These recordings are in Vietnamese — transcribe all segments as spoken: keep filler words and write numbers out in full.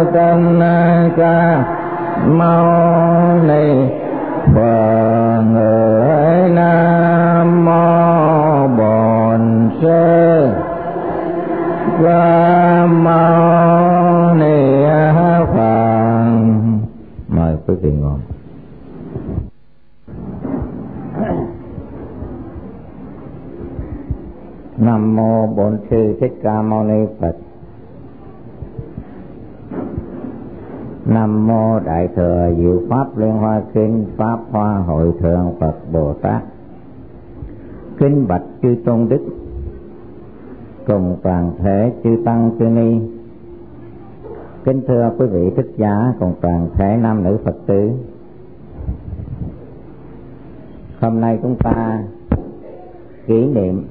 Tân Ca Mâu Ni Phật. Người Nam Mô Bổn Sư Mâu Ni Phật. Mời quý vị ngồi. Nam Mô Bổn Sư Thích Ca Mâu Ni Phật. Nam Mô Đại Thừa Diệu Pháp Liên Hoa Kinh Pháp Hoa Hội Thượng Phật Bồ Tát. Kính bạch chư tôn đức cùng toàn thể chư tăng chư ni. Kính thưa quý vị thích giả cùng toàn thể nam nữ Phật tử. Hôm nay chúng ta kỷ niệm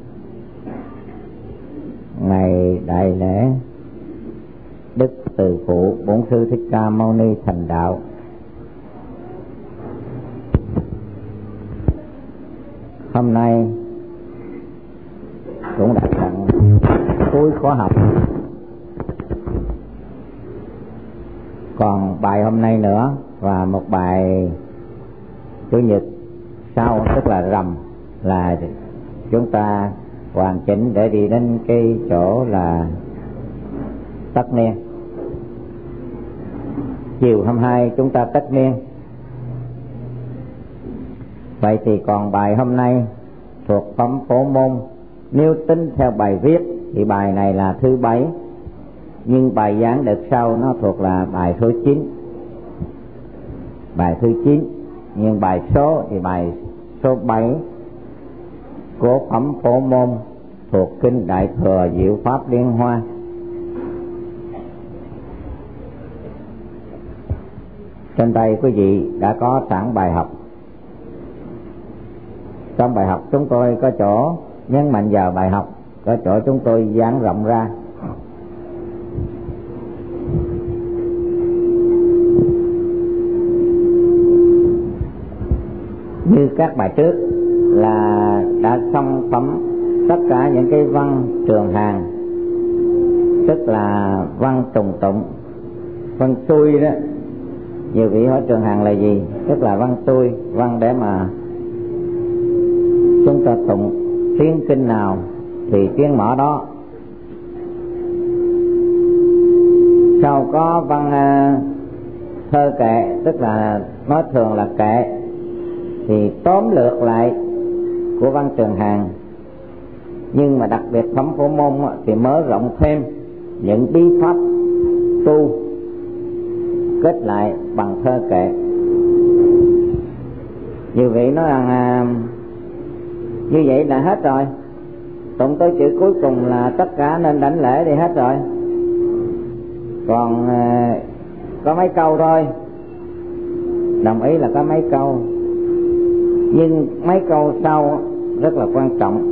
ngày đại lễ Đức Từ Phụ Bổn Sư Thích Ca Mâu Ni thành đạo. Hôm nay cũng đã tận cuối khóa học, còn bài hôm nay nữa và một bài chủ nhật sau, tức là rằm, là chúng ta hoàn chỉnh để đi đến cái chỗ là tất niên. Chiều hôm hai chúng ta tất niên. Vậy thì còn bài hôm nay thuộc phẩm Phổ Môn. Nếu tính theo bài viết thì bài này là thứ bảy, nhưng bài giảng đợt sau nó thuộc là bài thứ chín. Bài thứ chín, nhưng bài số thì bài số bảy của phẩm Phổ Môn thuộc kinh Đại Thừa Diệu Pháp Liên Hoa. Trên đây quý vị đã có sẵn bài học. Trong bài học chúng tôi có chỗ nhấn mạnh vào bài học, có chỗ chúng tôi giảng rộng ra. Như các bài trước là đã xong phẩm tất cả những cái văn trường hàng, tức là văn trùng tụng, văn xuôi đó. Nhiều vị hỏi trường hàng là gì? Tức là văn xuôi, văn để mà chúng ta tụng tiếng kinh nào thì tiếng mở đó. Sau có văn uh, thơ kệ, tức là nói thường là kệ, thì tóm lược lại của văn trường hàng. Nhưng mà đặc biệt phẩm Phổ Môn thì mở rộng thêm những bí pháp tu kết lại bằng thơ kệ. Như vậy nói rằng à, như vậy là hết rồi, tụng tới chữ cuối cùng là tất cả nên đảnh lễ thì hết rồi. Còn à, có mấy câu thôi, đồng ý là có mấy câu, nhưng mấy câu sau rất là quan trọng.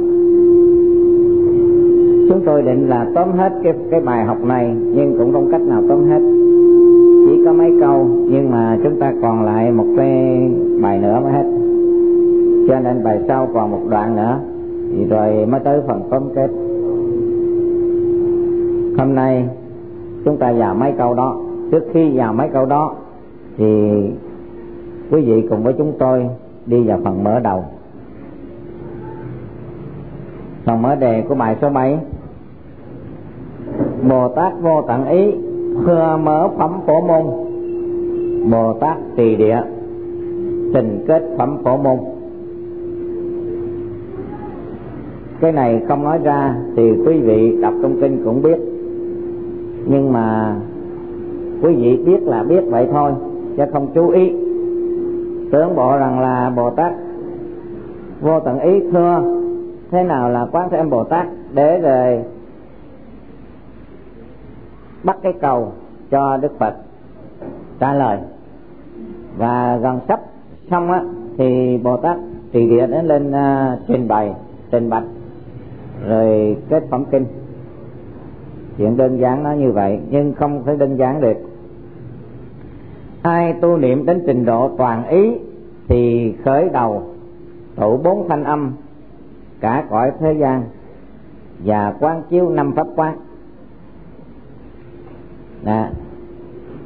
Chúng tôi định là tóm hết cái, cái bài học này, nhưng cũng không cách nào tóm hết, chỉ có mấy câu, nhưng mà chúng ta còn lại một cái bài nữa mới hết, cho nên bài sau còn một đoạn nữa thì rồi mới tới phần tóm kết. Hôm nay chúng ta vào mấy câu đó. Trước khi vào mấy câu đó thì quý vị cùng với chúng tôi đi vào phần mở đầu. Phần mở đề của bài số bảy: Bồ Tát vô tận ý thừa mở phẩm Phổ Môn, Bồ Tát trì địa trình kết phẩm Phổ Môn. Cái này không nói ra thì quý vị đọc trong kinh cũng biết, nhưng mà quý vị biết là biết vậy thôi, chứ không chú ý. Tưởng bộ rằng là Bồ Tát vô tận ý thưa thế nào là Quán Thế Âm Bồ Tát, để rồi bắt cái cầu cho Đức Phật trả lời. Và gần sắp xong á thì Bồ Tát trì địa đến lên uh, trình bày, trình bạch rồi kết phẩm kinh. Chuyện đơn giản nó như vậy, nhưng không phải đơn giản được. Ai tu niệm đến trình độ toàn ý thì khởi đầu tụ bốn thanh âm cả cõi thế gian và quán chiếu năm pháp quán. Nè,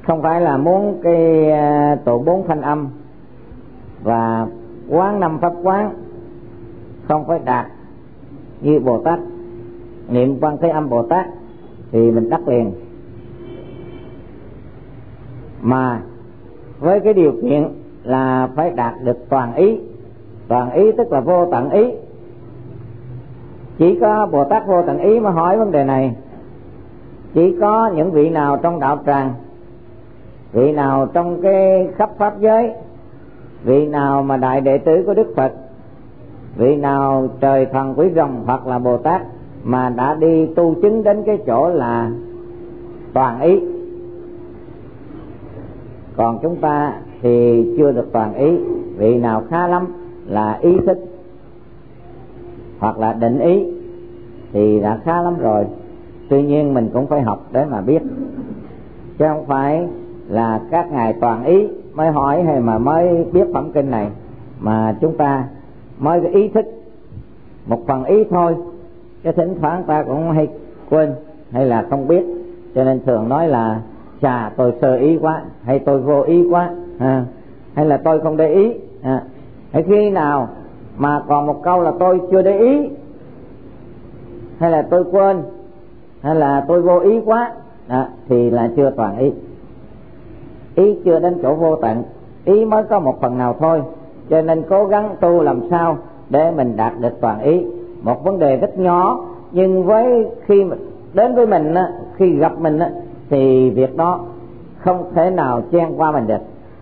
không phải là muốn cái tụ bốn thanh âm và quán năm pháp quán không phải đạt như Bồ Tát niệm Quan Thế Âm Bồ Tát thì mình đắc liền, mà với cái điều kiện là phải đạt được toàn ý. Toàn ý tức là vô tận ý. Chỉ có Bồ Tát vô tận ý mới hỏi vấn đề này. Chỉ có những vị nào trong đạo tràng, vị nào trong cái khắp pháp giới, vị nào mà đại đệ tử của Đức Phật, vị nào trời thần quý rồng hoặc là Bồ Tát mà đã đi tu chứng đến cái chỗ là toàn ý. Còn chúng ta thì chưa được toàn ý. Vị nào khá lắm là ý thức hoặc là định ý thì đã khá lắm rồi. Tuy nhiên mình cũng phải học để mà biết, chứ không phải là các ngài toàn ý mới hỏi hay mà mới biết phẩm kinh này, mà chúng ta mới có ý thức một phần ý thôi, chứ thỉnh thoảng ta cũng hay quên hay là không biết, cho nên thường nói là chà tôi sơ ý quá, hay tôi vô ý quá, à, hay là tôi không để ý. À, hay khi nào mà còn một câu là tôi chưa để ý, hay là tôi quên, hay là tôi vô ý quá, à, thì là chưa toàn ý. Ý chưa đến chỗ vô tận, ý mới có một phần nào thôi. Cho nên cố gắng tu làm sao để mình đạt được toàn ý. Một vấn đề rất nhỏ, nhưng với khi đến với mình, khi gặp mình thì việc đó không thể nào chen qua mình được,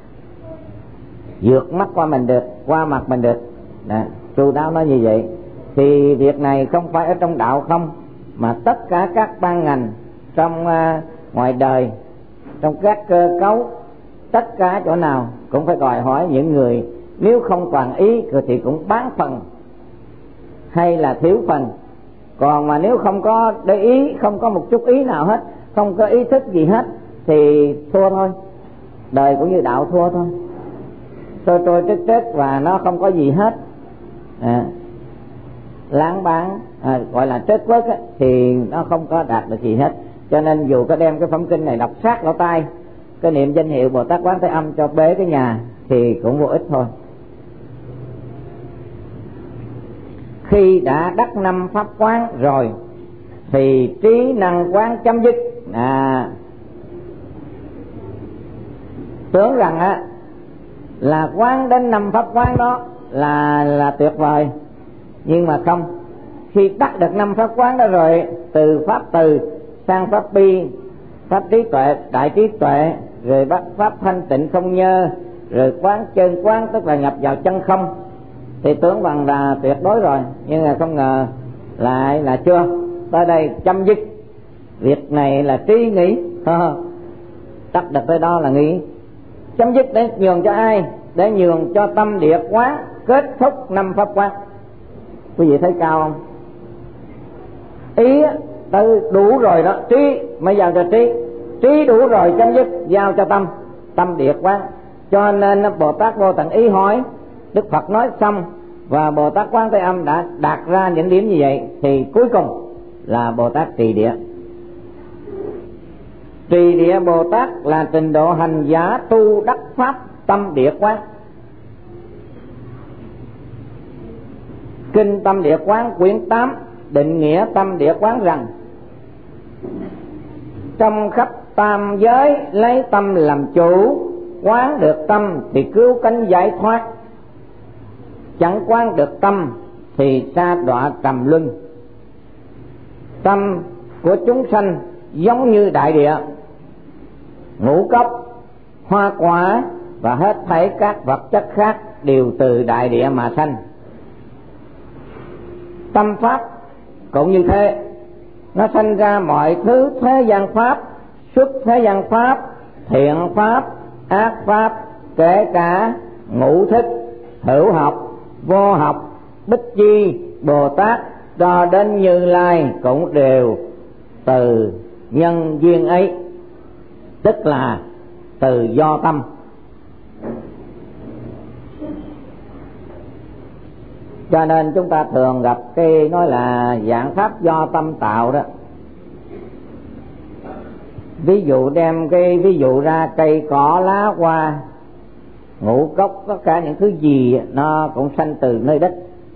vượt mắt qua mình được, qua mặt mình được. Chú Đáo nói như vậy. Thì việc này không phải ở trong đạo không, mà tất cả các ban ngành trong uh, ngoài đời, trong các cơ cấu, tất cả chỗ nào cũng phải đòi hỏi những người nếu không toàn ý thì cũng bán phần hay là thiếu phần. Còn mà nếu không có để ý, không có một chút ý nào hết, không có ý thức gì hết thì thua thôi. Đời cũng như đạo thua thôi, trôi trôi trết trết và nó không có gì hết. À, lãng bán, à, gọi là trết quất á, thì nó không có đạt được gì hết. Cho nên dù có đem cái phẩm kinh này đọc sát lỗ tai, cái niệm danh hiệu Bồ Tát Quán Thế Âm cho bế cái nhà thì cũng vô ích thôi. Khi đã đắc năm pháp quán rồi thì trí năng quán chấm dứt. À, tưởng rằng á là quán đến năm pháp quán đó là là tuyệt vời, nhưng mà không. Khi đắc được năm pháp quán đó rồi, từ pháp từ sang pháp bi, pháp trí tuệ, đại trí tuệ, rồi bắt pháp thanh tịnh không nhơ, rồi quán chân quán tức là nhập vào chân không, thì tưởng rằng là tuyệt đối rồi, nhưng mà không ngờ lại là chưa. Tới đây chấm dứt. Việc này là trí nghĩ, đắc được tới đó là nghĩ. Chấm dứt để nhường cho ai? Để nhường cho tâm địa quán kết thúc năm pháp quán. Quý vị thấy cao không? Ý tới đủ rồi đó, trí mới giao cho trí, trí đủ rồi chấm dứt giao cho tâm, tâm địa quán. Cho nên Bồ Tát Vô Tận Ý hỏi, Đức Phật nói xong và Bồ Tát Quán Thế Âm đã đạt ra những điểm như vậy, thì cuối cùng là Bồ Tát trì địa. Trì địa Bồ Tát là trình độ hành giả tu đắc pháp tâm địa quán. Kinh Tâm Địa Quán quyển tám định nghĩa tâm địa quán rằng: trong khắp tam giới lấy tâm làm chủ, quán được tâm thì cứu cánh giải thoát, chẳng quán được tâm thì sa đọa trầm luân. Tâm của chúng sanh giống như đại địa, ngũ cốc, hoa quả và hết thảy các vật chất khác đều từ đại địa mà sanh. Tâm pháp cũng như thế, nó sanh ra mọi thứ thế gian pháp, xuất thế gian pháp, thiện pháp, ác pháp, kể cả ngũ thức, hữu học, vô học, Bích Chi, Bồ Tát cho đến Như Lai cũng đều từ nhân duyên ấy, tức là từ do tâm. Cho nên chúng ta thường gặp cái nói là dạng pháp do tâm tạo đó. Ví dụ đem cái ví dụ ra cây cỏ lá hoa ngũ cốc, tất cả những thứ gì nó cũng sanh từ nơi đất.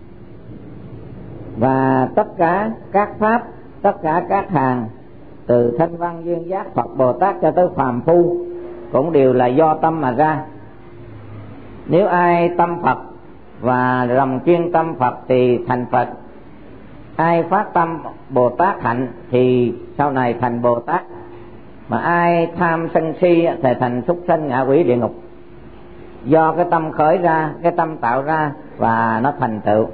Và tất cả các pháp, tất cả các hàng từ Thanh Văn, Duyên Giác, Phật, Bồ Tát cho tới phàm phu cũng đều là do tâm mà ra. Nếu ai tâm Phật và lòng chuyên tâm Phật thì thành Phật. Ai phát tâm Bồ Tát hạnh thì sau này thành Bồ Tát. Mà ai tham sân si thì thành súc sanh, ngạ quỷ, địa ngục. Do cái tâm khởi ra, cái tâm tạo ra và nó thành tựu.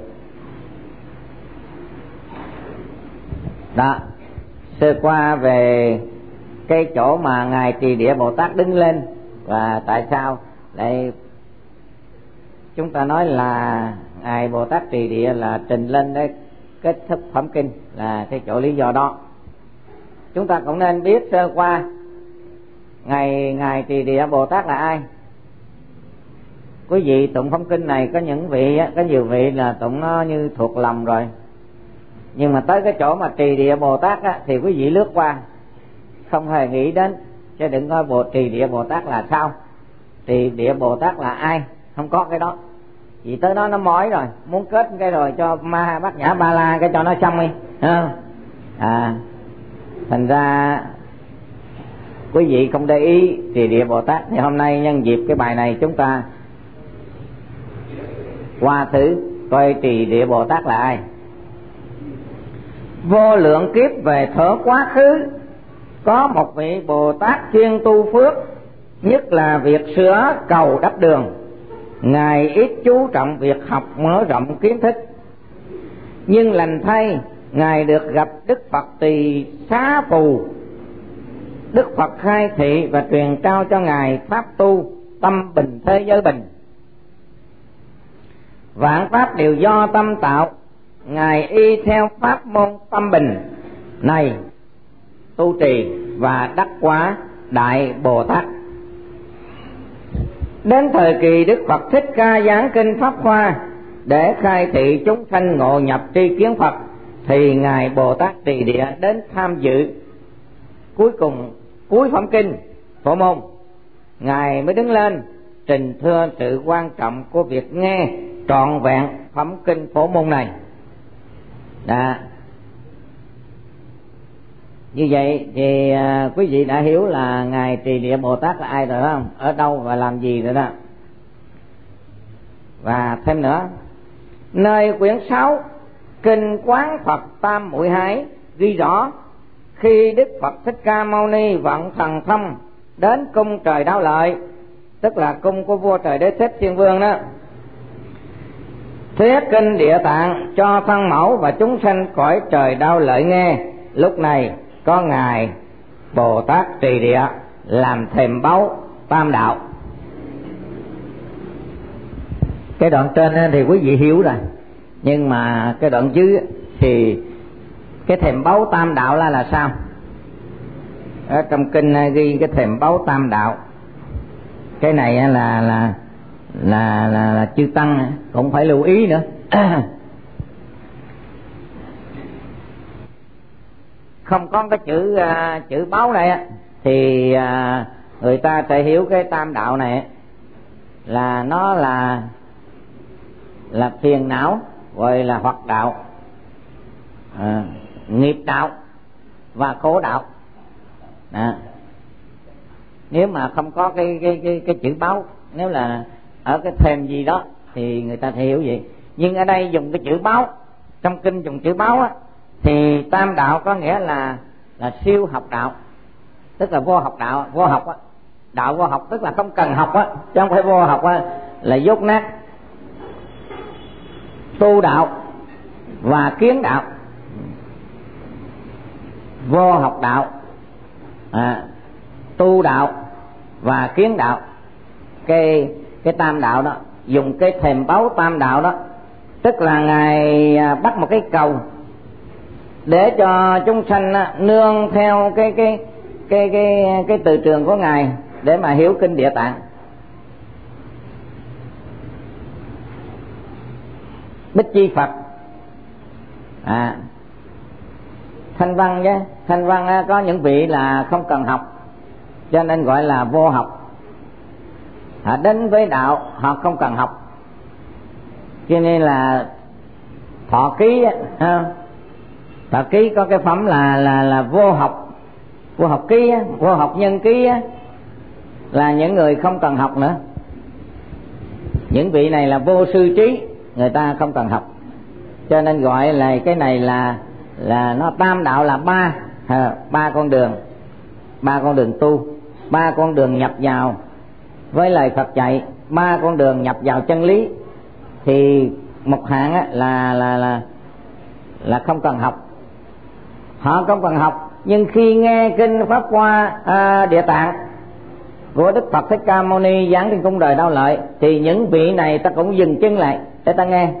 Đó, sơ qua về cái chỗ mà ngài Trì Địa Bồ Tát đứng lên và tại sao lại chúng ta nói là ngài Bồ Tát Trì Địa là trình lên để kết thúc phẩm kinh, là cái chỗ lý do đó. Chúng ta cũng nên biết sơ qua ngài ngài Trì Địa Bồ Tát là ai. Quý vị tụng phẩm kinh này có những vị, có nhiều vị là tụng nó như thuộc lòng rồi, nhưng mà tới cái chỗ mà Trì Địa Bồ Tát á, thì quý vị lướt qua, không hề nghĩ đến, chứ đừng nói Bồ Trì Địa Bồ Tát là sao, Trì Địa Bồ Tát là ai, không có cái đó. Vì tới đó nó mỏi rồi, muốn kết cái rồi cho ma bát nhã ba la cái cho nó xong đi, không? À, thành ra quý vị không để ý Trì Địa Bồ Tát. Thì hôm nay nhân dịp cái bài này chúng ta qua thử coi Trì Địa Bồ Tát là ai. Vô lượng kiếp về thuở quá khứ, có một vị Bồ Tát chuyên tu phước, nhất là việc sửa cầu đắp đường. Ngài ít chú trọng việc học mở rộng kiến thức, nhưng lành thay Ngài được gặp Đức Phật Tỳ Xá Phù. Đức Phật khai thị và truyền trao cho Ngài pháp tu tâm bình thế giới bình. Vạn pháp đều do tâm tạo, Ngài y theo pháp môn tâm bình này tu trì và đắc quả Đại Bồ Tát. Đến thời kỳ Đức Phật Thích Ca giảng kinh Pháp Hoa để khai thị chúng sanh ngộ nhập tri kiến Phật, thì Ngài Bồ Tát Trì Địa đến tham dự cuối cùng cuối phẩm kinh Phổ Môn. Ngài mới đứng lên trình thưa sự quan trọng của việc nghe trọn vẹn phẩm kinh Phổ Môn này. Đã. Như vậy thì à, quý vị đã hiểu là Ngài Trì Địa Bồ Tát là ai rồi đó không? Ở đâu và làm gì rồi đó. Và thêm nữa, nơi quyển sáu Kinh Quán Phật Tam Muội Hải ghi rõ, khi Đức Phật Thích Ca Mâu Ni vận thần thông đến cung trời Đao Lợi, tức là cung của vua Trời Đế Thích Thiên Vương đó, thuyết kinh Địa Tạng cho thân mẫu và chúng sanh cõi trời Đao Lợi nghe. Lúc này có Ngài Bồ Tát Trì Địa làm thềm báu tam đạo. Cái đoạn trên thì quý vị hiểu rồi, nhưng mà cái đoạn dưới thì cái thềm báu tam đạo là là sao? Ở trong kinh ghi cái thềm báu tam đạo, cái này là là là là, là chư tăng cũng phải lưu ý nữa. Không có cái chữ uh, chữ báo này thì uh, người ta sẽ hiểu cái tam đạo này là nó là là phiền não, gọi là hoặc đạo, à, nghiệp đạo và khổ đạo. À, nếu mà không có cái cái cái cái chữ báo, nếu là ở cái thềm gì đó thì người ta sẽ hiểu vậy. Nhưng ở đây dùng cái chữ báo, trong kinh dùng chữ báo á, thì tam đạo có nghĩa là là siêu học đạo, tức là vô học đạo, vô học á, đạo vô học tức là không cần học á, chứ không phải vô học á là dốt nát. Tu đạo và kiến đạo, vô học đạo, à, tu đạo và kiến đạo. Cái cái tam đạo đó, dùng cái thềm báu tam đạo đó, tức là Ngài bắt một cái cầu để cho chúng sanh nương theo cái cái cái cái cái từ trường của Ngài để mà hiểu kinh Địa Tạng. Bích Chi Phật, à, Thanh Văn chứ, Thanh Văn có những vị là không cần học, cho nên gọi là vô học. Họ đến với đạo họ không cần học, cho nên là Thọ Ký á, Thọ Ký có cái phẩm là là là vô học, vô học ký á, vô học nhân ký á, là những người không cần học nữa. Những vị này là vô sư trí, người ta không cần học, cho nên gọi là cái này là là nó tam đạo là ba à, ba con đường, ba con đường tu, ba con đường nhập vào với lời Phật dạy, ba con đường nhập vào chân lý. Thì một hạng á, là là là là không cần học, họ không cần học, nhưng khi nghe kinh Pháp Hoa à, Địa Tạng của Đức Phật Thích Ca Mâu Ni giảng trên cung đời Đau Lợi, thì những vị này ta cũng dừng chân lại để ta nghe.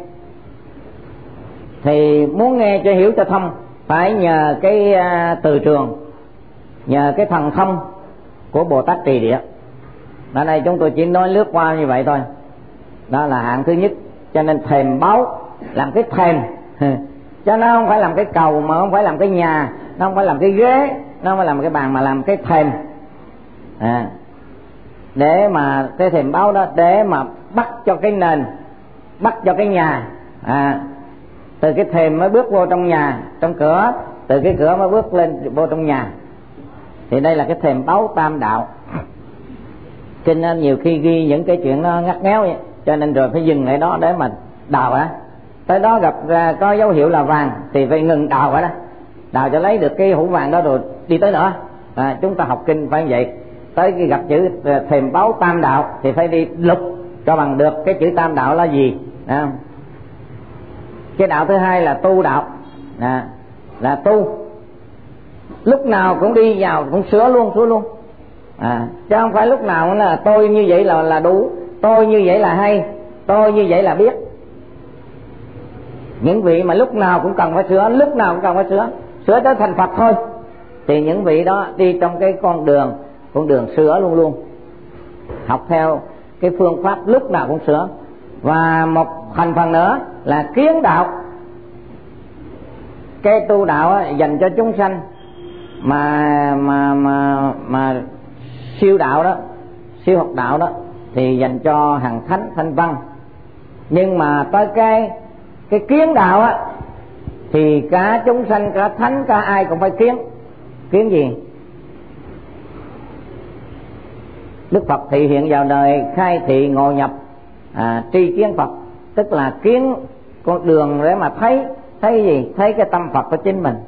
Thì muốn nghe cho hiểu cho thông, phải nhờ cái à, từ trường, nhờ cái thần thông của Bồ Tát Trì Địa. Ở đây chúng tôi chỉ nói lướt qua như vậy thôi. Đó là hạng thứ nhất. Cho nên thèm báo, làm cái thèm cho nó không phải làm cái cầu, mà không phải làm cái nhà, nó không phải làm cái ghế, nó không phải làm cái bàn, mà làm cái thèm à, để mà cái thèm báo đó để mà bắt cho cái nền, bắt cho cái nhà à, từ cái thềm mới bước vô trong nhà, trong cửa, từ cái cửa mới bước lên vô trong nhà. Thì đây là cái thềm báo tam đạo. Kinh nhiều khi ghi những cái chuyện nó ngắt ngéo vậy, cho nên rồi phải dừng lại đó để mà đào á. Tới đó gặp ra có dấu hiệu là vàng thì phải ngừng đào ở đó, đào cho lấy được cái hũ vàng đó rồi đi tới nữa. À, chúng ta học kinh phải vậy, tới khi gặp chữ thềm báo tam đạo thì phải đi lục cho bằng được cái chữ tam đạo là gì. À, cái đạo thứ hai là tu đạo, à, là tu lúc nào cũng đi vào cũng sửa luôn sửa luôn, à, chứ không phải lúc nào là tôi như vậy là là đủ, tôi như vậy là hay, tôi như vậy là biết. Những vị mà lúc nào cũng cần phải sửa, lúc nào cũng cần phải sửa, sửa tới thành Phật thôi, thì những vị đó đi trong cái con đường, con đường sửa luôn luôn, học theo cái phương pháp lúc nào cũng sửa. Và một thành phần nữa là kiến đạo. Cái tu đạo dành cho chúng sanh, mà mà mà mà siêu đạo đó, siêu học đạo đó thì dành cho hàng thánh thanh văn. Nhưng mà tới cái cái kiến đạo á thì cả chúng sanh, cả thánh, cả ai cũng phải kiến. Kiến gì? Đức Phật thị hiện vào đời khai thị ngộ nhập à, tri kiến Phật, tức là kiến con đường để mà thấy thấy gì? Thấy cái tâm Phật của chính mình.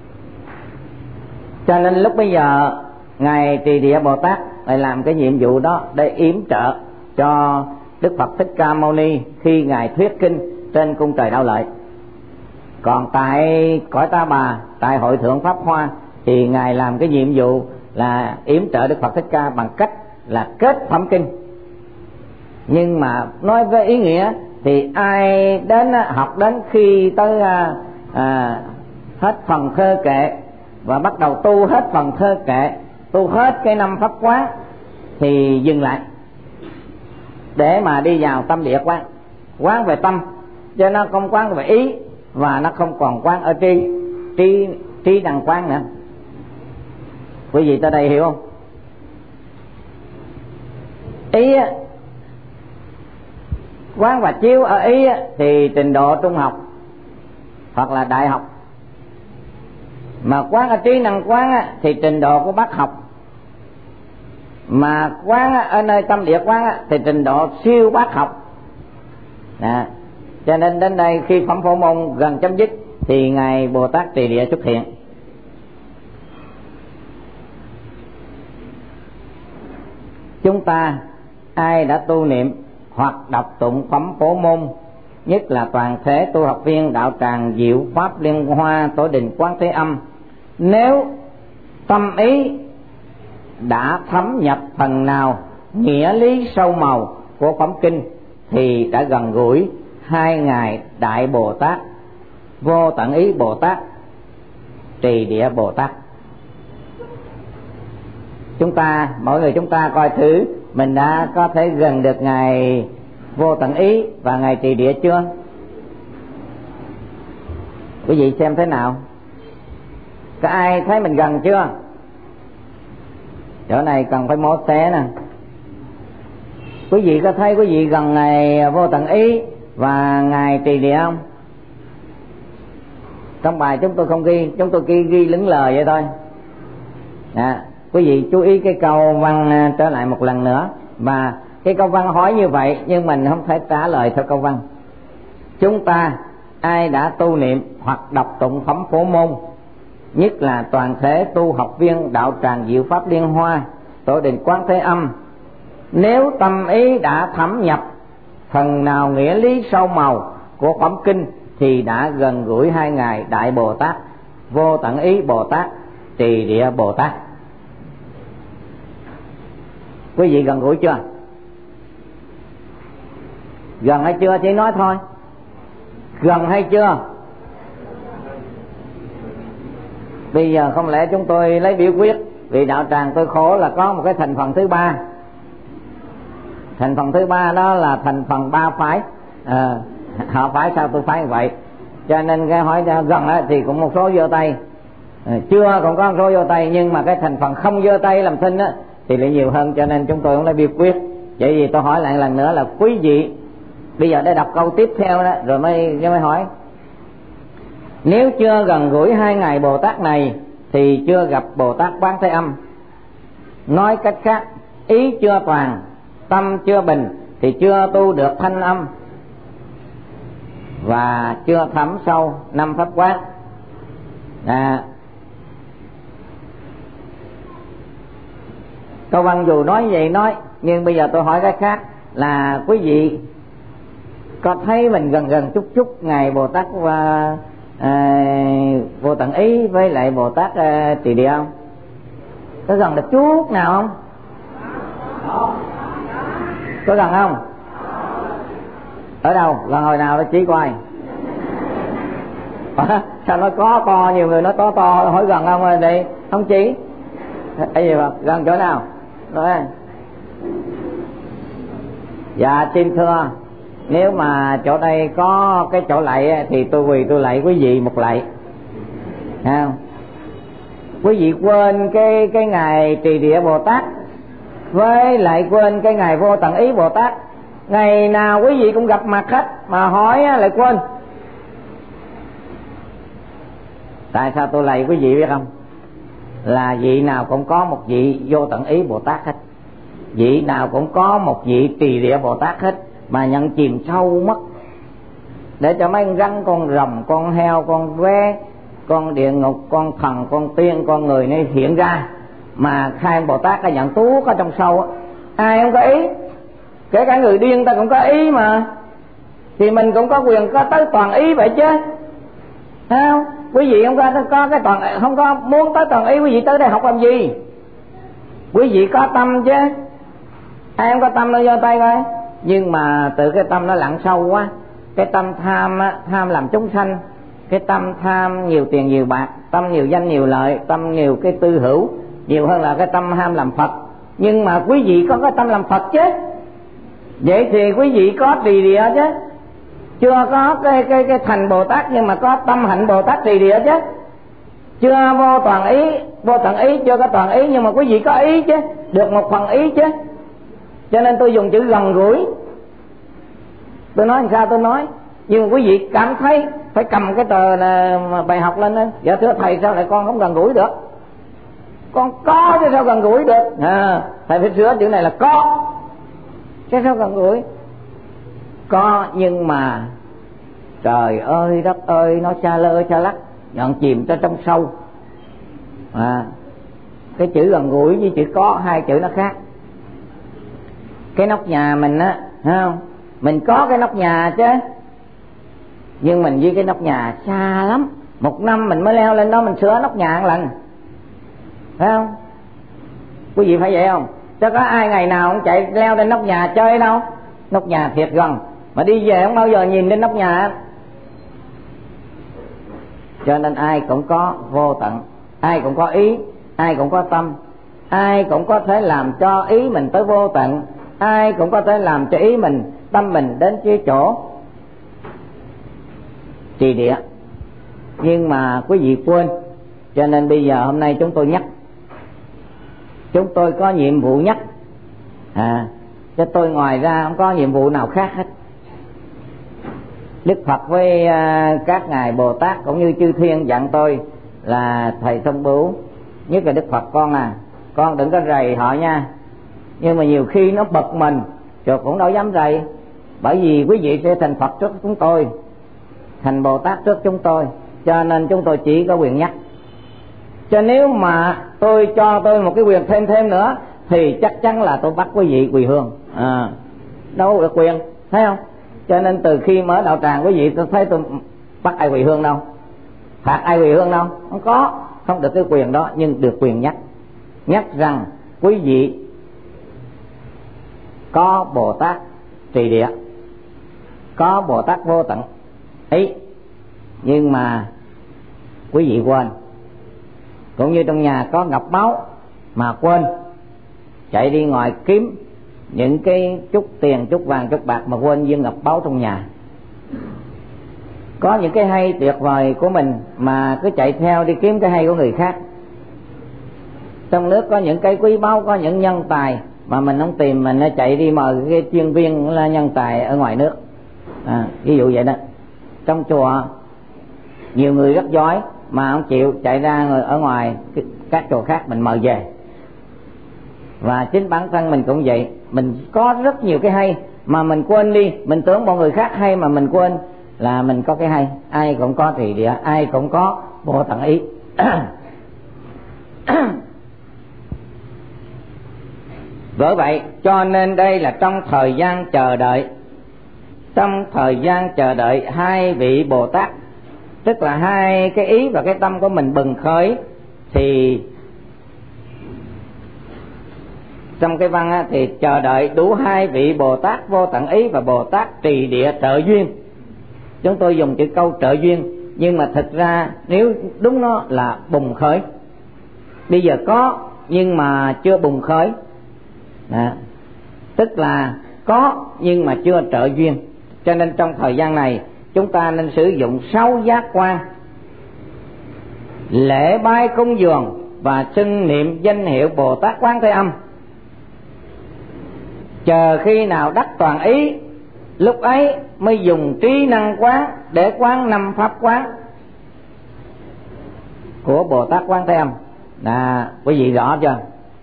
Cho nên lúc bây giờ ngài Trì Địa Bồ Tát lại làm cái nhiệm vụ đó để yểm trợ cho Đức Phật Thích Ca Mâu Ni khi ngài thuyết kinh trên cung trời Đau Lợi. Còn tại cõi Ta Bà, tại hội thượng Pháp Hoa thì ngài làm cái nhiệm vụ là yểm trợ Đức Phật Thích Ca bằng cách là kết phẩm kinh. Nhưng mà nói với ý nghĩa thì ai đến học đến khi tới à, à, hết phần thơ kệ và bắt đầu tu hết phần thơ kệ, tu hết cái năm pháp quán thì dừng lại để mà đi vào tâm địa quán, quán về tâm, cho nó không quán về ý, và nó không còn quán ở tri tri tri đằng quán nữa. Quý vị tới đây hiểu không? Ý quán và chiếu ở ý thì trình độ trung học hoặc là đại học, mà quán ở trí năng quán thì trình độ của bác học, mà quán ở nơi tâm địa quán thì trình độ siêu bác học. Đó. Cho nên đến đây khi phẩm phổ môn gần chấm dứt thì ngài Bồ Tát Trì Địa xuất hiện. Chúng ta ai đã tu niệm hoặc đọc tụng phẩm phổ môn, nhất là toàn thể tu học viên đạo tràng Diệu Pháp Liên Hoa Tổ Đình Quán Thế Âm, nếu tâm ý đã thấm nhập phần nào nghĩa lý sâu màu của phẩm kinh thì đã gần gũi hai ngài Đại Bồ Tát, Vô Tận Ý Bồ Tát, Trì Địa Bồ Tát. Chúng ta, mỗi người chúng ta coi thử mình đã có thể gần được ngài Vô Tận Ý và ngài Trì Địa chưa? Quý vị xem thế nào? Có ai thấy mình gần chưa? chỗ này cần phải mổ xé nè. Quý vị có thấy quý vị gần ngày Vô Tận Ý và ngày Trì Địa không? Trong bài chúng tôi không ghi, chúng tôi ghi ghi lững lờ vậy thôi. À, quý vị chú ý cái câu văn trở lại một lần nữa. Và cái câu văn hỏi như vậy nhưng mình không thể trả lời theo câu văn. Chúng ta ai đã tu niệm hoặc đọc tụng phẩm phổ môn, nhất là toàn thể tu học viên đạo tràng Diệu Pháp Liên Hoa, Tổ đình Quán Thế Âm, nếu tâm ý đã thấm nhập phần nào nghĩa lý sâu màu của phẩm kinh thì đã gần gũi hai ngài Đại Bồ Tát, Vô Tận Ý Bồ Tát, Trì Địa Bồ Tát. Quý vị gần gũi chưa? Gần hay chưa? Chỉ nói thôi. Gần hay chưa? Bây giờ không lẽ chúng tôi lấy biểu quyết, vì đạo tràng tôi khổ là có một cái thành phần thứ ba. Thành phần thứ ba đó là thành phần ba phái. À, họ phái sao tôi phái vậy. Cho nên cái hỏi gần thì cũng một số giơ tay, à, chưa cũng có một số giơ tay, nhưng mà cái thành phần không giơ tay làm thinh á thì lại nhiều hơn, cho nên chúng tôi không lấy biểu quyết. Vậy vì tôi hỏi lại lần nữa là quý vị bây giờ để đọc câu tiếp theo đó rồi mới mới hỏi. Nếu chưa gần gũi hai ngài Bồ Tát này thì chưa gặp Bồ Tát Quán Thế Âm. Nói cách khác, ý chưa toàn, tâm chưa bình thì chưa tu được thanh âm và chưa thấm sâu năm pháp quán. À, câu văn dù nói vậy nói, nhưng bây giờ tôi hỏi cái khác là quý vị có thấy mình gần gần chút chút ngài Bồ Tát và à, Vô Tận Ý với lại Bồ Tát à, Trì Địa không? Có gần được chút nào không? Có gần không? Ở đâu? Gần hồi nào đó chỉ coi. À, sao nó có to, nhiều người nó to to hỏi gần không rồi đây không chỉ. Cái gì mà gần chỗ nào? Rồi. Dạ xin thưa, nếu mà chỗ đây có cái chỗ lạy thì tôi quỳ tôi lạy quý vị một lạy. Thấy không? Quý vị quên cái cái ngày Trì Địa Bồ Tát với lại quên cái ngày Vô Tận Ý Bồ Tát, ngày nào quý vị cũng gặp mặt hết mà hỏi lại quên. Tại sao tôi lạy quý vị biết không? Là vị nào cũng có một vị Vô Tận Ý Bồ Tát hết, vị nào cũng có một vị Trì Địa Bồ Tát hết, mà nhận chìm sâu mất. Để cho mấy con rắn, con rồng, con heo, con ve, con địa ngục, con thần, con tiên, con người này hiện ra, mà khai Bồ Tát đã nhận tuốt ở trong sâu á, ai không có ý. Kể cả người điên ta cũng có ý mà, thì mình cũng có quyền có tới toàn ý vậy chứ. Thấy không? Quý vị không có, có cái toàn, không có muốn tới toàn ý, quý vị tới đây học làm gì? Quý vị có tâm chứ. Ai không có tâm nó giơ tay coi. Nhưng mà từ cái tâm nó lặn sâu quá, cái tâm tham á, tham làm chúng sanh, cái tâm tham nhiều tiền nhiều bạc, tâm nhiều danh nhiều lợi, tâm nhiều cái tư hữu, nhiều hơn là cái tâm ham làm Phật. Nhưng mà quý vị có cái tâm làm Phật chứ. Vậy thì quý vị có Trì Địa chứ. Chưa có cái cái cái thành Bồ Tát nhưng mà có tâm hạnh Bồ Tát Trì Địa chứ. Chưa vô toàn ý, vô tận ý chưa có toàn ý, nhưng mà quý vị có ý chứ, được một phần ý chứ. Cho nên tôi dùng chữ gần gũi. Tôi nói làm sao tôi nói, nhưng mà quý vị cảm thấy phải cầm cái tờ là bài học lên đó. Dạ thưa thầy, sao lại con không gần gũi được? Con có chứ sao gần gũi được? À, thầy phải sửa chữ này là có chứ sao gần gũi. Có nhưng mà trời ơi đất ơi, nó xa lơ xa lắc, nhận chìm cho trong sâu. À, cái chữ gần gũi với chữ có, hai chữ nó khác. Cái nóc nhà mình á, thấy không? Mình có cái nóc nhà chứ, nhưng mình với cái nóc nhà xa lắm. Một năm mình mới leo lên đó mình sửa nóc nhà một lần, phải không? Quý vị phải vậy không? Chứ có ai ngày nào cũng chạy leo lên nóc nhà chơi đâu. Nóc nhà thiệt gần, mà đi về không bao giờ nhìn lên nóc nhà. Cho nên ai cũng có vô tận, ai cũng có ý, ai cũng có tâm, ai cũng có thể làm cho ý mình tới vô tận, ai cũng có thể làm cho ý mình, tâm mình đến cái chỗ Trì Địa. Nhưng mà quý vị quên. Cho nên bây giờ hôm nay chúng tôi nhắc chúng tôi có nhiệm vụ nhắc, à, chứ tôi ngoài ra không có nhiệm vụ nào khác hết. Đức Phật với à, các ngài Bồ Tát cũng như chư thiên dặn tôi là thầy thông bửu, nhất là Đức Phật, con à, con đừng có rầy họ nha. Nhưng mà nhiều khi nó bực mình rồi cũng đâu dám rầy, bởi vì quý vị sẽ thành Phật trước chúng tôi, thành Bồ Tát trước chúng tôi, cho nên chúng tôi chỉ có quyền nhắc. Cho nếu mà tôi cho tôi một cái quyền thêm thêm nữa thì chắc chắn là tôi bắt quý vị quỳ hương, à, đâu được quyền, thấy không? Cho nên từ khi mở đạo tràng quý vị tôi thấy tôi bắt ai quỳ hương đâu, phạt ai quỳ hương đâu, không có, không được cái quyền đó. Nhưng được quyền nhắc, nhắc rằng quý vị có Bồ Tát trì địa, có Bồ Tát vô tận ý, nhưng mà quý vị quên. Cũng như trong nhà có ngọc báu mà quên, chạy đi ngoài kiếm những cái chút tiền, chút vàng, chút bạc mà quên viên ngọc báu trong nhà. Có những cái hay tuyệt vời của mình mà cứ chạy theo đi kiếm cái hay của người khác. Trong nước có những cái quý báu, có những nhân tài mà mình không tìm, mình nó chạy đi mời cái chuyên viên là nhân tài ở ngoài nước, à, ví dụ vậy đó. Trong chùa nhiều người rất giỏi mà không chịu, chạy ra người ở ngoài các chùa khác mình mời về. Và chính bản thân mình cũng vậy, mình có rất nhiều cái hay mà mình quên đi, mình tưởng mọi người khác hay mà mình quên là mình có cái hay. Ai cũng có trì địa, ai cũng có vô tận ý. Bởi vậy cho nên đây là trong thời gian chờ đợi, trong thời gian chờ đợi hai vị Bồ Tát, tức là hai cái ý và cái tâm của mình bừng khởi, thì trong cái văn á, thì chờ đợi đủ hai vị Bồ Tát vô tận ý và Bồ Tát trì địa trợ duyên. Chúng tôi dùng chữ câu trợ duyên, nhưng mà thực ra nếu đúng nó là bùng khởi. Bây giờ có nhưng mà chưa bùng khởi, à, tức là có nhưng mà chưa trợ duyên. Cho nên trong thời gian này chúng ta nên sử dụng sáu giác quan, lễ bái cúng dường và xưng niệm danh hiệu Bồ Tát Quán Thế Âm. Chờ khi nào đắc toàn ý, lúc ấy mới dùng trí năng quán để quán năm pháp quán của Bồ Tát Quán Thế Âm. Là quý vị rõ chưa?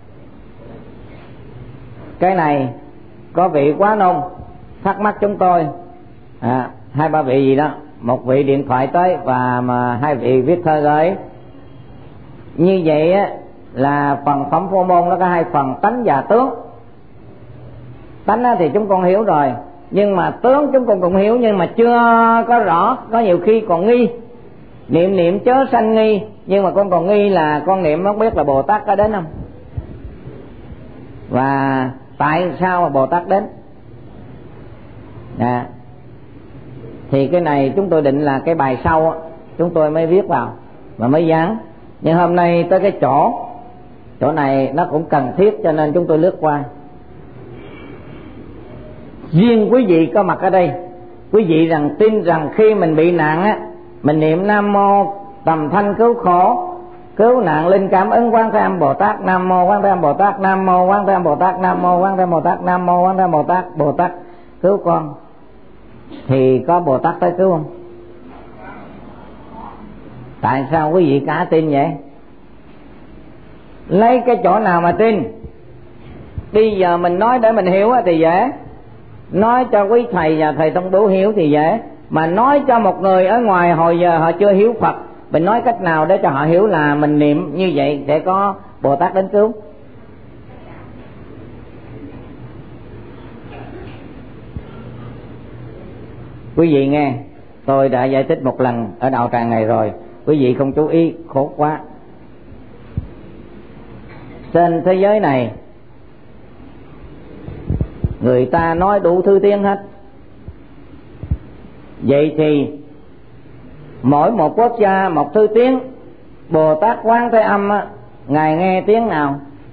Cái này có vị quá nôn thắc mắc chúng tôi, à, hai ba vị gì đó, một vị điện thoại tới và mà hai vị viết thơ gửi. Như vậy á, là phần phẩm phô môn nó có hai phần, tánh và tướng. Tánh thì chúng con hiểu rồi, nhưng mà tướng chúng con cũng hiểu nhưng mà chưa có rõ, có nhiều khi còn nghi. Niệm niệm chớ sanh nghi, nhưng mà con còn nghi là con niệm không biết là Bồ Tát có đến không, và tại sao mà Bồ Tát đến. À, thì cái này chúng tôi định là cái bài sau chúng tôi mới viết vào và mới dán. Nhưng hôm nay tới cái chỗ chỗ này nó cũng cần thiết, cho nên chúng tôi lướt qua. Riêng quý vị có mặt ở đây, quý vị rằng tin rằng khi mình bị nạn á, mình niệm Nam Mô Tầm Thanh Cứu Khổ, cứu nạn linh cảm ứng Quán Thế Âm Bồ Tát, Nam Mô Quán Thế Âm Bồ Tát, Nam Mô Quán Thế Âm Bồ Tát, Nam Mô Quán Thế Âm Bồ Tát, Nam Mô Quán Thế Âm Bồ Tát, Bồ Tát cứu con, thì có Bồ Tát tới cứu không? Tại sao quý vị cả tin vậy? Lấy cái chỗ nào mà tin? Bây giờ mình nói để mình hiểu thì dễ, nói cho quý thầy và thầy Tông Bửu hiểu thì dễ, mà nói cho một người ở ngoài hồi giờ họ chưa hiểu Phật, mình nói cách nào để cho họ hiểu là mình niệm như vậy để có Bồ Tát đến cứu? Quý vị nghe, tôi đã giải thích một lần ở đạo tràng này rồi, quý vị không chú ý khổ quá. Trên thế giới này người ta nói đủ thứ tiếng hết. Vậy thì mỗi một quốc gia một thứ tiếng. Bồ Tát Quán Thế Âm á, Ngài nghe tiếng nào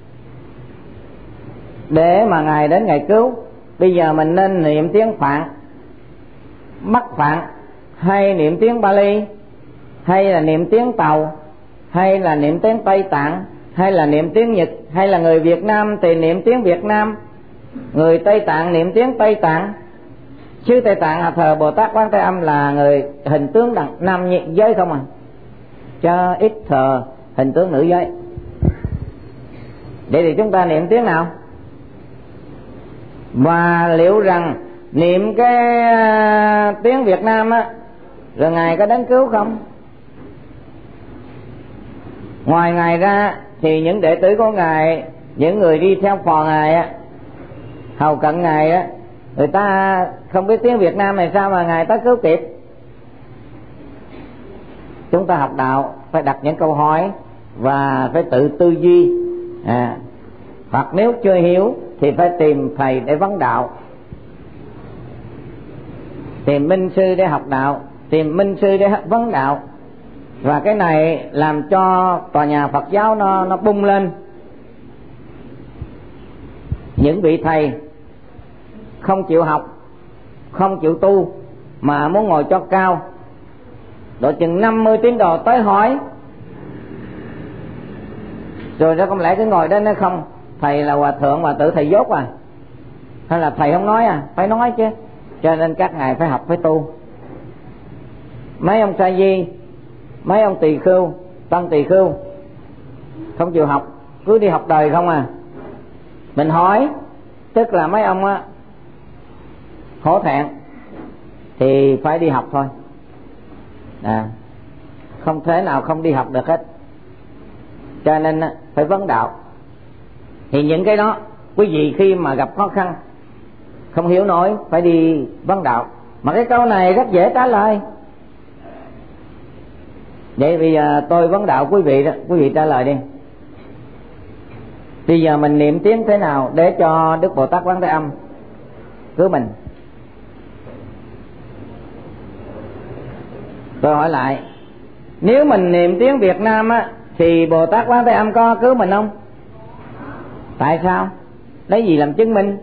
để mà Ngài đến Ngài cứu? Bây giờ mình nên niệm tiếng Phạn, Mắc Phạn, hay niệm tiếng Bali, hay là niệm tiếng Tàu, hay là niệm tiếng Tây Tạng, hay là niệm tiếng Nhật, hay là người Việt Nam thì niệm tiếng Việt Nam, người Tây Tạng niệm tiếng Tây Tạng. Chứ Tây Tạng à, thờ Bồ Tát Quán Thế Âm là người hình tướng đẳng nam giới không à, cho ít thờ hình tướng nữ giới. Vậy thì chúng ta niệm tiếng nào? Và liệu rằng niệm cái uh, tiếng Việt Nam á, rồi Ngài có đến cứu không? Ngoài Ngài ra thì những đệ tử của Ngài, những người đi theo phò Ngài á, hầu cận Ngài á, người ta không biết tiếng Việt Nam này sao mà Ngài tới cứu kịp. Chúng ta học đạo phải đặt những câu hỏi và phải tự tư duy, à, hoặc nếu chưa hiểu thì phải tìm thầy để vấn đạo, tìm minh sư để học đạo, tìm minh sư để vấn đạo. Và cái này làm cho tòa nhà Phật giáo nó nó bung lên. Những vị thầy không chịu học, không chịu tu mà muốn ngồi cho cao, độ chừng năm mươi tín đồ tới hỏi, rồi đó không lẽ cứ ngồi đó nói không, thầy là hòa thượng hòa tử thầy dốt à, hay là thầy không nói à? Phải nói chứ. Cho nên các ngài phải học, phải tu. Mấy ông sa di, mấy ông tỳ khưu, tăng tỳ khưu không chịu học, cứ đi học đời không à. Mình hỏi, tức là mấy ông á hổ thẹn thì phải đi học thôi, à, không thể nào không đi học được hết. Cho nên á, phải vấn đạo. Thì những cái đó quý vị khi mà gặp khó khăn không hiểu nổi phải đi vấn đạo. Mà cái câu này rất dễ trả lời. Vậy bây giờ tôi vấn đạo quý vị đó, quý vị trả lời đi. Bây giờ mình niệm tiếng thế nào để cho Đức Bồ Tát Quán Thế Âm cứu mình? Tôi hỏi lại, nếu mình niệm tiếng Việt Nam á thì Bồ Tát Quán Thế Âm có cứu mình không? Tại sao? Lấy gì làm chứng minh?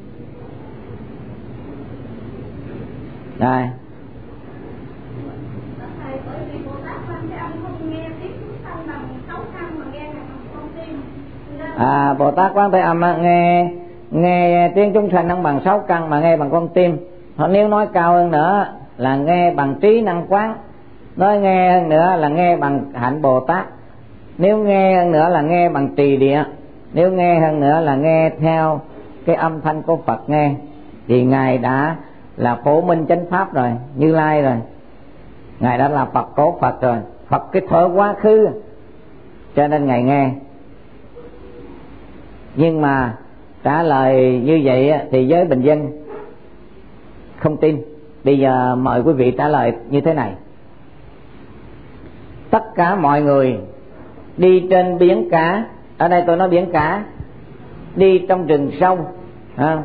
Rồi. À, Bồ Tát Quán Thế Âm nghe nghe tiếng chúng sanh không bằng sáu căn mà nghe bằng con tim. Hoặc nếu nói cao hơn nữa là nghe bằng trí năng quán, nói nghe hơn nữa là nghe bằng hạnh Bồ Tát, nếu nghe hơn nữa là nghe bằng trì địa, nếu nghe hơn nữa là nghe theo cái âm thanh của Phật nghe. Thì Ngài đã là phổ minh chánh pháp rồi, Như Lai rồi, Ngài đã là Phật cổ Phật rồi, Phật cái thuở quá khứ, cho nên Ngài nghe. Nhưng mà trả lời như vậy thì giới bình dân không tin. Bây giờ mời quý vị trả lời như thế này. Tất cả mọi người đi trên biển cả, ở đây tôi nói biển cả, đi trong rừng sông, à,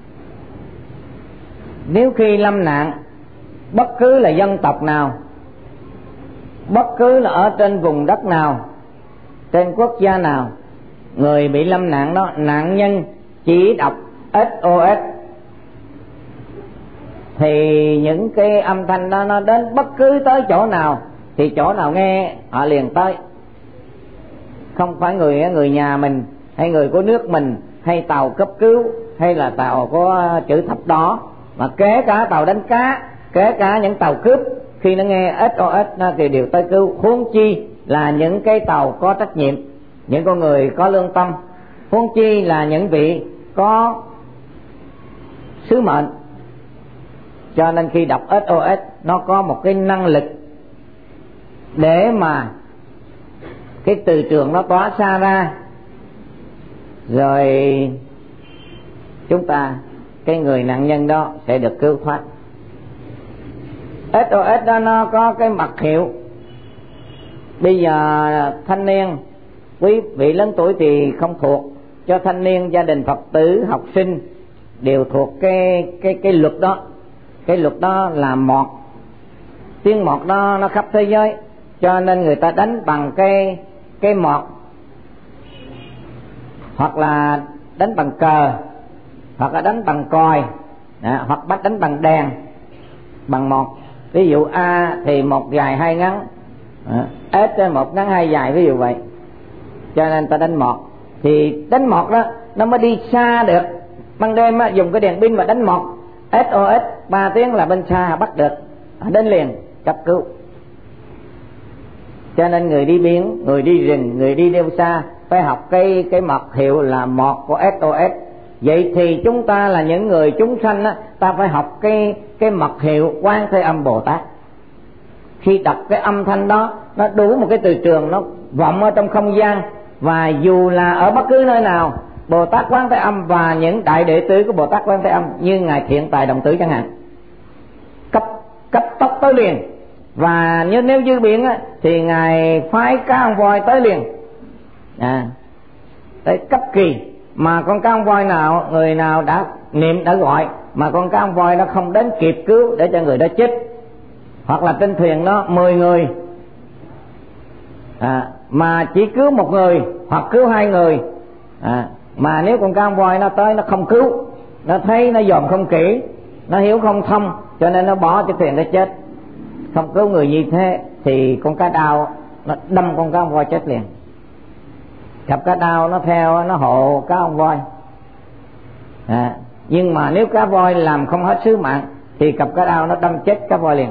nếu khi lâm nạn, bất cứ là dân tộc nào, bất cứ là ở trên vùng đất nào, trên quốc gia nào, người bị lâm nạn đó, nạn nhân chỉ đọc ét o ét thì những cái âm thanh đó nó đến bất cứ tới chỗ nào thì chỗ nào nghe họ liền tới. Không phải người người nhà mình hay người của nước mình hay tàu cấp cứu hay là tàu có chữ thập đỏ, mà kể cả tàu đánh cá, kể cả những tàu cướp, khi nó nghe ét o ét thì đều tới cứu. Huống chi là những cái tàu có trách nhiệm, những con người có lương tâm, huống chi là những vị có sứ mệnh. Cho nên khi đọc ét o ét nó có một cái năng lực để mà cái từ trường nó tỏa xa ra, rồi chúng ta, cái người nạn nhân đó sẽ được cứu thoát. ét o ét đó nó có cái mật hiệu. Bây giờ thanh niên, quý vị lớn tuổi thì không thuộc, cho thanh niên, gia đình Phật tử, học sinh đều thuộc cái cái cái luật đó. Cái luật đó là mọt, tiếng mọt đó nó khắp thế giới, cho nên người ta đánh bằng cái cái mọt, hoặc là đánh bằng cờ, hoặc là đánh bằng còi, à, hoặc bắt đánh bằng đèn, bằng mọt. Ví dụ A thì một dài hai ngắn, à, S một ngắn hai dài, ví dụ vậy. cho nên ta đánh mọt. Thì đánh mọt đó nó mới đi xa được. Ban đêm á, dùng cái đèn pin mà đánh mọt ét o ét ba tiếng là bên xa bắt được, đến liền cấp cứu. Cho nên người đi biển, người đi rừng, người đi đeo xa phải học cái cái mật hiệu là mọt của ét o ét. Vậy thì chúng ta là những người chúng sanh á, ta phải học cái cái mật hiệu Quan Thế Âm Bồ Tát. Khi đọc cái âm thanh đó, nó đủ một cái từ trường, nó vọng ở trong không gian, và dù là ở bất cứ nơi nào, Bồ Tát Quán Thế Âm và những đại đệ tử của Bồ Tát Quán Thế Âm như ngài Thiện Tài Đồng Tử chẳng hạn, cấp cấp tốc tới liền. Và như nếu dưới biển á, thì ngài phái cá ông voi tới liền, à, tới cấp kỳ. Mà con cá ông voi nào, người nào đã niệm đã gọi mà con cá ông voi nó không đến kịp cứu để cho người đó chết, hoặc là trên thuyền nó mười người à, mà chỉ cứu một người hoặc cứu hai người à, mà nếu con cá ông voi nó tới nó không cứu, nó thấy nó dòm không kỹ, nó hiểu không thông, cho nên nó bỏ cái thuyền nó chết, không cứu người như thế, thì con cá đao nó đâm con cá ông voi chết liền. Cặp cá đao nó theo nó hộ cá ông voi à, nhưng mà nếu cá voi làm không hết sứ mạng thì cặp cá đao nó đâm chết cá voi liền.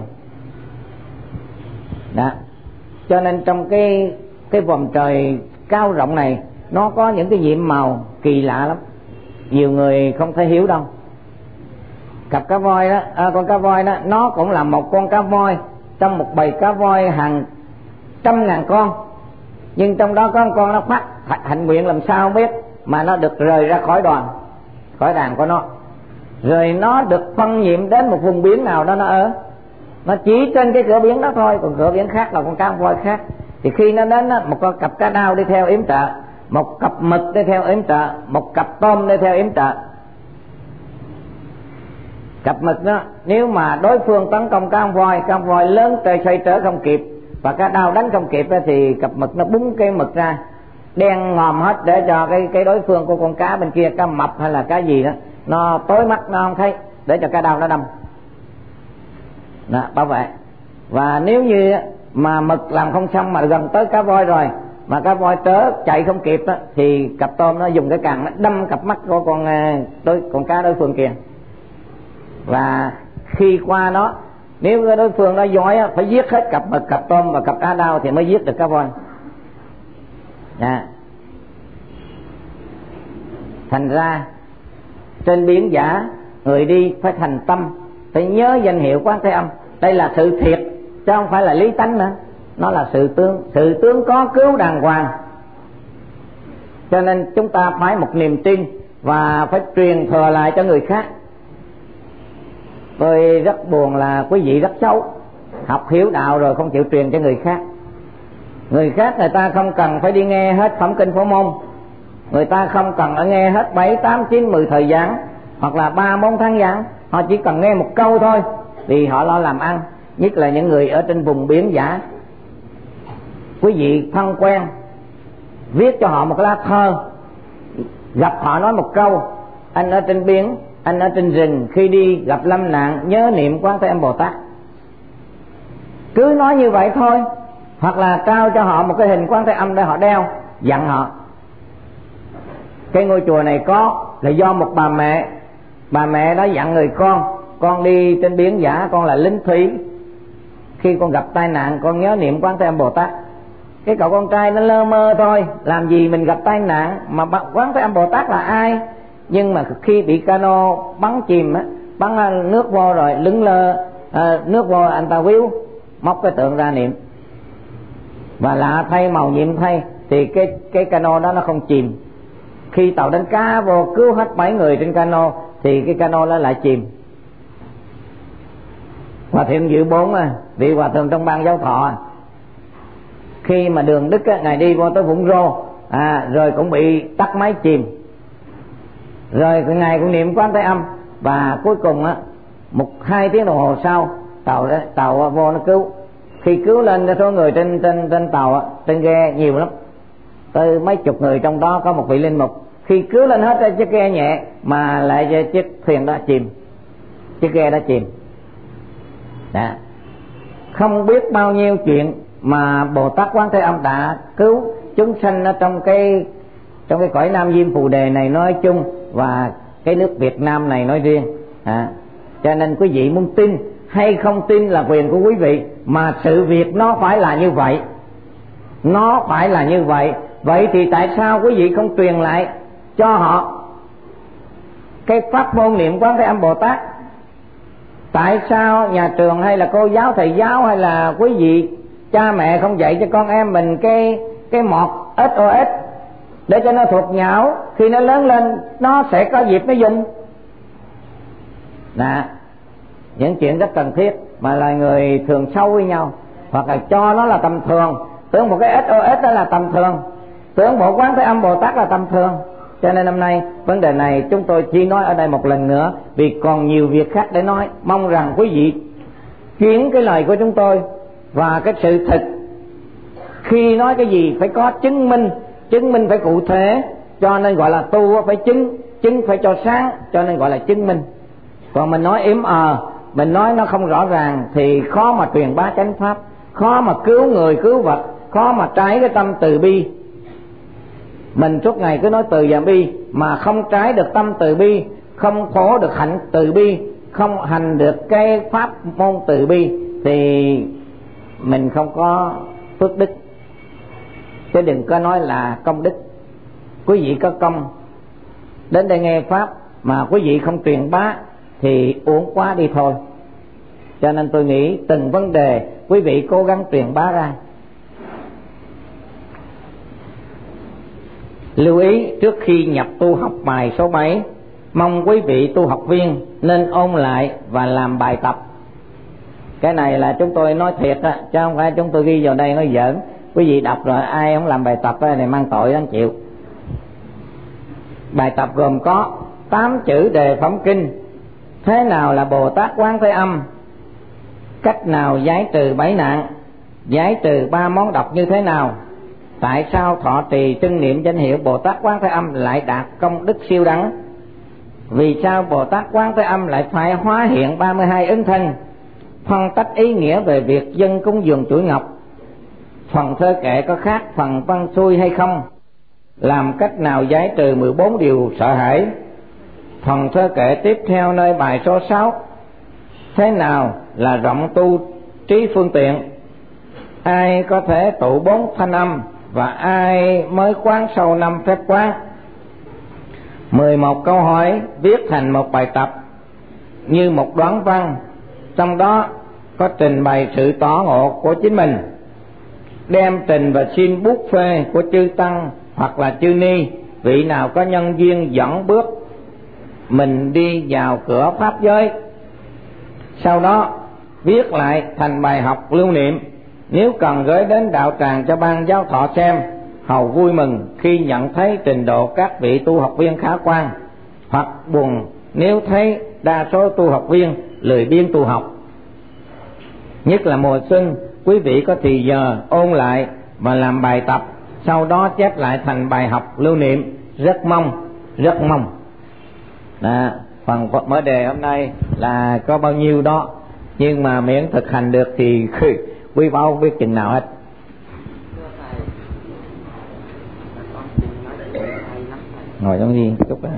Đó. Cho nên trong cái cái vòng trời cao rộng này nó có những cái nhiệm màu kỳ lạ lắm, nhiều người không thể hiểu đâu. Cặp cá voi đó, à, con cá voi đó, nó cũng là một con cá voi trong một bầy cá voi hàng trăm ngàn con, nhưng trong đó có một con nó phát hạnh nguyện làm sao không biết mà nó được rời ra khỏi đoàn, khỏi đàn của nó, rồi nó được phân nhiệm đến một vùng biển nào đó nó ở, nó chỉ trên cái cửa biển đó thôi, còn cửa biển khác là con cá voi khác. Thì khi nó đến đó, một con cặp cá đao đi theo yểm trợ, một cặp mực đi theo yểm trợ, một cặp tôm đi theo yểm trợ. Cặp mực đó, nếu mà đối phương tấn công cá voi, cá voi lớn trời xoay trở không kịp và cá đao đánh không kịp thì cặp mực nó búng cái mực ra đen ngòm hết, để cho cái cái đối phương của con cá bên kia, cá mập hay là cá gì đó, nó tối mắt nó không thấy, để cho cá đao nó đâm. Đó, bảo vệ. Và nếu như mà mực làm không xong mà gần tới cá voi rồi mà cá voi trớ chạy không kịp đó, thì cặp tôm nó dùng cái càng nó đâm cặp mắt của con đối con cá đối phương kia. Và khi qua nó, nếu cái đối phương nó giỏi phải giết hết cặp mực, cặp tôm và cặp cá đao thì mới giết được cá voi. À. Thành ra trên biển giả, người đi phải thành tâm, phải nhớ danh hiệu Quán Thế Âm. Đây là sự thiệt chứ không phải là lý tánh nữa, nó là sự tướng, sự tướng có cứu đàng hoàng. Cho nên chúng ta phải một niềm tin và phải truyền thừa lại cho người khác. Tôi rất buồn là quý vị rất xấu, học hiểu đạo rồi không chịu truyền cho người khác. Người khác người ta không cần phải đi nghe hết phẩm kinh Phổ Môn, người ta không cần ở nghe hết bảy, tám, chín, mười thời giảng hoặc là ba, bốn tháng giảng, họ chỉ cần nghe một câu thôi vì họ lo làm ăn. Nhất là những người ở trên vùng biển giả, quý vị thân quen viết cho họ một cái lá thơ, gặp họ nói một câu: anh ở trên biển, anh ở trên rừng, khi đi gặp lâm nạn nhớ niệm Quán Thế Âm Bồ Tát. Cứ nói như vậy thôi, hoặc là trao cho họ một cái hình Quán Thế Âm để họ đeo, dặn họ. Cái ngôi chùa này có là do một bà mẹ, bà mẹ đó dặn người con: con đi trên biển giả, con là lính thủy, khi con gặp tai nạn con nhớ niệm Quán Thế Âm Bồ Tát. Cái cậu con trai nó lơ mơ thôi, làm gì mình gặp tai nạn mà Quán Thế Âm Bồ Tát là ai. Nhưng mà khi bị cano bắn chìm á, bắn nước vô rồi lững lơ, à, nước vô anh ta víu móc cái tượng ra niệm. Và lạ thay, màu nhiệm thay, thì cái cái cano đó nó không chìm. Khi tàu đánh cá vô cứu hết bảy người trên cano thì cái cano đó lại chìm. Hòa thượng Dự Bốn à, vị hòa thượng trong ban giáo thọ, khi mà đường Đức á, ngài đi vô tới Vũng Rô à, rồi cũng bị tắt máy chìm, rồi ngài cũng niệm Quán Thế Âm, và cuối cùng á, một hai tiếng đồng hồ sau tàu đó, tàu vô nó cứu. Khi cứu lên số người trên trên trên tàu á, trên ghe nhiều lắm, tới mấy chục người, trong đó có một vị linh mục. Khi cứu lên hết chiếc ghe nhẹ mà lại chiếc thuyền đó chìm, chiếc ghe đó chìm. Đó. Không biết bao nhiêu chuyện mà Bồ Tát Quán Thế Âm đã cứu chúng sanh ở trong cái trong cái cõi Nam Diêm Phù Đề này nói chung và cái nước Việt Nam này nói riêng. À, cho nên quý vị muốn tin hay không tin là quyền của quý vị, mà sự việc nó phải là như vậy, nó phải là như vậy. Vậy thì tại sao quý vị không truyền lại cho họ cái pháp môn niệm Quán Thế Âm Bồ Tát? Tại sao nhà trường hay là cô giáo thầy giáo hay là quý vị cha mẹ không dạy cho con em mình cái cái mọt ét o ét để cho nó thuộc nhão, khi nó lớn lên nó sẽ có dịp nó dùng? Nè, những chuyện rất cần thiết mà loài người thường sâu với nhau, hoặc là cho nó là tầm thường, tưởng một cái ét o ét đó là tầm thường, tưởng bộ Quán Thế Âm Bồ Tát là tầm thường. Cho nên hôm nay vấn đề này chúng tôi chỉ nói ở đây một lần nữa, vì còn nhiều việc khác để nói. Mong rằng quý vị chuyển cái lời của chúng tôi và cái sự thực, khi nói cái gì phải có chứng minh, chứng minh phải cụ thể, cho nên gọi là tu phải chứng, chứng phải cho sáng, cho nên gọi là chứng minh. Còn mình nói yếm ờ, mình nói nó không rõ ràng thì khó mà truyền bá chánh pháp, khó mà cứu người cứu vật, khó mà trái cái tâm từ bi. Mình suốt ngày cứ nói từ và bi mà không trái được tâm từ bi, không phổ được hạnh từ bi, không hành được cái pháp môn từ bi thì mình không có phước đức. Chứ đừng có nói là công đức. Quý vị có công đến đây nghe pháp mà quý vị không truyền bá thì uổng quá đi thôi. Cho nên tôi nghĩ từng vấn đề quý vị cố gắng truyền bá ra. Lưu ý trước khi nhập tu học bài số bảy, mong quý vị tu học viên nên ôn lại và làm bài tập. Cái này là chúng tôi nói thiệt á, chứ không phải chúng tôi ghi vào đây nói giỡn. Quý vị đọc rồi ai không làm bài tập này mang tội anh chịu. Bài tập gồm có tám chữ đề phẩm kinh: thế nào là Bồ Tát Quán Thế Âm, cách nào giải trừ bảy nạn, giải trừ ba món độc như thế nào, tại sao thọ trì trưng niệm danh hiệu Bồ Tát Quán Thế Âm lại đạt công đức siêu đẳng, vì sao Bồ Tát Quán Thế Âm lại phải hóa hiện ba mươi hai ứng thân, phân tách ý nghĩa về việc dân cúng dường chuỗi ngọc, phần thơ kệ có khác phần văn xuôi hay không, làm cách nào giải trừ mười bốn điều sợ hãi. Phần thơ kệ tiếp theo nơi bài số sáu: thế nào là rộng tu trí phương tiện, ai có thể tụ bốn thanh âm và ai mới quán sâu năm phép quán. Mười một câu hỏi viết thành một bài tập như một đoạn văn, trong đó có trình bày sự tỏ ngộ của chính mình, đem trình và xin bút phê của chư tăng hoặc là chư ni, vị nào có nhân duyên dẫn bước mình đi vào cửa pháp giới. Sau đó viết lại thành bài học lưu niệm, nếu cần gửi đến đạo tràng cho ban giáo thọ xem, hầu vui mừng khi nhận thấy trình độ các vị tu học viên khả quan, hoặc buồn nếu thấy đa số tu học viên lười biếng tu học. Nhất là mùa xuân, quý vị có thì giờ ôn lại và làm bài tập, sau đó chép lại thành bài học lưu niệm. Rất mong, rất mong. Đó, phần mở đề hôm nay là có bao nhiêu đó, nhưng mà miễn thực hành được thì quý báu biết chừng nào hết. Ngồi xuống đi chút đó.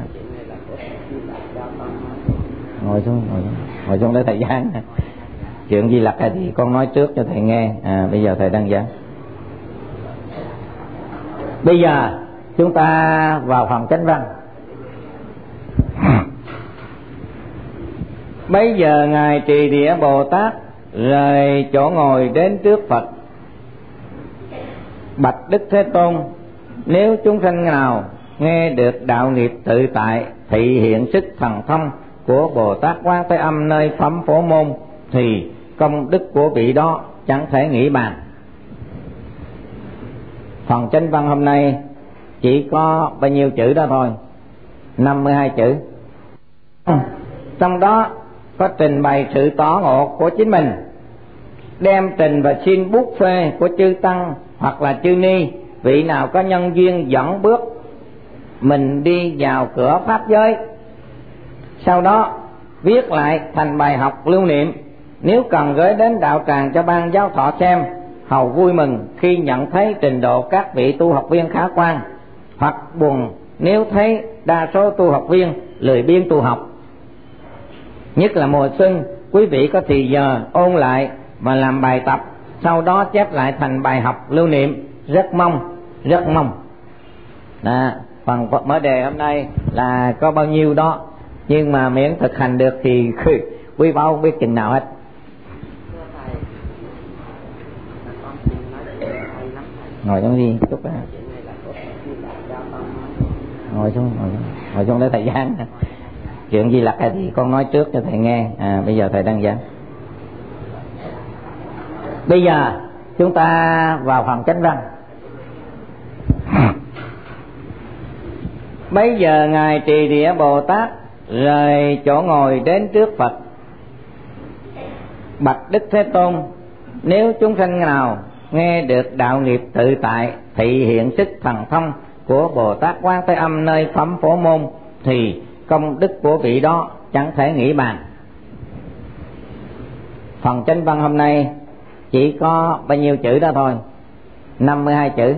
Ngồi xuống, ngồi xuống, ngồi xuống để thầy giảng. Chuyện Di Lặc thì con nói trước cho thầy nghe. À, bây giờ thầy đang giảng. Bây giờ chúng ta vào phần chánh văn. Bây giờ ngài Trì Địa Bồ Tát rời chỗ ngồi đến trước Phật, bạch Đức Thế Tôn: nếu chúng sanh nào nghe được đạo nghiệp tự tại thị hiện sức thần thông của Bồ Tát Quán Thế Âm nơi phẩm phổ môn, thì công đức của vị đó chẳng thể nghĩ bàn. Phần chánh văn hôm nay chỉ có bao nhiêu chữ đó thôi, năm mươi hai chữ. Trong đó có trình bày sự tỏ ngộ của chính mình, đem trình và xin bút phê của chư tăng hoặc là chư ni, vị nào có nhân duyên dẫn bước mình đi vào cửa pháp giới. Sau đó viết lại thành bài học lưu niệm, nếu cần gửi đến đạo tràng cho ban giáo thọ xem, hầu vui mừng khi nhận thấy trình độ các vị tu học viên khả quan, hoặc buồn nếu thấy đa số tu học viên lười biếng tu học. Nhất là mùa xuân, quý vị có thì giờ ôn lại và làm bài tập, sau đó chép lại thành bài học lưu niệm. Rất mong, rất mong. Đó, phần mở đề hôm nay là có bao nhiêu đó, nhưng mà miễn thực hành được thì quý báo không biết chừng nào hết. Ngồi xuống đi chút đó. Ngồi xuống, ngồi xuống, ngồi xuống để thầy giảng. Chuyện Di Lặc thì con nói trước cho thầy nghe. À, bây giờ thầy đang giảng. Bây giờ chúng ta vào phần chánh văn. Bây giờ ngài Trì Địa Bồ Tát rời chỗ ngồi đến trước Phật, bạch Đức Thế Tôn: nếu chúng sanh nào nghe được đạo nghiệp tự tại thị hiện sức thần thông của Bồ Tát Quán Thế Âm nơi phẩm Phổ Môn, thì công đức của vị đó chẳng thể nghĩ bàn. Phần chánh văn hôm nay chỉ có bao nhiêu chữ đó thôi? năm mươi hai chữ.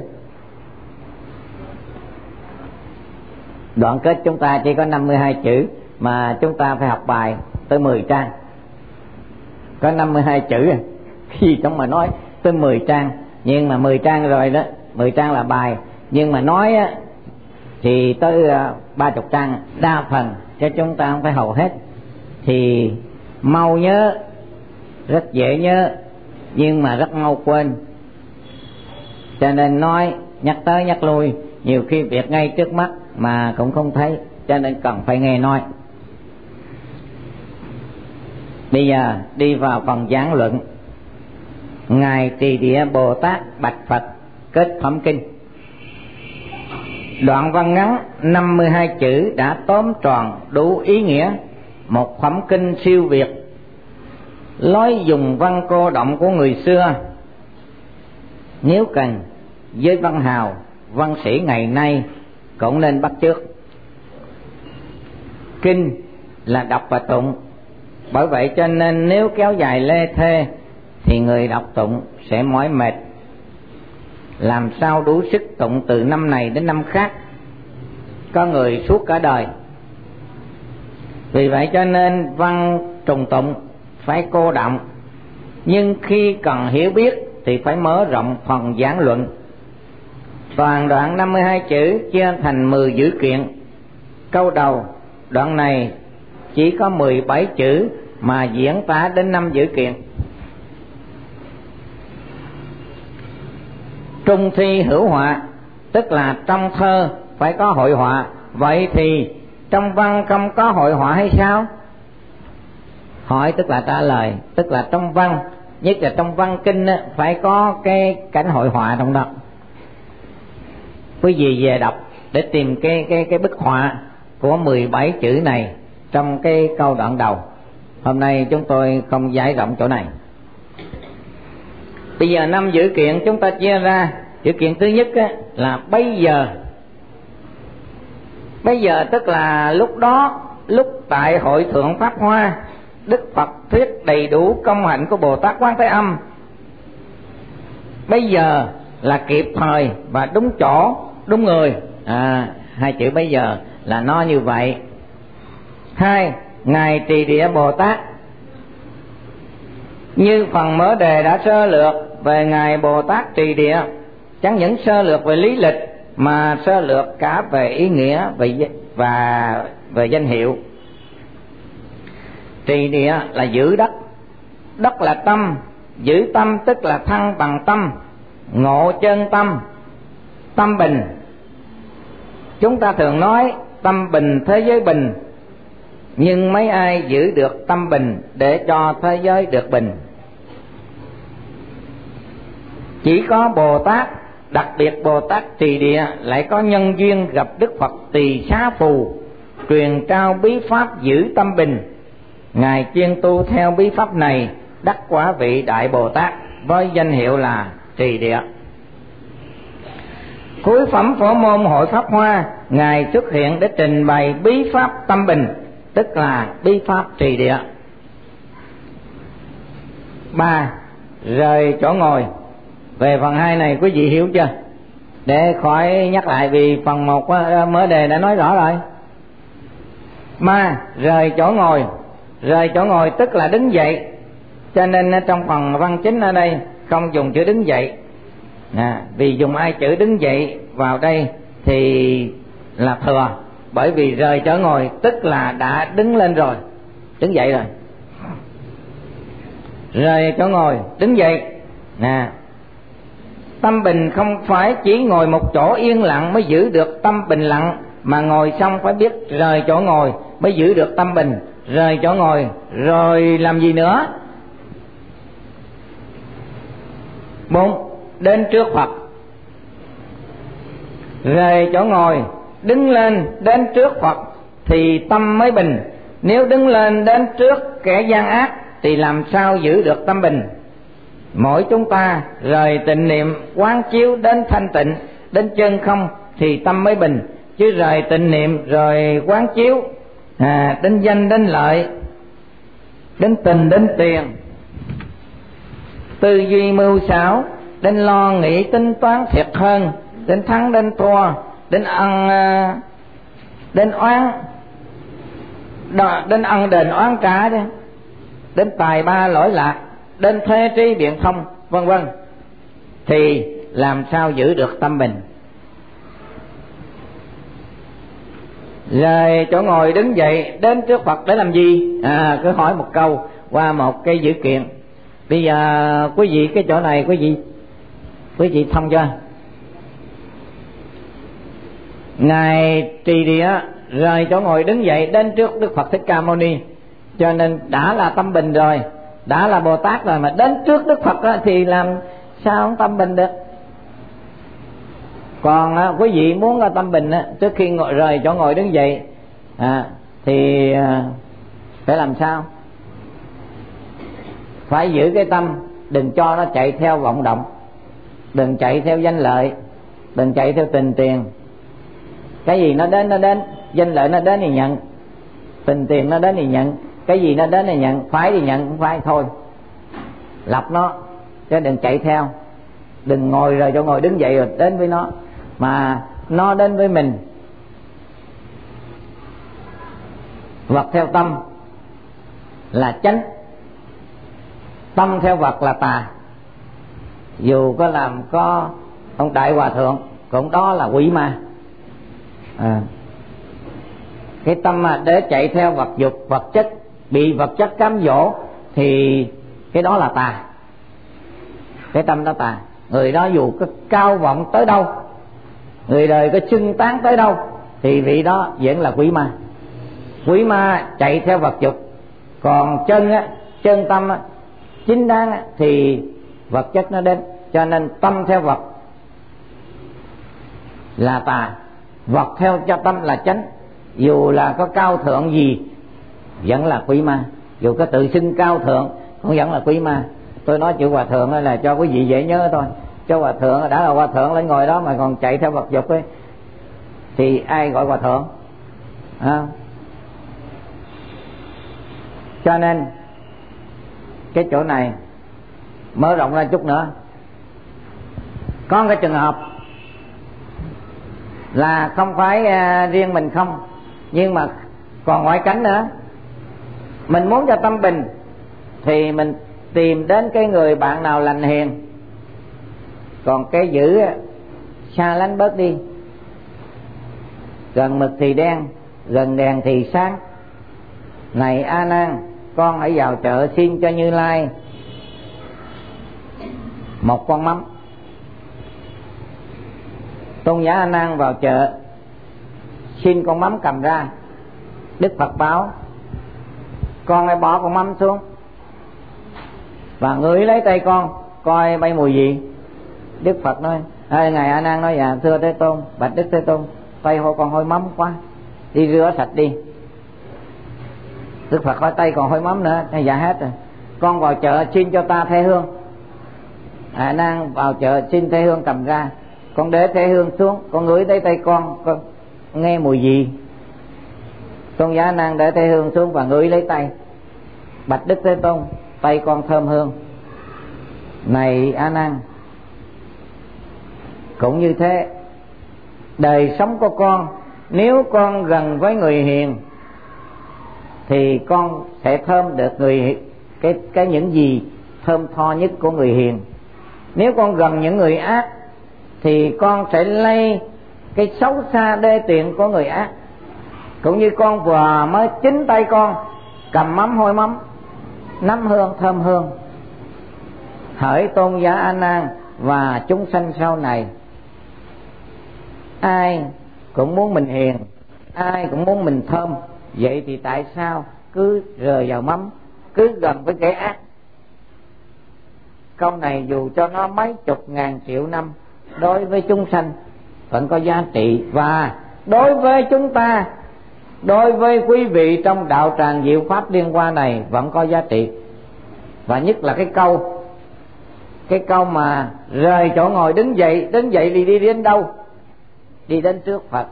Đoạn kết chúng ta chỉ có năm mươi hai chữ, mà chúng ta phải học bài tới mười trang. Có năm mươi hai chữ, khi chúng mà nói tới mười trang, nhưng mà mười trang rồi đó, mười trang là bài, nhưng mà nói á, thì tới ba chục trang. Đa phần cho chúng ta không phải hầu hết, thì mau nhớ, rất dễ nhớ, nhưng mà rất mau quên. Cho nên nói nhắc tới nhắc lui, nhiều khi việc ngay trước mắt mà cũng không thấy, cho nên cần phải nghe nói. Bây giờ đi vào phần giảng luận. Ngài Trì Địa Bồ Tát bạch Phật kết phẩm kinh. Đoạn văn ngắn năm mươi hai chữ đã tóm tròn đủ ý nghĩa một phẩm kinh siêu việt. Lối dùng văn cô động của người xưa, nếu cần với văn hào văn sĩ ngày nay cũng nên bắt chước. Kinh là đọc và tụng, bởi vậy cho nên nếu kéo dài lê thê thì người đọc tụng sẽ mỏi mệt, làm sao đủ sức tụng từ năm này đến năm khác, có người suốt cả đời. Vì vậy cho nên văn trùng tụng phải cô động, nhưng khi cần hiểu biết thì phải mở rộng phần giảng luận. Toàn đoạn năm mươi hai chữ chia thành mười dữ kiện. Câu đầu đoạn này chỉ có mười bảy chữ mà diễn tả đến năm dữ kiện. Trung thi hữu họa, tức là trong thơ phải có hội họa. Vậy thì trong văn không có hội họa hay sao? Hỏi tức là trả lời, tức là trong văn, nhất là trong văn kinh á, phải có cái cảnh hội họa trong đó. Quý vị về đọc để tìm cái cái cái bức họa của mười bảy chữ này trong cái câu đoạn đầu. Hôm nay chúng tôi không giải rộng chỗ này. Bây giờ năm dữ kiện chúng ta chia ra. Dữ kiện thứ nhất á, là bây giờ. Bây giờ tức là lúc đó, lúc tại hội thượng Pháp Hoa, Đức Phật thuyết đầy đủ công hạnh của Bồ Tát Quán Thế Âm. Bây giờ là kịp thời và đúng chỗ, đúng người. À, hai chữ bây giờ là nó như vậy. Hai, ngài Trì Địa Bồ Tát. Như phần mở đề đã sơ lược về ngài Bồ Tát Trì Địa, chẳng những sơ lược về lý lịch mà sơ lược cả về ý nghĩa và về danh hiệu. Trì Địa là giữ đất, đất là tâm, giữ tâm tức là thăng bằng tâm, ngộ chân tâm, tâm bình. Chúng ta thường nói tâm bình thế giới bình, nhưng mấy ai giữ được tâm bình để cho thế giới được bình? Chỉ có Bồ Tát, đặc biệt Bồ Tát Trì Địa lại có nhân duyên gặp Đức Phật Tỳ Xá Phù, truyền trao bí pháp giữ tâm bình. Ngài chuyên tu theo bí pháp này, đắc quả vị Đại Bồ Tát với danh hiệu là Trì Địa. Cuối phẩm Phổ Môn Hội Pháp Hoa, ngài xuất hiện để trình bày bí pháp tâm bình, tức là bí pháp Trì Địa. Ba, rời chỗ ngồi. Về phần hai này quý vị hiểu chưa? Để khỏi nhắc lại vì phần một mới đề đã nói rõ rồi. Ma rời chỗ ngồi, rời chỗ ngồi tức là đứng dậy, cho nên trong phần văn chính ở đây không dùng chữ đứng dậy. À, vì dùng ai chữ đứng dậy vào đây thì là thừa, bởi vì rời chỗ ngồi tức là đã đứng lên rồi, đứng dậy rồi. Rời chỗ ngồi, đứng dậy. Nè, tâm bình không phải chỉ ngồi một chỗ yên lặng mới giữ được tâm bình lặng, mà ngồi xong phải biết rời chỗ ngồi mới giữ được tâm bình. Rời chỗ ngồi rồi làm gì nữa? Bốn, đến trước Phật. Rời chỗ ngồi, đứng lên đến trước Phật thì tâm mới bình. Nếu đứng lên đến trước kẻ gian ác thì làm sao giữ được tâm bình? Mỗi chúng ta rời tịnh niệm quán chiếu đến thanh tịnh, đến chân không thì tâm mới bình. Chứ rời tịnh niệm rồi quán chiếu à, đến danh đến lợi, đến tình đến tiền, tư duy mưu xảo, đến lo nghĩ tính toán thiệt hơn, đến thắng đến thua, đến ăn đến oán đó, đến ăn đền oán trả đấy, đến tài ba lỗi lạc, đến thế trí biện thông, vân vân, thì làm sao giữ được tâm bình? Rồi chỗ ngồi đứng dậy đến trước Phật để làm gì? À, cứ hỏi một câu qua một cái dữ kiện. Bây giờ quý vị cái chỗ này quý vị quý vị thông chưa? Ngài Trì Địa rời chỗ ngồi đứng dậy đến trước Đức Phật Thích Ca Mâu Ni, cho nên đã là tâm bình rồi, đã là Bồ Tát rồi, mà đến trước Đức Phật đó, thì làm sao không tâm bình được? Còn á, quý vị muốn có tâm bình á, trước khi ngồi, rời chỗ ngồi đứng dậy à, thì à, phải làm sao? Phải giữ cái tâm, đừng cho nó chạy theo vọng động, đừng chạy theo danh lợi, đừng chạy theo tình tiền. Cái gì nó đến nó đến, danh lợi nó đến thì nhận, tình tiền nó đến thì nhận, cái gì nó đến thì nhận, phải thì nhận, không phải thôi. Lập nó, chứ đừng chạy theo. Đừng ngồi rồi chỗ ngồi đứng dậy rồi đến với nó, mà nó đến với mình. Vật theo tâm là chánh, tâm theo vật là tà. Dù có làm có ông Đại Hòa Thượng cũng đó là quỷ ma. À, cái tâm mà để chạy theo vật dục, vật chất, bị vật chất cám dỗ thì cái đó là tà. Cái tâm đó tà. Người đó dù có cao vọng tới đâu, người đời có xưng tán tới đâu, thì vị đó vẫn là quỷ ma. Quỷ ma chạy theo vật dục, còn chân á, chân tâm á, chính đáng á, thì vật chất nó đến. Cho nên tâm theo vật là tà, vật theo cho tâm là chánh. Dù là có cao thượng gì vẫn là quỷ ma, dù có tự xưng cao thượng cũng vẫn là quỷ ma. Tôi nói chữ Hòa Thượng là cho quý vị dễ nhớ thôi. Cho Hòa Thượng đã là Hòa Thượng lên ngồi đó mà còn chạy theo vật dục ấy, thì ai gọi Hòa Thượng à? Cho nên cái chỗ này mở rộng ra chút nữa. Có cái trường hợp là không phải uh, riêng mình không, nhưng mà còn ngoại cảnh nữa. Mình muốn cho tâm bình thì mình tìm đến cái người bạn nào lành hiền, còn cái dữ xa lánh bớt đi. Gần mực thì đen, gần đèn thì sáng. Này A Nan, con hãy vào chợ xin cho Như Lai một con mắm. Tôn giả A Nan vào chợ xin con mắm cầm ra. Đức Phật báo con hãy bỏ con mắm xuống và ngửi lấy tay con coi bay mùi gì. Đức Phật nói, à, ngài A Nan nói dạ thưa Thế Tôn, bạch Đức Thế Tôn, tay hôi còn hôi mắm quá, đi rửa sạch đi. Đức Phật hỏi tay còn hôi mắm nữa, dạ hết rồi, con vào chợ xin cho ta thế hương. A Nan vào chợ xin thế hương cầm ra, con để thế hương xuống, con ngửi thấy tay con, con nghe mùi gì. Tôn giả A Nan để thế hương xuống và ngửi lấy tay. Bạch Đức Thế Tôn, tay con thơm hương. Này A Nan, Cũng như thế, đời sống của con, nếu con gần với người hiền thì con sẽ thơm được người cái cái những gì thơm tho nhất của người hiền. Nếu con gần những người ác thì con sẽ lây cái xấu xa đê tiện của người ác. Cũng như con vừa mới chính tay con cầm mắm hôi mắm, nắm hương thơm hương, hỡi tôn giả A Nan và chúng sanh sau này, ai cũng muốn mình hiền, ai cũng muốn mình thơm, vậy thì tại sao cứ rời vào mắm, cứ gần với kẻ ác? Câu này dù cho nó mấy chục ngàn triệu năm, đối với chúng sanh vẫn có giá trị, và đối với chúng ta, đối với quý vị trong đạo tràng Diệu Pháp Liên Hoa này vẫn có giá trị. Và nhất là cái câu cái câu mà rời chỗ ngồi đứng dậy. Đứng dậy thì đi đến đâu? Đi đến trước Phật.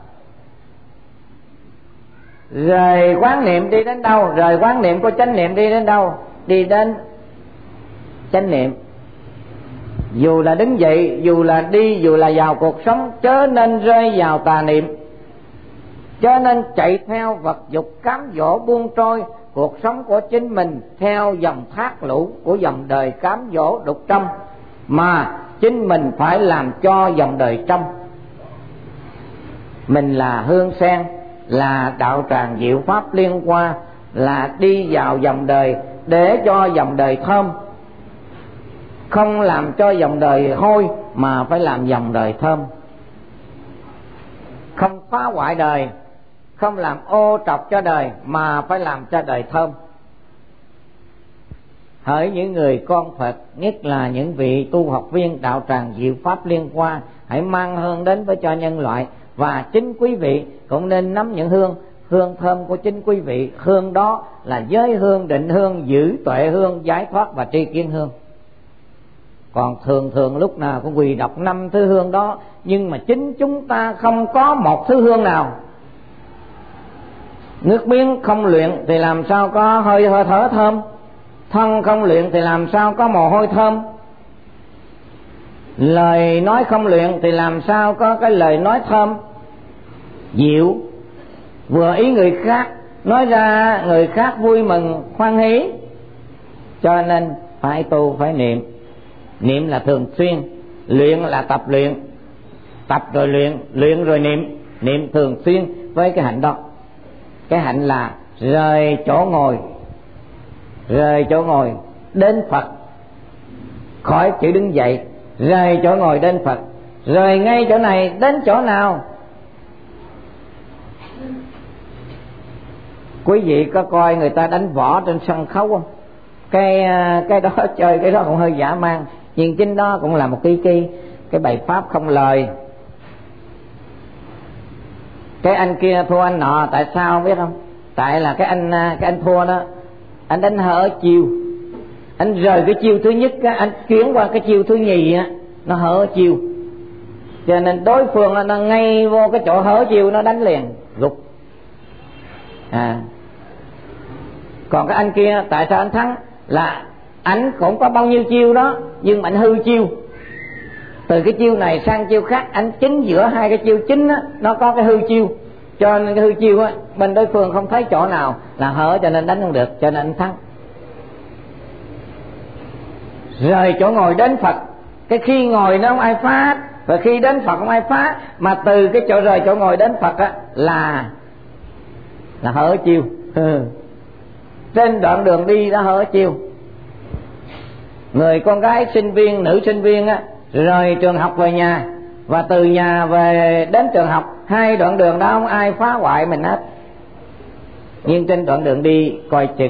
Rời quán niệm đi đến đâu? Rời quán niệm của chánh niệm đi đến đâu? Đi đến chánh niệm. Dù là đứng dậy, dù là đi, dù là vào cuộc sống, chớ nên rơi vào tà niệm, chớ nên chạy theo vật dục cám dỗ buông trôi cuộc sống của chính mình theo dòng thác lũ của dòng đời cám dỗ đục trong, mà chính mình phải làm cho dòng đời trong. Mình là hương sen, là đạo tràng Diệu Pháp Liên Hoa, là đi vào dòng đời để cho dòng đời thơm, không làm cho dòng đời hôi mà phải làm dòng đời thơm. Không phá hoại đời, không làm ô trọc cho đời mà phải làm cho đời thơm. Hỡi những người con Phật, nhất là những vị tu học viên đạo tràng Diệu Pháp Liên Hoa, hãy mang hương đến với cho nhân loại, và chính quý vị cũng nên nắm những hương hương thơm của chính quý vị. Hương đó là giới hương, định hương, giữ tuệ hương, giải thoát và tri kiến hương. Còn thường thường lúc nào cũng quỳ đọc năm thứ hương đó, nhưng mà chính chúng ta không có một thứ hương nào. Nước miếng không luyện thì làm sao có hơi hơi thở thơm, thân không luyện thì làm sao có mồ hôi thơm, lời nói không luyện thì làm sao có cái lời nói thơm dịu, vừa ý người khác, nói ra người khác vui mừng hoan hỷ. Cho nên phải tu, phải niệm. Niệm là thường xuyên, luyện là tập luyện, tập rồi luyện, luyện rồi niệm. Niệm thường xuyên với cái hạnh đó. Cái hạnh là rời chỗ ngồi, rời chỗ ngồi đến Phật, khỏi chữ đứng dậy. Rời chỗ ngồi đến Phật, rời ngay chỗ này đến chỗ nào? Quý vị có coi người ta đánh võ trên sân khấu không? Cái cái đó chơi cái đó cũng hơi dã man, nhưng chính đó cũng là một cái cái cái bài pháp không lời. Cái anh kia thua anh nọ, tại sao biết không? Tại là cái anh cái anh thua đó, anh đánh hở chiêu, anh rời cái chiêu thứ nhất á, anh chuyển qua cái chiêu thứ nhì á, nó hở chiêu, cho nên đối phương nó ngay vô cái chỗ hở chiêu nó đánh liền gục. À, còn cái anh kia tại sao anh thắng? Là anh cũng có bao nhiêu chiêu đó, nhưng mà anh hư chiêu, từ cái chiêu này sang chiêu khác, anh chính giữa hai cái chiêu chính á, nó có cái hư chiêu, cho nên cái hư chiêu á bên đối phương không thấy chỗ nào là hở, cho nên đánh không được, cho nên anh thắng. Rời chỗ ngồi đến Phật, cái khi ngồi nó không ai phá, và khi đến Phật không ai phá, mà từ cái chỗ rời chỗ ngồi đến Phật á là là hở chiêu. Ừ. Trên đoạn đường đi đã hở chiêu. Người con gái sinh viên, nữ sinh viên á, rời trường học về nhà, và từ nhà về đến trường học, hai đoạn đường đó không ai phá hoại mình hết, nhưng trên đoạn đường đi coi chừng.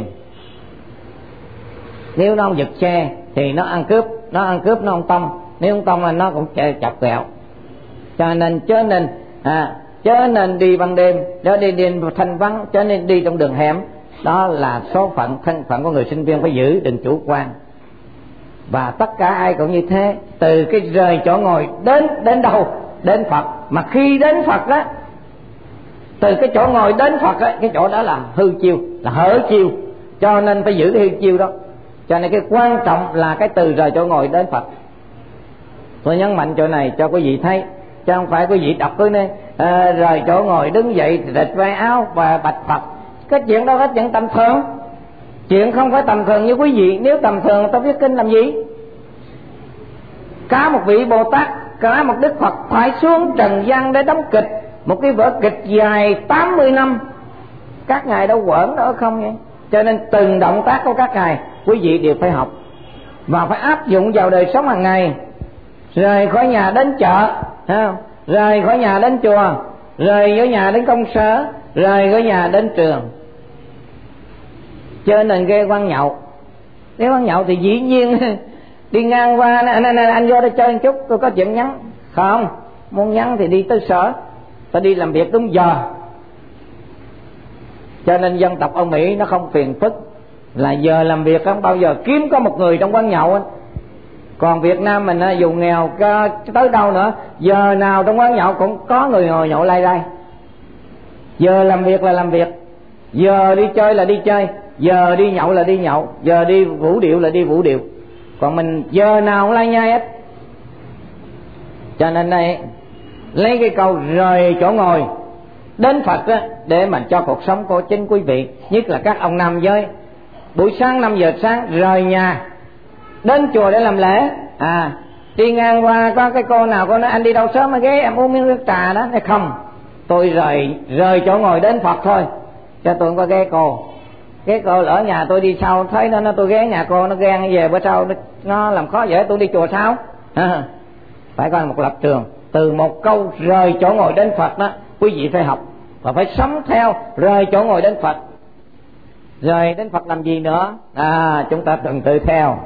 Nếu nó không giật xe thì nó ăn cướp, nó ăn cướp nó không tông, nếu không tông là nó cũng chọc kẹo. Cho nên chớ nên à, chớ nên đi ban đêm, chớ đi đêm thanh vắng, chớ nên đi trong đường hẻm. Đó là số phận, thân phận của người sinh viên phải giữ, đừng chủ quan. Và tất cả ai cũng như thế, từ cái rời chỗ ngồi đến đến đâu? Đến Phật. Mà khi đến Phật á, từ cái chỗ ngồi đến Phật á, cái chỗ đó là hư chiêu, là hở chiêu, cho nên phải giữ cái hư chiêu đó. Cho nên cái quan trọng là cái từ rời chỗ ngồi đến Phật. Tôi nhấn mạnh chỗ này cho quý vị thấy, chứ không phải quý vị đọc cứ nói à, rời chỗ ngồi đứng dậy rịch vai áo và bạch Phật. Cái chuyện đó là chuyện tầm thường. Chuyện không phải tầm thường như quý vị. Nếu tầm thường tôi viết kinh làm gì? Cả một vị Bồ Tát, cả một Đức Phật phải xuống trần gian để đóng kịch, một cái vở kịch dài tám mươi năm. Các ngài đâu quẩn nữa không vậy? Cho nên từng động tác của các ngài quý vị đều phải học và phải áp dụng vào đời sống hàng ngày. Rời khỏi nhà đến chợ, không? Rời khỏi nhà đến chùa, rời khỏi nhà đến công sở, rời khỏi nhà đến trường. Cho nên ghê quán nhậu. Nếu quán nhậu thì dĩ nhiên đi ngang qua anh, anh, anh vô đây chơi một chút, tôi có chuyện nhắn. Không, muốn nhắn thì đi tới sở, tôi đi làm việc đúng giờ. Cho nên dân tộc Âu Mỹ nó không phiền phức là giờ làm việc không bao giờ kiếm có một người trong quán nhậu ấy. Còn Việt Nam mình dù nghèo tới đâu nữa, giờ nào trong quán nhậu cũng có người ngồi nhậu lay đây. Giờ làm việc là làm việc, giờ đi chơi là đi chơi, giờ đi nhậu là đi nhậu, giờ đi vũ điệu là đi vũ điệu. Còn mình giờ nào cũng lay nhai hết. Cho nên đây lấy cái câu rời chỗ ngồi đến Phật á, để mà cho cuộc sống của chính quý vị, nhất là các ông nam giới, buổi sáng năm giờ sáng rời nhà đến chùa để làm lễ. À, đi ngang qua có cái cô nào cô nói anh đi đâu sớm mà ghé em uống miếng nước trà đó. Hay không, tôi rời rời chỗ ngồi đến Phật thôi, cho tôi không có ghé cô. Ghé cô lỡ nhà tôi đi sau thấy nó, nó tôi ghé nhà cô nó ghen về bữa sau nó, nó làm khó dễ tôi đi chùa sao? À, phải có một lập trường. Từ một câu rời chỗ ngồi đến Phật đó, quý vị phải học và phải sống theo rời chỗ ngồi đến Phật. Rời đến Phật làm gì nữa? À, chúng ta từng tự theo.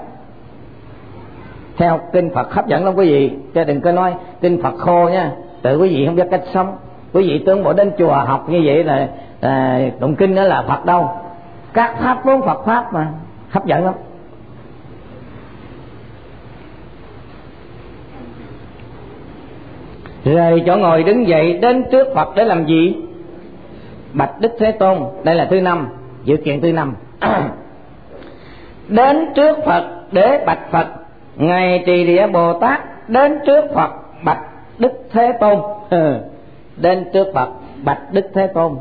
Theo kinh Phật hấp dẫn lắm quý vị, chứ đừng có nói kinh Phật khô nha. Tự quý vị không biết cách sống. Quý vị tưởng bộ đến chùa học như vậy là à, tụng kinh đó là Phật đâu. Các pháp vốn Phật pháp mà, hấp dẫn lắm. Rời chỗ ngồi đứng dậy đến trước Phật để làm gì? Bạch Đức Thế Tôn. Đây là thứ năm, dự kiện thứ năm. Đến trước Phật để bạch Phật. Ngài Trì Địa Bồ Tát đến trước Phật bạch Đức Thế Tôn. Đến trước Phật bạch Đức Thế Tôn.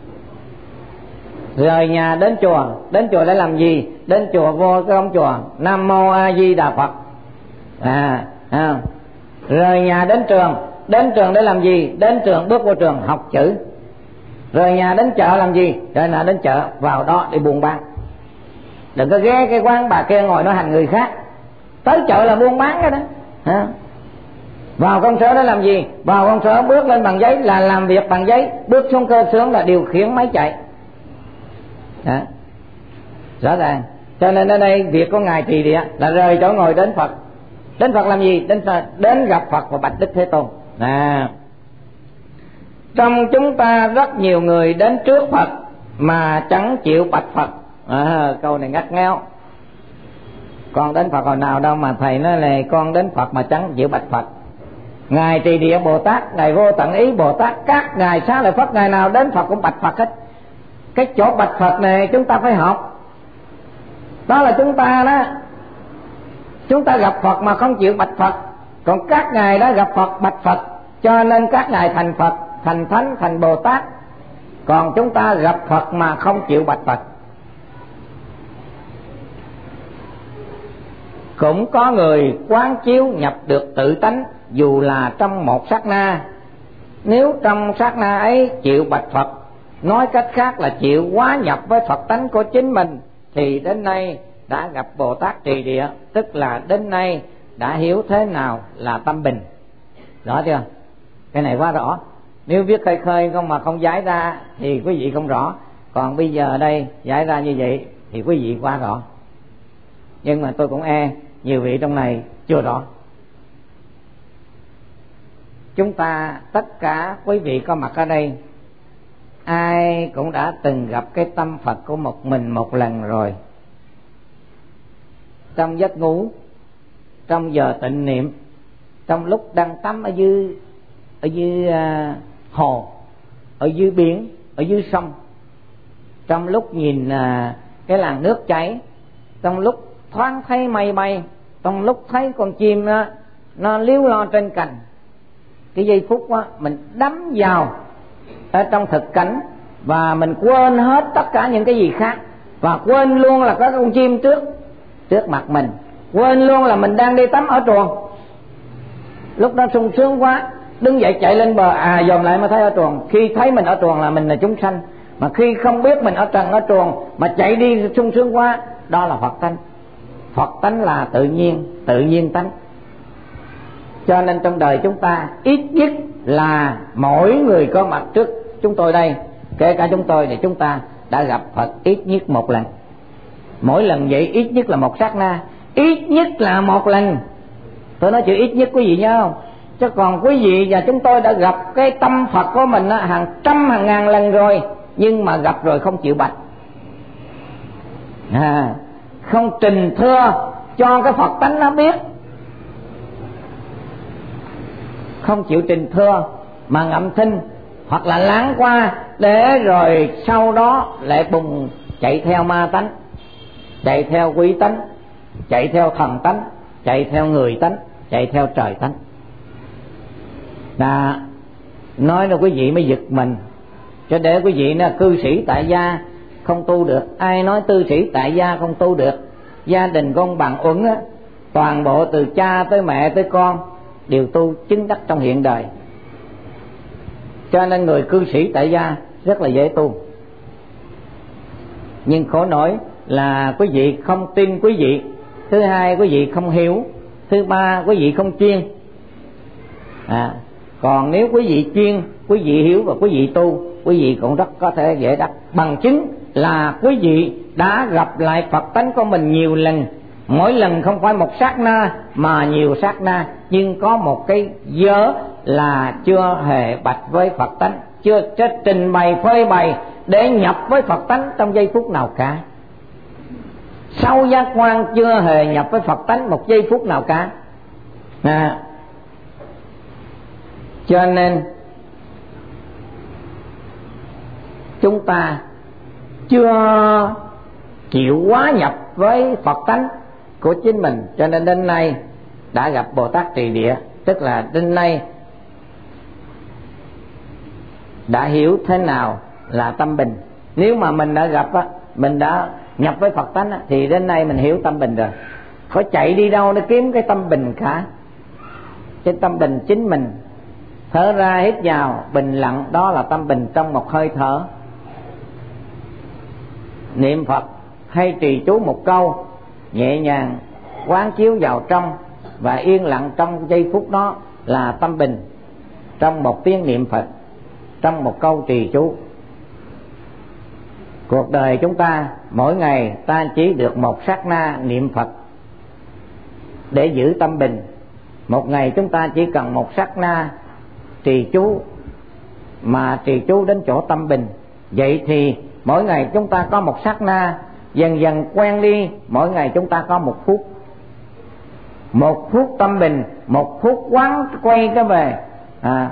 Rời nhà đến chùa. Đến chùa để làm gì? Đến chùa vô cái ông chùa Nam Mô A Di Đà Phật. À, à. Rời nhà đến trường. Đến trường để làm gì? Đến trường bước vô trường học chữ. Rời nhà đến chợ làm gì? Rời nhà đến chợ vào đó để buôn bán. Đừng có ghé cái quán bà kia ngồi nói hành người khác. Tới chợ là buôn bán cái đó. À. Vào công sở để làm gì? Vào công sở bước lên bằng giấy là làm việc bằng giấy, bước xuống cơ xưởng là điều khiển máy chạy. Đó. Rõ ràng. Cho nên ở đây việc của Ngài Trì Địa là rời chỗ ngồi đến Phật. Đến Phật làm gì? Đến Phật, đến gặp Phật và bạch Đức Thế Tôn. À. Trong chúng ta rất nhiều người đến trước Phật mà chẳng chịu bạch Phật. À, câu này ngắt nghéo. Con đến Phật hồi nào đâu mà thầy nói là con đến Phật mà chẳng chịu bạch Phật. Ngài Trì Địa Bồ Tát, Ngài Vô Tận Ý Bồ Tát, các ngài Xá Lợi Phất, ngày nào đến Phật cũng bạch Phật hết. Cái chỗ bạch Phật này chúng ta phải học. Đó là chúng ta đó, chúng ta gặp Phật mà không chịu bạch Phật. Còn các ngài đó gặp Phật bạch Phật, cho nên các ngài thành Phật, thành Thánh, thành Bồ Tát. Còn chúng ta gặp Phật mà không chịu bạch Phật. Cũng có người quán chiếu nhập được tự tánh dù là trong một sát na. Nếu trong sát na ấy chịu bạch Phật, nói cách khác là chịu hóa nhập với Phật tánh của chính mình, thì đến nay đã gặp Bồ Tát Trì Địa, tức là đến nay đã hiểu thế nào là tâm bình. Rõ chưa? Cái này quá rõ. Nếu viết khơi khơi không mà không giải ra thì quý vị không rõ. Còn bây giờ đây giải ra như vậy thì quý vị quá rõ. Nhưng mà tôi cũng e nhiều vị trong này chưa rõ. Chúng ta tất cả quý vị có mặt ở đây, ai cũng đã từng gặp cái tâm Phật của một mình một lần rồi. Trong giấc ngủ, trong giờ tịnh niệm, trong lúc đang tắm ở dưới ở dưới uh, hồ, ở dưới biển, ở dưới sông, trong lúc nhìn uh, cái làn nước chảy, trong lúc thoáng thấy mây bay, trong lúc thấy con chim uh, nó líu lo trên cành. Cái giây phút đó mình đắm vào ở trong thực cảnh, và mình quên hết tất cả những cái gì khác, và quên luôn là có con chim trước trước mặt mình, quên luôn là mình đang đi tắm ở truồng. Lúc đó sung sướng quá, đứng dậy chạy lên bờ, à dòm lại mới thấy ở truồng. Khi thấy mình ở truồng là mình là chúng sanh, mà khi không biết mình ở trần ở truồng mà chạy đi sung sướng quá, đó là Phật tánh. Phật tánh là tự nhiên, tự nhiên tánh. Cho nên trong đời chúng ta ít nhất là mỗi người có mặt trước chúng tôi đây, kể cả chúng tôi, thì chúng ta đã gặp Phật ít nhất một lần. Mỗi lần vậy ít nhất là một sát na, ít nhất là một lần. Tôi nói chữ ít nhất quý vị nhớ không? Chứ còn quý vị và chúng tôi đã gặp cái tâm Phật của mình hàng trăm hàng ngàn lần rồi, nhưng mà gặp rồi không chịu bạch, à, không trình thưa cho cái Phật tánh nó biết, không chịu trình thưa mà ngậm thinh hoặc là láng qua, để rồi sau đó lại bùng chạy theo ma tánh, chạy theo quý tánh, chạy theo thần tánh, chạy theo người tánh, chạy theo trời tánh. Là nói là quý vị mới giật mình, cho để quý vị là cư sĩ tại gia không tu được. Ai nói cư sĩ tại gia không tu được? Gia đình con bằng uẩn á, toàn bộ từ cha tới mẹ tới con đều tu chứng đắc trong hiện đời. Cho nên người cư sĩ tại gia rất là dễ tu. Nhưng khổ nổi là quý vị không tin quý vị, thứ hai quý vị không hiểu, thứ ba quý vị không chuyên. À, còn nếu quý vị chuyên, quý vị hiểu và quý vị tu, quý vị cũng rất có thể dễ đắc. Bằng chứng là quý vị đã gặp lại Phật tánh của mình nhiều lần, mỗi lần không phải một sát na mà nhiều sát na, nhưng có một cái vớ là chưa hề bạch với Phật tánh, chưa trình bày phơi bày để nhập với Phật tánh trong giây phút nào cả. Sau giác quan chưa hề nhập với Phật tánh một giây phút nào cả. À, cho nên chúng ta chưa chịu quá nhập với Phật tánh của chính mình, cho nên đến nay đã gặp Bồ Tát Trì Địa, tức là đến nay đã hiểu thế nào là tâm bình. Nếu mà mình đã gặp á, mình đã nhập với Phật tánh á, thì đến nay mình hiểu tâm bình rồi, khỏi chạy đi đâu để kiếm cái tâm bình cả. Cái tâm bình chính mình, thở ra hít vào bình lặng, đó là tâm bình trong một hơi thở. Niệm Phật hay trì chú một câu nhẹ nhàng quán chiếu vào trong và yên lặng trong giây phút đó là tâm bình trong một tiếng niệm Phật, trong một câu trì chú. Cuộc đời chúng ta mỗi ngày ta chỉ được một sát na niệm Phật để giữ tâm bình. Một ngày chúng ta chỉ cần một sát na trì chú mà trì chú đến chỗ tâm bình. Vậy thì mỗi ngày chúng ta có một sát na, dần dần quen đi, mỗi ngày chúng ta có một phút. Một phút tâm bình, một phút quán quay trở về, à,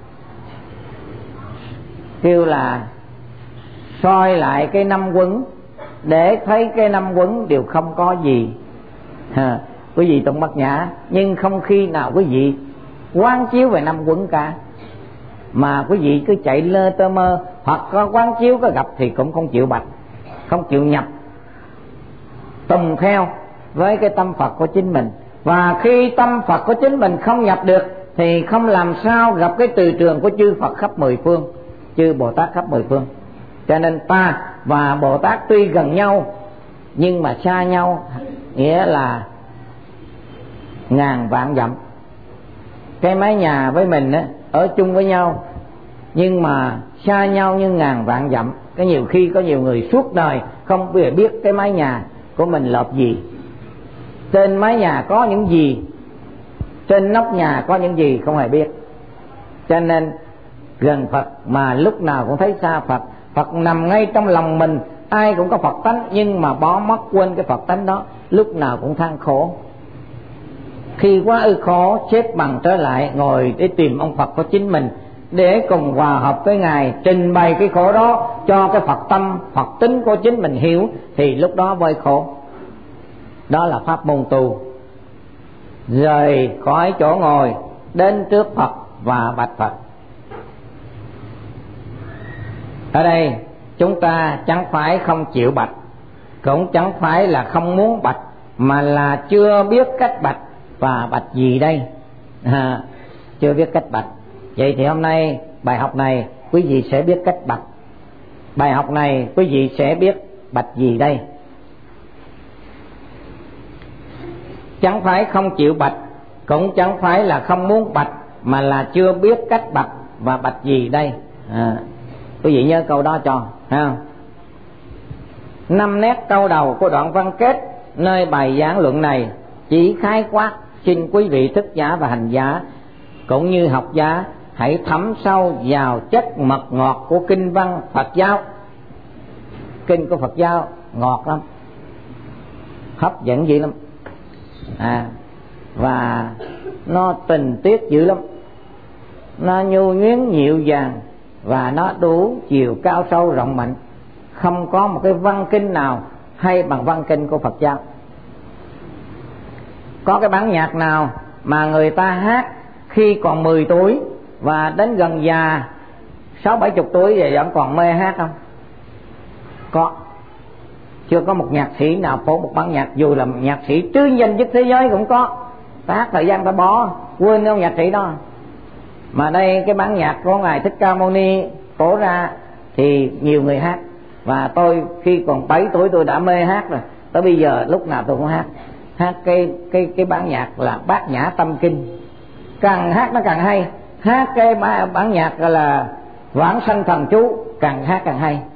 kêu là soi lại cái năm quấn để thấy cái năm quấn đều không có gì. À, quý vị tụng Bát Nhã nhưng không khi nào quý vị quán chiếu về năm quấn cả, mà quý vị cứ chạy lơ tơ mơ, hoặc có quán chiếu có gặp thì cũng không chịu bạch, không chịu nhập tùng theo với cái tâm Phật của chính mình. Và khi tâm Phật của chính mình không nhập được thì không làm sao gặp cái từ trường của chư Phật khắp mười phương, chư Bồ Tát khắp mười phương. Cho nên ta và Bồ Tát tuy gần nhau nhưng mà xa nhau, nghĩa là ngàn vạn dặm. Cái mái nhà với mình á, ở chung với nhau nhưng mà xa nhau như ngàn vạn dặm. Cái nhiều khi có nhiều người suốt đời không biết cái mái nhà của mình lợp gì, trên mái nhà có những gì, trên nóc nhà có những gì không hề biết. Cho nên gần Phật mà lúc nào cũng thấy xa Phật. Phật nằm ngay trong lòng mình, ai cũng có Phật tánh nhưng mà bỏ mất quên cái Phật tánh đó, lúc nào cũng than khổ. Khi quá ư khổ, xếp bằng trở lại ngồi để tìm ông Phật của chính mình, để cùng hòa hợp với Ngài, trình bày cái khổ đó cho cái Phật tâm, Phật tính của chính mình hiểu, thì lúc đó vơi khổ. Đó là pháp môn tu. rời khỏi chỗ ngồi đến trước Phật và bạch Phật. Ở đây chúng ta chẳng phải không chịu bạch, cũng chẳng phải là không muốn bạch, mà là chưa biết cách bạch. Và bạch gì đây? À, chưa biết cách bạch. Vậy thì hôm nay bài học này quý vị sẽ biết cách bạch. Bài học này quý vị sẽ biết bạch gì đây? Chẳng phải không chịu bạch, cũng chẳng phải là không muốn bạch, mà là chưa biết cách bạch. Và bạch gì đây? À, quý vị nhớ câu đó cho ha. Năm nét câu đầu của đoạn văn kết nơi bài giảng luận này chỉ khái quát, xin quý vị thức giả và hành giả cũng như học giả hãy thấm sâu vào chất mật ngọt của kinh văn Phật giáo. Kinh của Phật giáo ngọt lắm, hấp dẫn dữ lắm, à, và nó tình tiết dữ lắm, nó nhu nhuyễn dịu dàng, và nó đủ chiều cao sâu rộng mạnh. Không có một cái văn kinh nào hay bằng văn kinh của Phật giáo. Có cái bản nhạc nào mà người ta hát khi còn mười tuổi và đến gần già sáu bảy chục tuổi rồi vẫn còn mê hát không? Có. Chưa có một nhạc sĩ nào phổ một bản nhạc, dù là nhạc sĩ trứ danh nhất thế giới cũng có, ta hát thời gian ta bỏ quên ông nhạc sĩ đó. Mà đây cái bản nhạc của Ngài Thích Ca Mâu Ni tổ ra thì nhiều người hát. Và tôi khi còn bảy tuổi tôi đã mê hát rồi, tới bây giờ lúc nào tôi cũng hát. Hát cái cái cái bản nhạc là Bát Nhã Tâm Kinh, càng hát nó càng hay. Hát cái bản nhạc là Vãng Sanh Thần Chú, càng hát càng hay.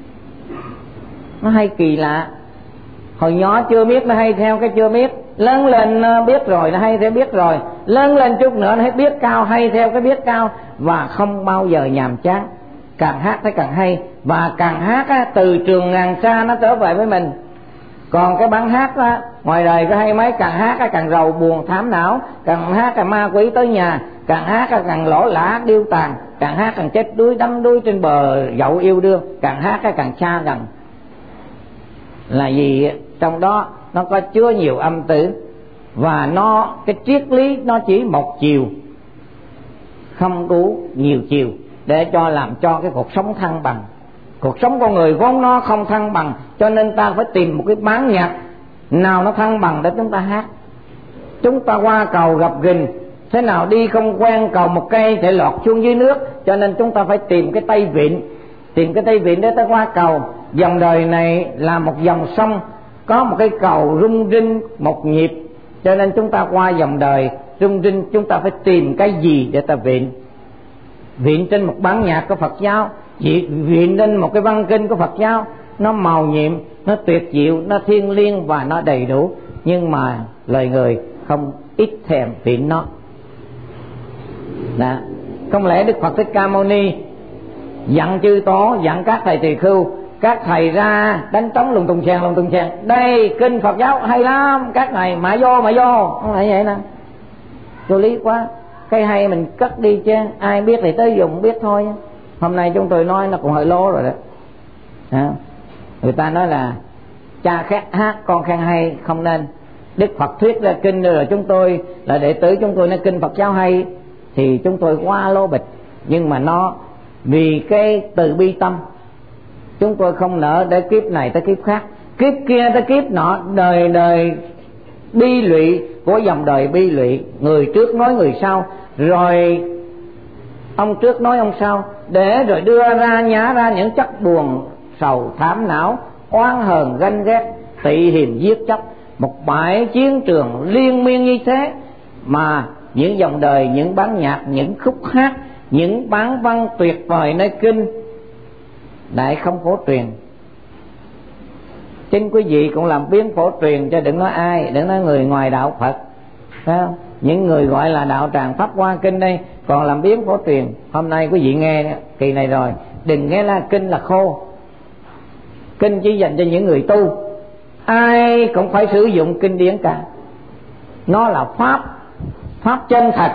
Nó hay kỳ lạ. Hồi nhỏ chưa biết nó hay theo cái chưa biết, lớn lên biết rồi nó hay theo biết rồi, lớn lên chút nữa nó hay biết cao hay theo cái biết cao, và không bao giờ nhàm chán. Càng hát thấy càng hay, và càng hát á, từ trường ngàn xa nó trở về với mình. Còn cái bản hát á, ngoài đời có hay mấy, càng hát á, càng rầu buồn thảm não, càng hát càng ma quỷ tới nhà, càng hát á, càng lỗ lã điêu tàn, càng hát càng chết đuối đắm đuối trên bờ dậu yêu đương, càng hát á, càng xa gần. Là vì trong đó nó có chứa nhiều âm tử, và nó cái triết lý nó chỉ một chiều, không đủ nhiều chiều để cho làm cho cái cuộc sống thăng bằng. Cuộc sống con người vốn nó không thăng bằng, cho nên ta phải tìm một cái bản nhạc nào nó thăng bằng để chúng ta hát. Chúng ta qua cầu gặp gình, thế nào đi không quen, cầu một cây sẽ lọt xuống dưới nước, cho nên chúng ta phải tìm cái tay vịn, tìm cái tay vịn để ta qua cầu. Dòng đời này là một dòng sông, có một cái cầu rung rinh một nhịp, cho nên chúng ta qua dòng đời rung rinh, chúng ta phải tìm cái gì để ta vịn. Viện trên một bản nhạc của Phật giáo, viện trên một cái văn kinh của Phật giáo, nó màu nhiệm, nó tuyệt diệu, nó thiêng liêng và nó đầy đủ. Nhưng mà lời người không ít thèm viện nó. Đó. Không lẽ Đức Phật Thích Ca Mâu Ni dặn chư tổ, dặn các thầy tỳ khưu, các thầy ra đánh trống lùng tung chèn lùng tung chèn, đây kinh Phật giáo hay lắm, các này mà vô mà vô, không phải vậy nè, vô lý quá. Cái hay mình cất đi chứ, ai biết thì tới dùng biết thôi. Hôm nay chúng tôi nói nó cũng hơi lố rồi đó. À, người ta nói là cha khác hát con khen hay, không nên. Đức Phật thuyết ra kinh rồi chúng tôi là đệ tử chúng tôi nói kinh Phật giáo hay, thì chúng tôi quá lố bịch. Nhưng mà nó vì cái từ bi tâm, chúng tôi không nỡ để kiếp này tới kiếp khác, kiếp kia tới kiếp nọ, đời đời bi lụy của dòng đời bi lụy, người trước nói người sau, rồi ông trước nói ông sau, để rồi đưa ra nhả ra những chất buồn sầu thảm não, oán hờn ganh ghét, tị hiềm giết chóc, một bãi chiến trường liên miên như thế. Mà những dòng đời, những bản nhạc, những khúc hát, những bản văn tuyệt vời nơi kinh lại không phổ truyền. Chính quý vị cũng làm biến phổ truyền, cho đừng nói ai, đừng nói người ngoài đạo Phật, phải không? Những người gọi là đạo tràng pháp hoa kinh đây còn làm biến phổ truyền. Hôm nay quý vị nghe kỳ này rồi, đừng nghe là kinh là khô. Kinh chỉ dành cho những người tu, ai cũng phải sử dụng kinh điển cả. Nó là pháp, pháp chân thật,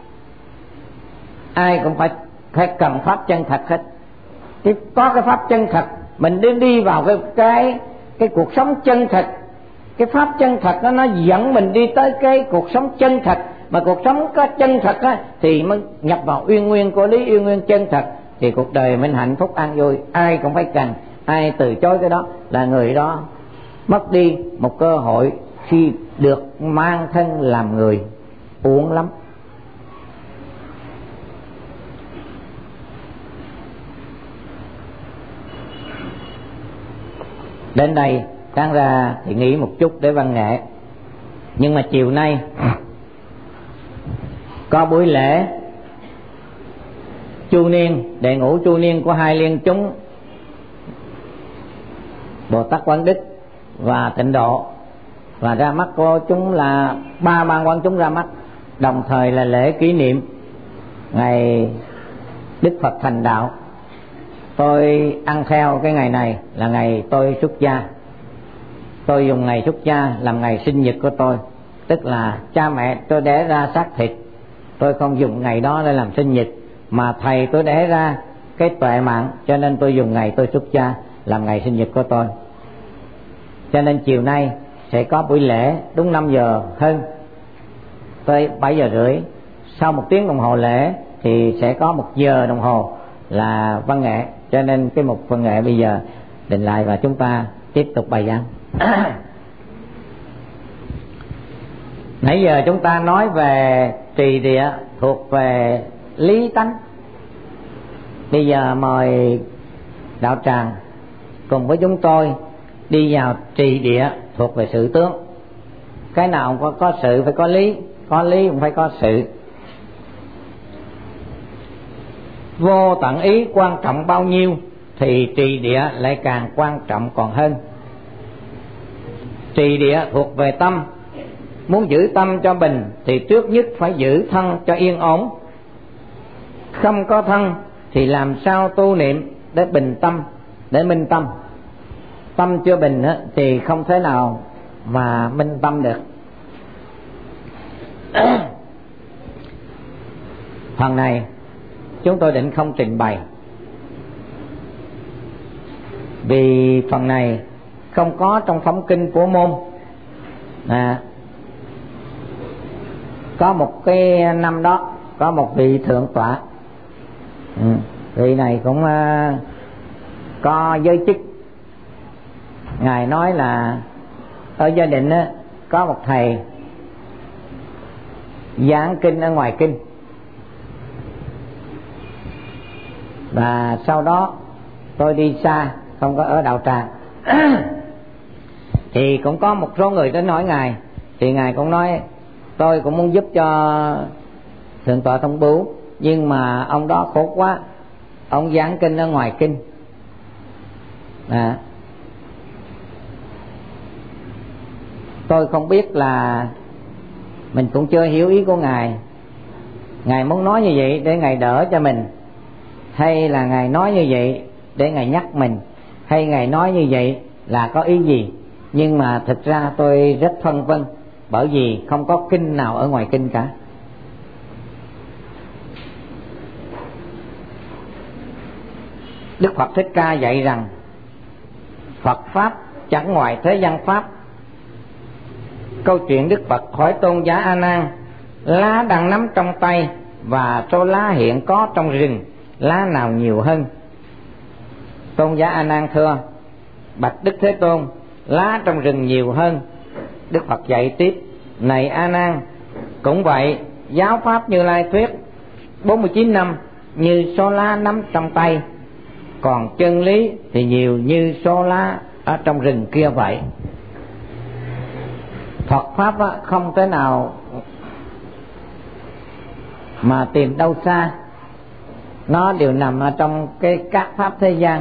ai cũng phải phải cần pháp chân thật hết. Thì có cái pháp chân thật, mình đi đi vào cái cái cái cuộc sống chân thật cái pháp chân thật đó nó dẫn mình đi tới cái cuộc sống chân thật, mà cuộc sống có chân thật á thì mới nhập vào uyên nguyên của lý uyên nguyên chân thật, thì cuộc đời mình hạnh phúc an vui. Ai cũng phải cần, ai từ chối cái đó là người đó mất đi một cơ hội khi được mang thân làm người, uổng lắm. Đến đây đáng ra thì nghỉ một chút để văn nghệ, nhưng mà chiều nay có buổi lễ chu niên, đệ ngũ chu niên của hai liên chúng Bồ Tát Quán Đức và Tịnh Độ, và ra mắt của chúng là ba ban quán chúng ra mắt, đồng thời là lễ kỷ niệm ngày Đức Phật thành đạo. Tôi ăn theo cái ngày này là ngày tôi xuất gia. Tôi dùng ngày xuất gia làm ngày sinh nhật của tôi, tức là cha mẹ tôi đẻ ra xác thịt, tôi không dùng ngày đó để làm sinh nhật, mà thầy tôi đẻ ra cái tuệ mạng, cho nên tôi dùng ngày tôi xuất gia làm ngày sinh nhật của tôi. Cho nên chiều nay sẽ có buổi lễ đúng năm giờ hơn tới bảy giờ rưỡi. Sau một tiếng đồng hồ lễ thì sẽ có một giờ đồng hồ là văn nghệ, cho nên cái mục văn nghệ bây giờ định lại và chúng ta tiếp tục bài giảng. Nãy giờ chúng ta nói về trì địa thuộc về lý tánh. Bây giờ mời đạo tràng cùng với chúng tôi đi vào trì địa thuộc về sự tướng. Cái nào cũng có, có sự phải có lý, có lý cũng phải có sự. Vô tận ý quan trọng bao nhiêu thì trì địa lại càng quan trọng còn hơn. Trì địa thuộc về tâm. Muốn giữ tâm cho bình thì trước nhất phải giữ thân cho yên ổn. Không có thân thì làm sao tu niệm để bình tâm, để minh tâm. Tâm chưa bình thì không thể nào mà minh tâm được. Phần này chúng tôi định không trình bày, vì phần này không có trong phẩm kinh của môn. À, có một cái năm đó có một vị thượng tọa, ừ, vị này cũng uh, có giới chức. Ngài nói là ở gia đình uh, có một thầy giảng kinh ở ngoài kinh, và sau đó tôi đi xa không có ở đạo tràng thì cũng có một số người đến hỏi ngài, thì ngài cũng nói tôi cũng muốn giúp cho thượng tọa Thông Bửu, nhưng mà ông đó khổ quá, ông giảng kinh ở ngoài kinh. À, tôi không biết là mình cũng chưa hiểu ý của ngài. Ngài muốn nói như vậy để ngài đỡ cho mình, hay là ngài nói như vậy để ngài nhắc mình, hay ngài nói như vậy là có ý gì? Nhưng mà thực ra tôi rất phân vân, bởi vì không có kinh nào ở ngoài kinh cả. Đức Phật Thích Ca dạy rằng Phật Pháp chẳng ngoài thế gian Pháp. Câu chuyện Đức Phật hỏi tôn giả A Nan, lá đang nắm trong tay và số lá hiện có trong rừng, lá nào nhiều hơn? Tôn giả A Nan thưa, bạch Đức Thế Tôn, lá trong rừng nhiều hơn. Đức Phật dạy tiếp, này A Nan, cũng vậy, giáo pháp Như Lai thuyết bốn mươi chín năm như số lá nắm trong tay, còn chân lý thì nhiều như số lá ở trong rừng kia vậy. Phật pháp không thể nào mà tìm đâu xa, nó đều nằm ở trong cái các pháp thế gian.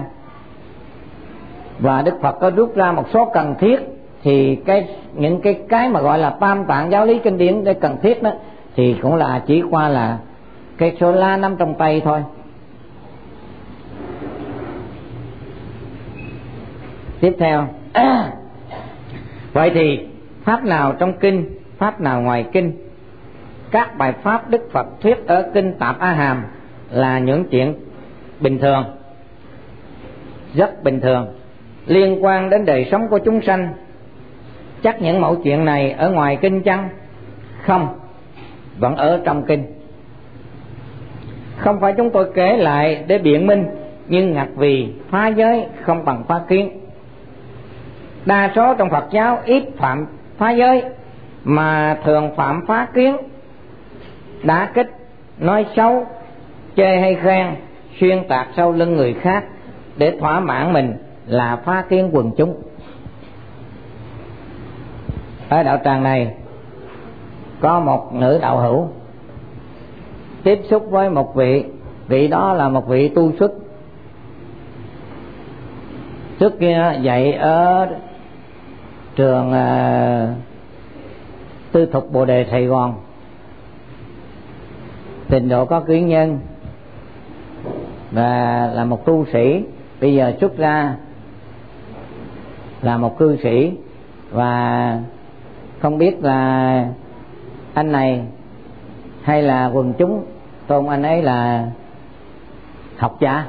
Và Đức Phật có rút ra một số cần thiết, thì cái những cái cái mà gọi là tam tạng giáo lý kinh điển để cần thiết đó thì cũng là chỉ qua là cái số lá nắm trong tay thôi. Tiếp theo vậy thì pháp nào trong kinh, pháp nào ngoài kinh? Các bài pháp Đức Phật thuyết ở kinh Tạp A Hàm là những chuyện bình thường, rất bình thường, liên quan đến đời sống của chúng sanh. chắc những mẫu chuyện này ở ngoài kinh chăng? Không, vẫn ở trong kinh. Không phải chúng tôi kể lại để biện minh, nhưng ngặt vì phá giới không bằng phá kiến. Đa số trong Phật giáo ít phạm phá giới, mà thường phạm phá kiến, đả kích, nói xấu, chê hay khen, xuyên tạc sau lưng người khác để thỏa mãn mình, là phá kiến quần chúng. Ở đạo tràng này có một nữ đạo hữu tiếp xúc với một vị, vị đó là một vị tu xuất. Trước kia dạy ở trường uh, tư thục Bồ Đề Sài Gòn, trình độ có cử nhân và là một tu sĩ. Bây giờ xuất ra là một cư sĩ, và không biết là anh này hay là quần chúng tôn anh ấy là học giả.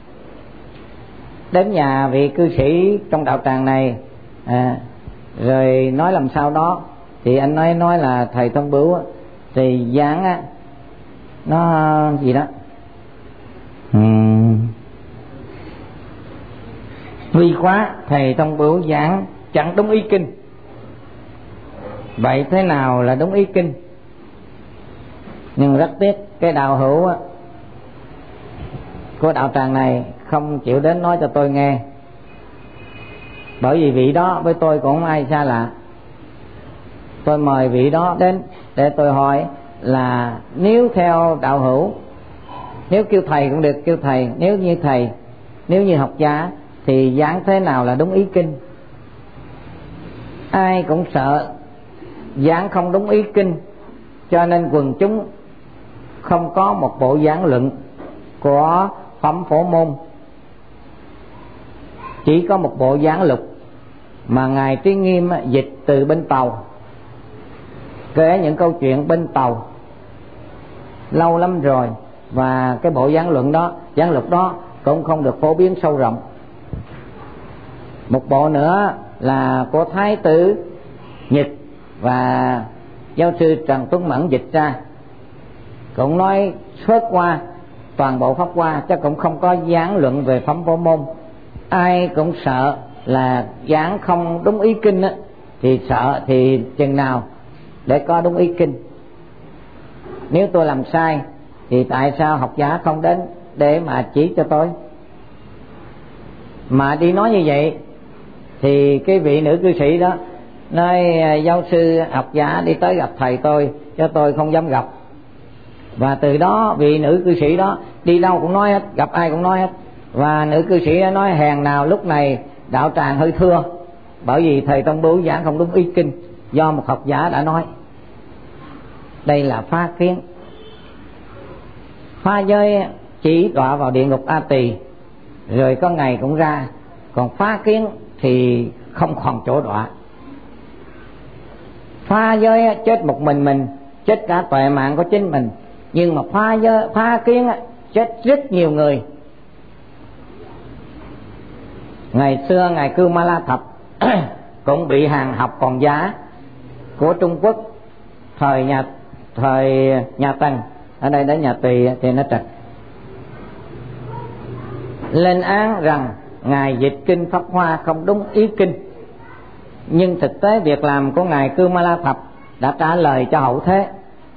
Đến nhà vị cư sĩ trong đạo tràng này à, rồi nói làm sao đó, thì anh nói nói là thầy Thông Bửu thì dáng á nó gì đó uhm. Vì quá thầy Thông Bửu giảng chẳng đúng ý kinh. Vậy thế nào là đúng ý kinh? Nhưng rất tiếc cái đạo hữu của đạo tràng này không chịu đến nói cho tôi nghe, bởi vì vị đó với tôi cũng không ai xa lạ. Tôi mời vị đó đến để tôi hỏi là nếu theo đạo hữu, nếu kêu thầy cũng được, kêu thầy, nếu như thầy, nếu như học giả thì giảng thế nào là đúng ý kinh? Ai cũng sợ giảng không đúng ý kinh, cho nên quần chúng không có một bộ giảng luận của phẩm Phổ Môn, chỉ có một bộ giảng lục mà ngài Trí Nghiêm dịch từ bên Tàu, kể những câu chuyện bên Tàu lâu lắm rồi, và cái bộ giảng luận đó, giảng lục đó cũng không được phổ biến sâu rộng. Một bộ nữa là của Thái tử Nhật và giáo sư Trần Tuấn Mẫn dịch ra, cũng nói sớt qua toàn bộ pháp qua, chứ cũng không có giảng luận về phẩm Phổ Môn. Ai cũng sợ là giảng không đúng ý kinh á, thì sợ thì chừng nào để có đúng ý kinh. Nếu tôi làm sai thì tại sao học giả không đến để mà chỉ cho tôi? Mà đi nói như vậy thì cái vị nữ cư sĩ đó nói giáo sư học giả đi tới gặp thầy tôi, cho tôi không dám gặp. Và từ đó vị nữ cư sĩ đó đi đâu cũng nói hết, gặp ai cũng nói hết. Và nữ cư sĩ đã nói hèn nào lúc này đạo tràng hơi thưa, bởi vì thầy Tông Bửu giảng không đúng ý kinh, do một học giả đã nói. Đây là phá kiến. Phá giới chỉ đọa vào địa ngục A Tỳ, rồi có ngày cũng ra. Còn phá kiến thì không còn chỗ đọa. Phá giới chết một mình mình, chết cả tuệ mạng của chính mình. Nhưng mà phá giới, phá kiến chết rất nhiều người. Ngày xưa ngài Cư Ma La Thập cũng bị hàng học còn giá của Trung Quốc thời nhà thời nhà Tần, ở đây đến nhà Tùy thì nó trật, lên án rằng ngài dịch kinh Pháp Hoa không đúng ý kinh. Nhưng thực tế việc làm của ngài Cư Ma La Thập đã trả lời cho hậu thế.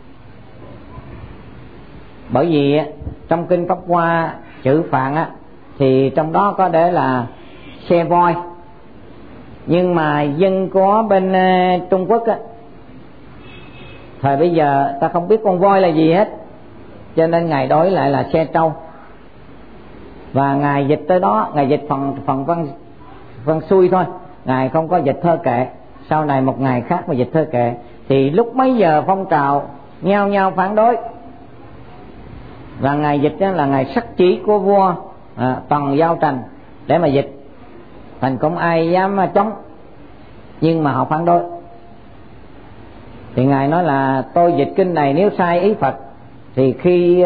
Bởi vì trong kinh Pháp Hoa chữ Phạn á, thì trong đó có để là xe voi, nhưng mà dân của bên Trung Quốc á, thời bây giờ ta không biết con voi là gì hết, cho nên ngài đổi lại là xe trâu. Và ngài dịch tới đó, ngài dịch phần phần văn văn xuôi thôi, ngài không có dịch thơ kệ. Sau này một ngày khác mà dịch thơ kệ, thì lúc mấy giờ phong trào nhao nhao phản đối. Và ngài dịch đó là ngài sắc chỉ của vua à, Tần Giao Trành để mà dịch, thành không ai dám chống, nhưng mà họ phản đối. Thì ngài nói là tôi dịch kinh này nếu sai ý Phật thì khi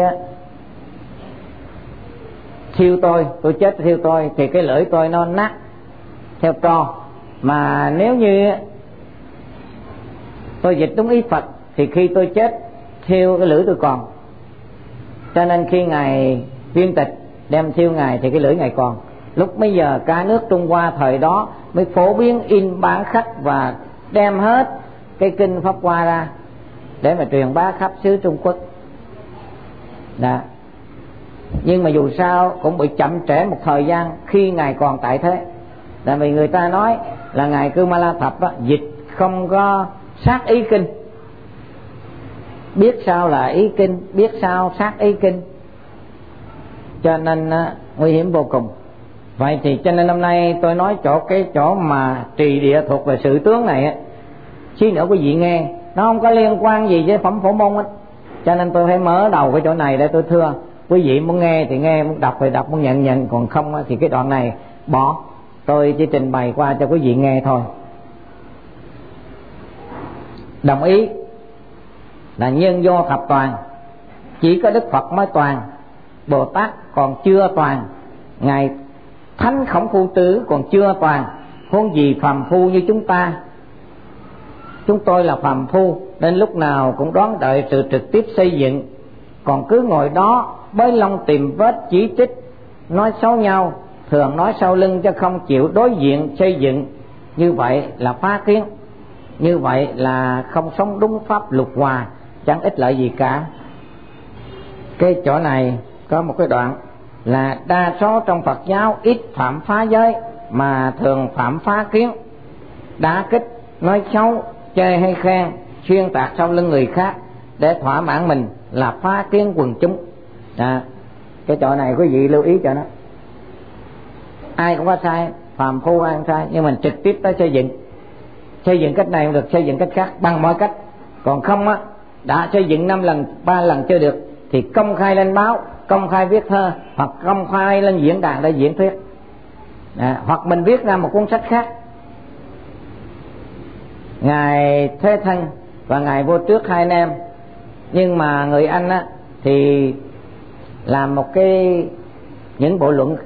thiêu tôi, tôi chết thiêu tôi, thì cái lưỡi tôi nó nát theo tro. Mà nếu như tôi dịch đúng ý Phật thì khi tôi chết thiêu cái lưỡi tôi còn. Cho nên khi ngài viên tịch đem thiêu ngài thì cái lưỡi ngài còn. Lúc bây giờ cả nước Trung Hoa thời đó mới phổ biến in bán khắc và đem hết cái kinh Pháp Hoa ra để mà truyền bá khắp xứ Trung Quốc. Đó. Nhưng mà dù sao cũng bị chậm trễ một thời gian khi ngài còn tại thế. Tại vì người ta nói là ngài Kumala Thập á, dịch không có sát ý kinh, biết sao là ý kinh, biết sao sát ý kinh, cho nên á, nguy hiểm vô cùng. Vậy thì cho nên hôm nay tôi nói chỗ cái chỗ mà trì địa thuộc về sự tướng này á, xí nữa quý vị nghe nó không có liên quan gì với phẩm phổ môn hết. Cho nên tôi phải mở đầu cái chỗ này để tôi thưa quý vị, muốn nghe thì nghe, muốn đọc thì đọc, muốn nhận nhận, còn không thì cái đoạn này bỏ. Tôi chỉ trình bày qua cho quý vị nghe thôi. Đồng ý là nhân vô thập toàn, chỉ có Đức Phật mới toàn, Bồ Tát còn chưa toàn, ngài Thánh Khổng Phu Tử còn chưa toàn, huống gì phàm phu như chúng ta. Chúng tôi là phàm phu nên lúc nào cũng đón đợi sự trực tiếp xây dựng, còn cứ ngồi đó bới lông tìm vết chỉ trích, nói xấu nhau, thường nói sau lưng chứ không chịu đối diện xây dựng. Như vậy là phá kiến, như vậy là không sống đúng pháp luật hòa, chẳng ích lợi gì cả. Cái chỗ này có một cái đoạn là đa số trong Phật giáo ít phạm phá giới mà thường phạm phá kiến, đả kích, nói xấu, chê hay khen, xuyên tạc sau lưng người khác để thỏa mãn mình là phá kiến quần chúng. À, cái chỗ này quý vị lưu ý cho nó. Ai cũng có sai, phàm phu ai cũng sai, nhưng mình trực tiếp tới xây dựng. Xây dựng cách này không được, xây dựng cách khác bằng mọi cách. Còn không á, đã xây dựng năm lần, ba lần chưa được thì công khai lên báo, công khai viết thơ, hoặc công khai lên diễn đàn để diễn thuyết. À, hoặc mình viết ra một cuốn sách khác. Ngài Thế Thân và ngài Vô Trước hai anh em, nhưng mà người Anh á thì làm một cái những bộ luận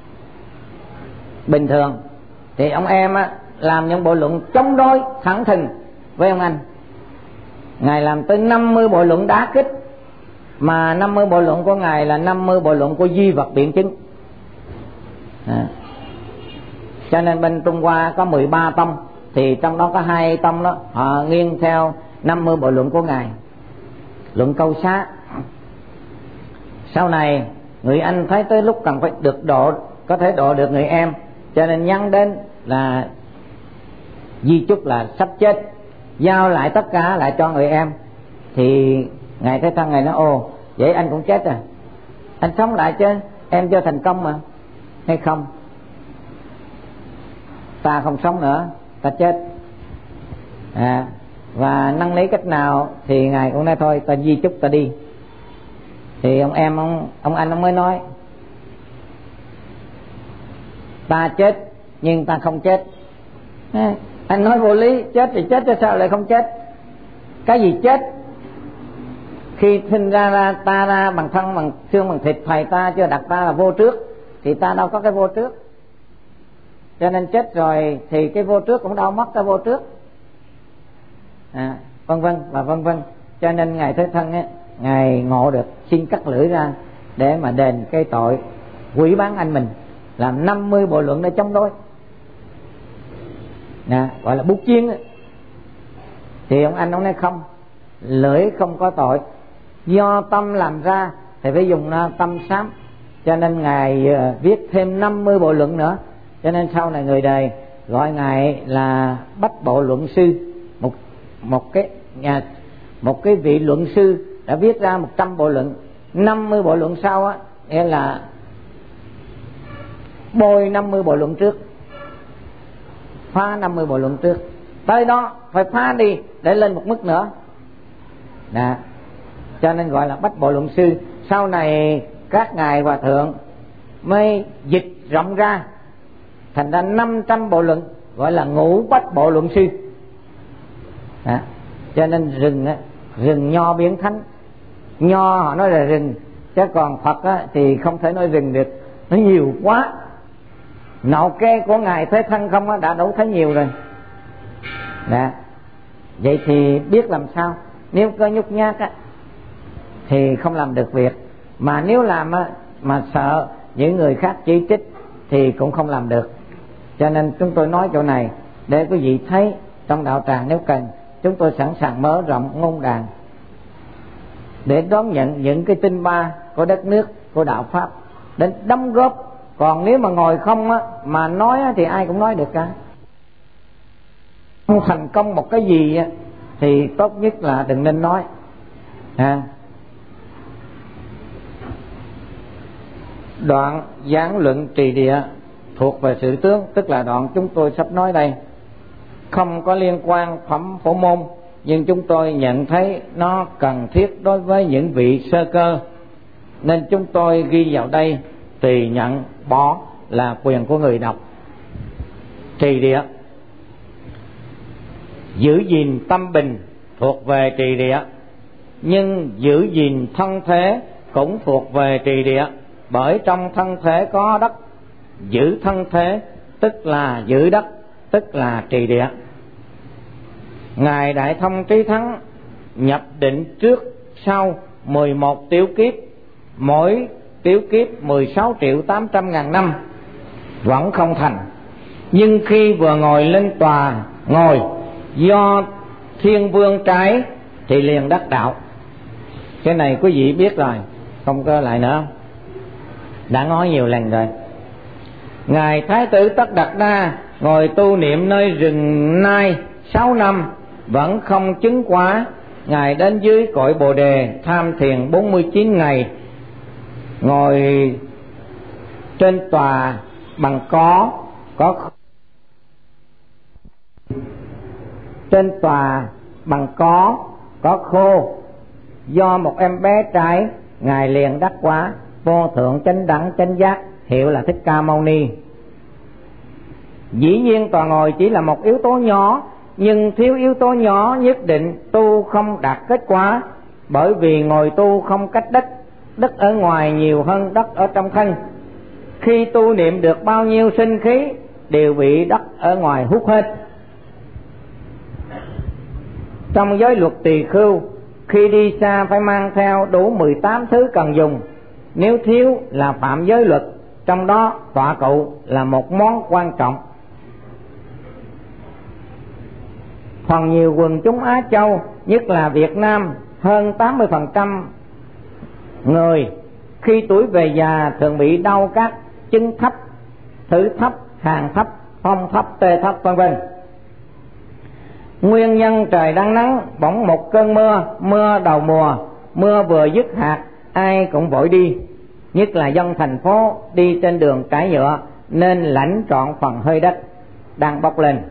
bình thường, thì ông em á làm những bộ luận chống đối thẳng thừng với ông anh. Ngài làm tới năm mươi bộ luận đá kích, mà năm mươi bộ luận của ngài là năm mươi bộ luận của duy vật biện chứng. À, cho nên bên Trung Hoa có mười ba tông, thì trong đó có hai tông đó họ nghiêng theo năm mươi bộ luận của ngài, luận câu xá. Sau này người Anh thấy tới lúc cần phải được độ, có thể độ được người em, cho nên nhắn đến là di chúc là sắp chết, giao lại tất cả lại cho người em. Thì ngài Thế Thân ngài nói: ồ, vậy anh cũng chết à? Anh sống lại chứ, em cho thành công mà. Hay không, ta không sống nữa, ta chết. À, và năn nỉ cách nào thì ngài cũng nói thôi, ta di chúc ta đi. Thì ông em ông, ông anh ông mới nói: ta chết nhưng ta không chết. À, anh nói vô lý, chết thì chết chứ sao lại không chết? Cái gì chết? Khi sinh ra, ra ta ra bằng thân bằng xương bằng thịt, thầy ta chưa đặt ta là vô trước, thì ta đâu có cái vô trước. Cho nên chết rồi thì cái vô trước cũng đâu mất cái vô trước. À, vân vân và vân vân. Cho nên ngài Thế Thân á, ngài ngộ được, xin cắt lưỡi ra để mà đền cái tội quỷ bán anh mình, làm năm mươi bộ luận để chống đối. À, gọi là bút chiên á. Thì ông anh ông nói không, lưỡi không có tội, do tâm làm ra thì phải dùng tâm sám. Cho nên ngài uh, viết thêm năm mươi bộ luận nữa. Cho nên sau này người đời gọi ngài là Bách Bộ Luận Sư, một một cái nhà một cái vị luận sư đã viết ra một trăm bộ luận. Năm mươi bộ luận sau á, nghĩa là bôi năm mươi bộ luận trước, phá năm mươi bộ luận trước. Tới đó phải phá đi để lên một mức nữa. Đó. Cho nên gọi là Bách Bộ Luận Sư. Sau này các ngài hòa thượng mới dịch rộng ra thành ra năm trăm bộ luận, gọi là Ngũ Bách Bộ Luận Sư. Đó. Cho nên rừng á, rừng nho biến thánh. Nho họ nói là rừng, chứ còn Phật á, thì không thể nói rừng được, nó nhiều quá. Nậu kê của ngài Thế Thân không á, đã đủ thấy nhiều rồi. Đó. Vậy thì biết làm sao? Nếu có nhút nhát á thì không làm được việc, mà nếu làm á mà sợ những người khác chỉ trích thì cũng không làm được. Cho nên chúng tôi nói chỗ này để quý vị thấy trong đạo tràng nếu cần, chúng tôi sẵn sàng mở rộng ngôn đàn để đón nhận những cái tinh ba của đất nước, của đạo Pháp đến đóng góp. Còn nếu mà ngồi không á mà nói á, thì ai cũng nói được cả. Không thành công một cái gì á thì tốt nhất là đừng nên nói. À. Đoạn giảng luận trì địa thuộc về sự tướng, tức là đoạn chúng tôi sắp nói đây, không có liên quan phẩm phổ môn, nhưng chúng tôi nhận thấy nó cần thiết đối với những vị sơ cơ, nên chúng tôi ghi vào đây, tùy nhận bỏ là quyền của người đọc. Trì địa, giữ gìn tâm bình thuộc về trì địa, nhưng giữ gìn thân thế cũng thuộc về trì địa, bởi trong thân thể có đất, giữ thân thế tức là giữ đất, tức là trì địa. Ngài Đại Thông Trí Thắng nhập định trước sau mười một tiểu kiếp, mỗi tiểu kiếp mười sáu triệu tám trăm ngàn năm vẫn không thành. Nhưng khi vừa ngồi lên tòa ngồi do Thiên Vương trái thì liền đắc đạo. Cái này quý vị biết rồi, không có lại nữa, đã nói nhiều lần rồi. Ngài Thái tử Tất Đạt Đa ngồi tu niệm nơi rừng Nai sáu năm vẫn không chứng quả. Ngài đến dưới cội Bồ Đề tham thiền bốn mươi chín ngày, ngồi trên tòa bằng có có trên tòa bằng có có khô, do một em bé trai. Ngài liền đắc quả vô thượng chánh đẳng chánh giác, hiệu là Thích Ca Mâu Ni. Dĩ nhiên tòa ngồi chỉ là một yếu tố nhỏ, nhưng thiếu yếu tố nhỏ nhất định tu không đạt kết quả, bởi vì ngồi tu không cách đất, đất ở ngoài nhiều hơn đất ở trong thân. Khi tu niệm được bao nhiêu sinh khí đều bị đất ở ngoài hút hết. Trong giới luật tỳ khưu, khi đi xa phải mang theo đủ mười tám thứ cần dùng, nếu thiếu là phạm giới luật, trong đó tọa cụ là một món quan trọng. Phần nhiều quần chúng Á Châu, nhất là Việt Nam, hơn tám mươi phần trăm người khi tuổi về già thường bị đau các chân thấp, thử thấp, hàng thấp, phong thấp, tê thấp vân vân. Nguyên nhân trời đang nắng, bỗng một cơn mưa, mưa đầu mùa, mưa vừa dứt hạt, ai cũng vội đi, nhất là dân thành phố đi trên đường trải nhựa, nên lãnh trọn phần hơi đất đang bốc lên.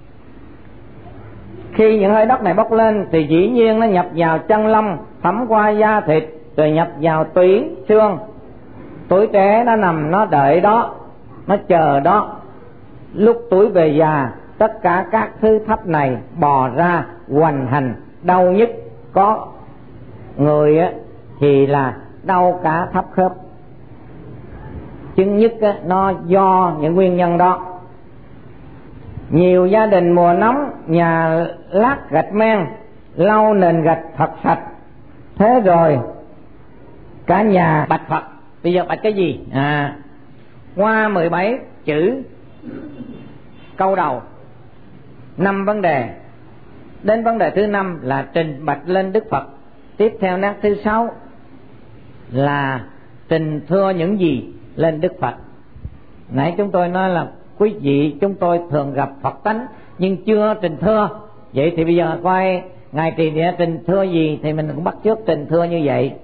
Khi những hơi đất này bốc lên thì dĩ nhiên nó nhập vào chân lông, thấm qua da thịt, rồi nhập vào tủy xương. Tuổi trẻ nó nằm nó đợi đó, nó chờ đó. Lúc tuổi về già, tất cả các thứ thấp này bò ra hoành hành, đau nhức. Có người á, thì là đau cả thấp khớp. Chứng nhất á, nó do những nguyên nhân đó. Nhiều gia đình mùa nóng nhà lát gạch men, lau nền gạch thật sạch. Thế rồi cả nhà bạch Phật. Bây giờ bạch cái gì? À, qua mười bảy chữ câu đầu, năm vấn đề. Đến vấn đề thứ năm là trình bạch lên Đức Phật. Tiếp theo nát thứ sáu là trình thưa những gì lên Đức Phật. Nãy chúng tôi nói là quý vị chúng tôi thường gặp Phật tánh nhưng chưa trình thưa. Vậy thì bây giờ coi Ngài Trì Địa trình thưa gì thì mình cũng bắt chước trình thưa như vậy.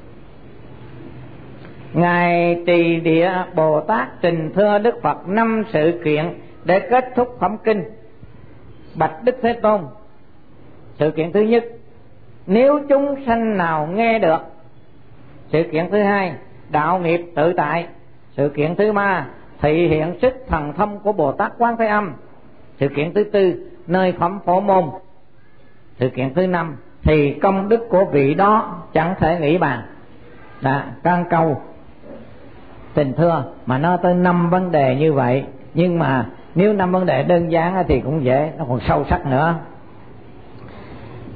Ngài Trì Địa Bồ Tát trình thưa Đức Phật năm sự kiện để kết thúc phẩm kinh. Bạch Đức Thế Tôn, sự kiện thứ nhất, nếu chúng sanh nào nghe được. Sự kiện thứ hai, đạo nghiệp tự tại. Sự kiện thứ ba, thị hiện sức thần thông của Bồ Tát Quán Thế Âm. Sự kiện thứ tư, nơi phẩm phổ môn. Sự kiện thứ năm, thì công đức của vị đó chẳng thể nghĩ bàn. Đã, căn câu tình thưa mà nó tới năm vấn đề như vậy. Nhưng mà nếu năm vấn đề đơn giản thì cũng dễ, nó còn sâu sắc nữa.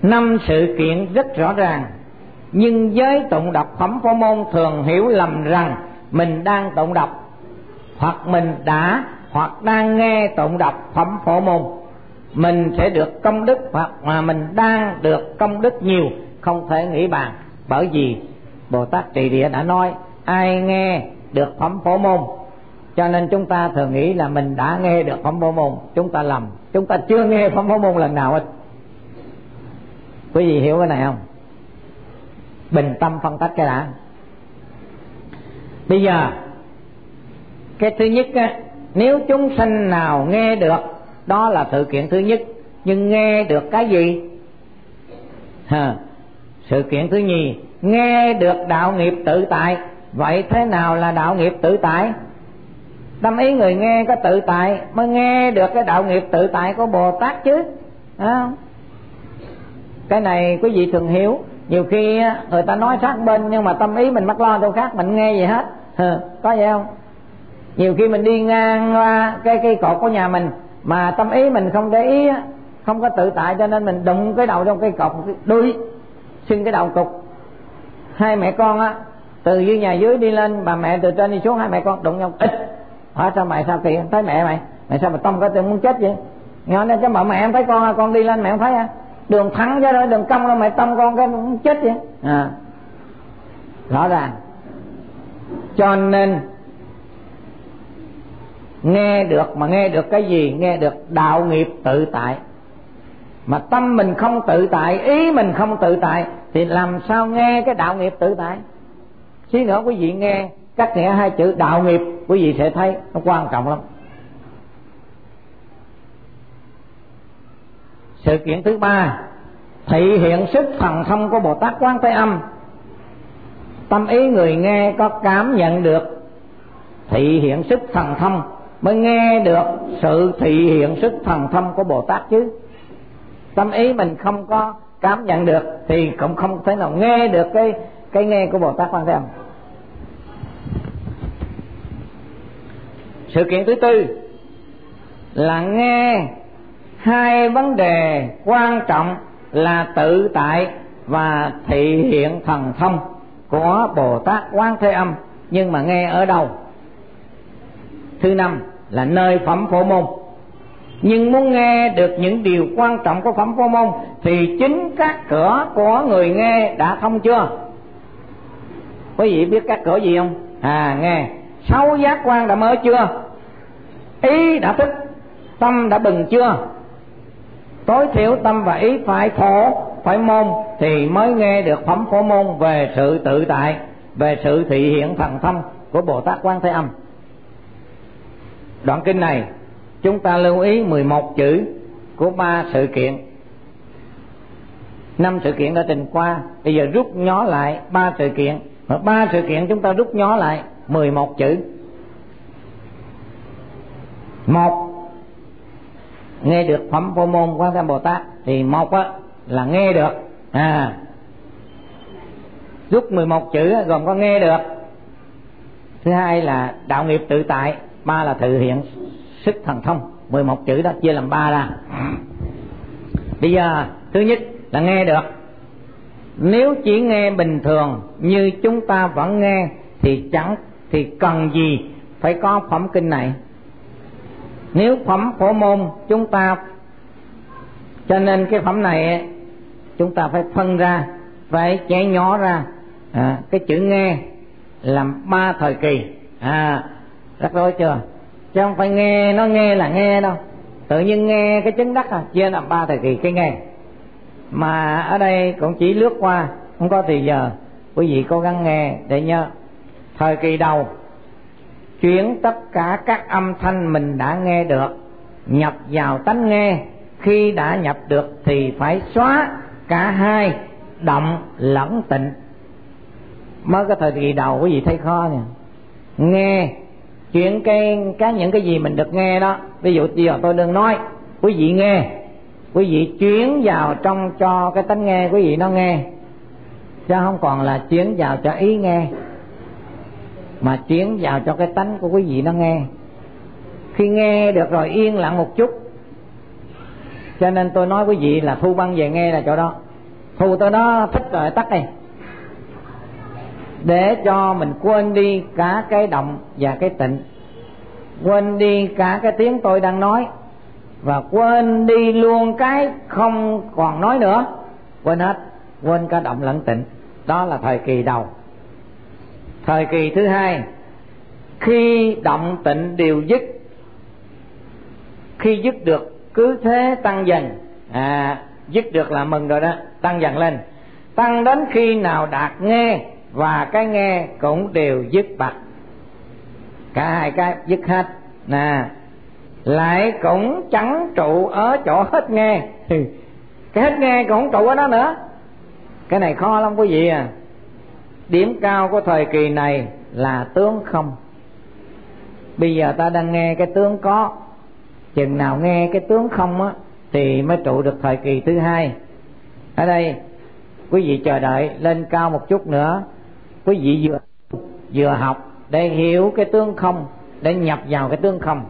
năm sự kiện rất rõ ràng, nhưng giới tụng đọc phẩm phổ môn thường hiểu lầm rằng mình đang tụng đọc, hoặc mình đã hoặc đang nghe tụng đọc phẩm phổ môn, mình sẽ được công đức, hoặc mà mình đang được công đức nhiều, không thể nghĩ bàn. Bởi vì Bồ Tát Trì Địa đã nói ai nghe được phẩm phổ môn, cho nên chúng ta thường nghĩ là mình đã nghe được phẩm phổ môn. Chúng ta lầm, chúng ta chưa nghe phẩm phổ môn lần nào hết. Quý vị hiểu cái này không? Bình tâm phân tích cái đã. Bây giờ cái thứ nhất á, nếu chúng sanh nào nghe được, đó là sự kiện thứ nhất. Nhưng nghe được cái gì? Hả? Sự kiện thứ nhì, nghe được đạo nghiệp tự tại. Vậy thế nào là đạo nghiệp tự tại? Tâm ý người nghe có tự tại mới nghe được cái đạo nghiệp tự tại của Bồ Tát chứ, phải không? Cái này quý vị thường hiểu. Nhiều khi người ta nói sát bên nhưng mà tâm ý mình mắc lo đâu khác, mình nghe gì hết. Hừ, có vậy không? Nhiều khi mình đi ngang qua cái cây cột của nhà mình mà tâm ý mình không để ý, không có tự tại, cho nên mình đụng cái đầu trong cây cột, đuôi xuyên cái đầu cục. Hai mẹ con á, từ dưới nhà dưới đi lên, bà mẹ từ trên đi xuống, hai mẹ con đụng nhau ít. Hỏi sao mày sao kỳ thấy mẹ mày mày sao mà tâm có tôi muốn chết vậy? Nhỏ nên cái mà mẹ em thấy con con đi lên mẹ không thấy à? Đường thẳng ra rồi đường cong đâu mẹ tâm con cái muốn chết vậy? À, rõ ràng. Cho nên nghe được, mà nghe được cái gì? Nghe được đạo nghiệp tự tại. Mà tâm mình không tự tại, ý mình không tự tại, thì làm sao nghe cái đạo nghiệp tự tại? Xí nữa quý vị nghe cắt nghĩa hai chữ đạo nghiệp, quý vị sẽ thấy nó quan trọng lắm. Sự kiện thứ ba, thị hiện sức thần thông của Bồ Tát Quán Thế Âm. Tâm ý người nghe có cảm nhận được thị hiện sức thần thông mới nghe được sự thị hiện sức thần thông của Bồ Tát chứ. Tâm ý mình không có cảm nhận được thì cũng không thể nào nghe được cái cái nghe của Bồ Tát Quan Thế Âm. Sự kiện thứ tư là nghe hai vấn đề quan trọng là tự tại và thị hiện thần thông của Bồ Tát Quán Thế Âm, nhưng mà nghe ở đâu? Thứ năm là nơi phẩm phổ môn. Nhưng muốn nghe được những điều quan trọng của phẩm phổ môn thì chính các cửa của người nghe đã thông chưa? Quý vị biết các cửa gì không? À, nghe sáu giác quan đã mở chưa? Ý đã thức, tâm đã bừng chưa? Tối thiểu tâm và ý phải phổ, phải môn thì mới nghe được phẩm phổ môn về sự tự tại, về sự thị hiện thần thông của Bồ Tát Quán Thế Âm. Đoạn kinh này chúng ta lưu ý mười một chữ của ba sự kiện. Năm sự kiện đã trình qua, bây giờ rút nhỏ lại ba sự kiện. Mà ba sự kiện chúng ta rút nhỏ lại mười một chữ. Một, nghe được phẩm phổ môn Quán Thế Âm Bồ Tát thì một á, là nghe được. À, rút mười một chữ gồm có nghe được. Thứ hai là đạo nghiệp tự tại. Ba là thực hiện sức thần thông. Mười một chữ đó chia làm ba ra. Bây giờ thứ nhất là nghe được. Nếu chỉ nghe bình thường như chúng ta vẫn nghe thì chẳng thì cần gì phải có phẩm kinh này. Nếu phẩm phổ môn chúng ta, cho nên cái phẩm này chúng ta phải phân ra, phải chẻ nhỏ ra. À, cái chữ nghe làm ba thời kỳ. À, rắc rối chưa? Chứ không phải nghe nó nghe là nghe đâu. Tự nhiên nghe cái chứng đắc à, chia làm ba thời kỳ cái nghe. Mà ở đây cũng chỉ lướt qua, không có thì giờ quý vị cố gắng nghe để nhớ. Thời kỳ đầu chuyển tất cả các âm thanh mình đã nghe được nhập vào tánh nghe. Khi đã nhập được thì phải xóa cả hai động lẫn tịnh. Mới có thời kỳ đầu quý vị thấy khó nha. Nghe chuyển cái, cái những cái gì mình được nghe đó. Ví dụ giờ tôi đừng nói, quý vị nghe, quý vị chuyển vào trong cho cái tánh nghe quý vị nó nghe, chứ không còn là chuyển vào cho ý nghe, mà chuyển vào cho cái tánh của quý vị nó nghe. Khi nghe được rồi yên lặng một chút. Cho nên tôi nói quý vị là thu băng về nghe là chỗ đó. thu tới đó thích rồi tắt đi, để cho mình quên đi cả cái động và cái tịnh, quên đi cả cái tiếng tôi đang nói, và quên đi luôn cái không còn nói nữa, quên hết, quên cả động lẫn tịnh. Đó là thời kỳ đầu. Thời kỳ thứ hai, khi động tịnh đều dứt, khi dứt được cứ thế tăng dần. À, dứt được là mừng rồi đó, tăng dần lên, tăng đến khi nào đạt nghe và cái nghe cũng đều dứt bặt, cả hai cái dứt hết. Nè, lại cũng chẳng trụ ở chỗ hết nghe. Cái hết nghe cũng không trụ ở đó nữa. Cái này khó lắm quý vị à. Điểm cao của thời kỳ này là tướng không. Bây giờ ta đang nghe cái tướng có, chừng nào nghe cái tướng không á thì mới trụ được thời kỳ thứ hai. Ở đây quý vị chờ đợi lên cao một chút nữa, quý vị vừa vừa học để hiểu cái tướng không, để nhập vào cái tướng không.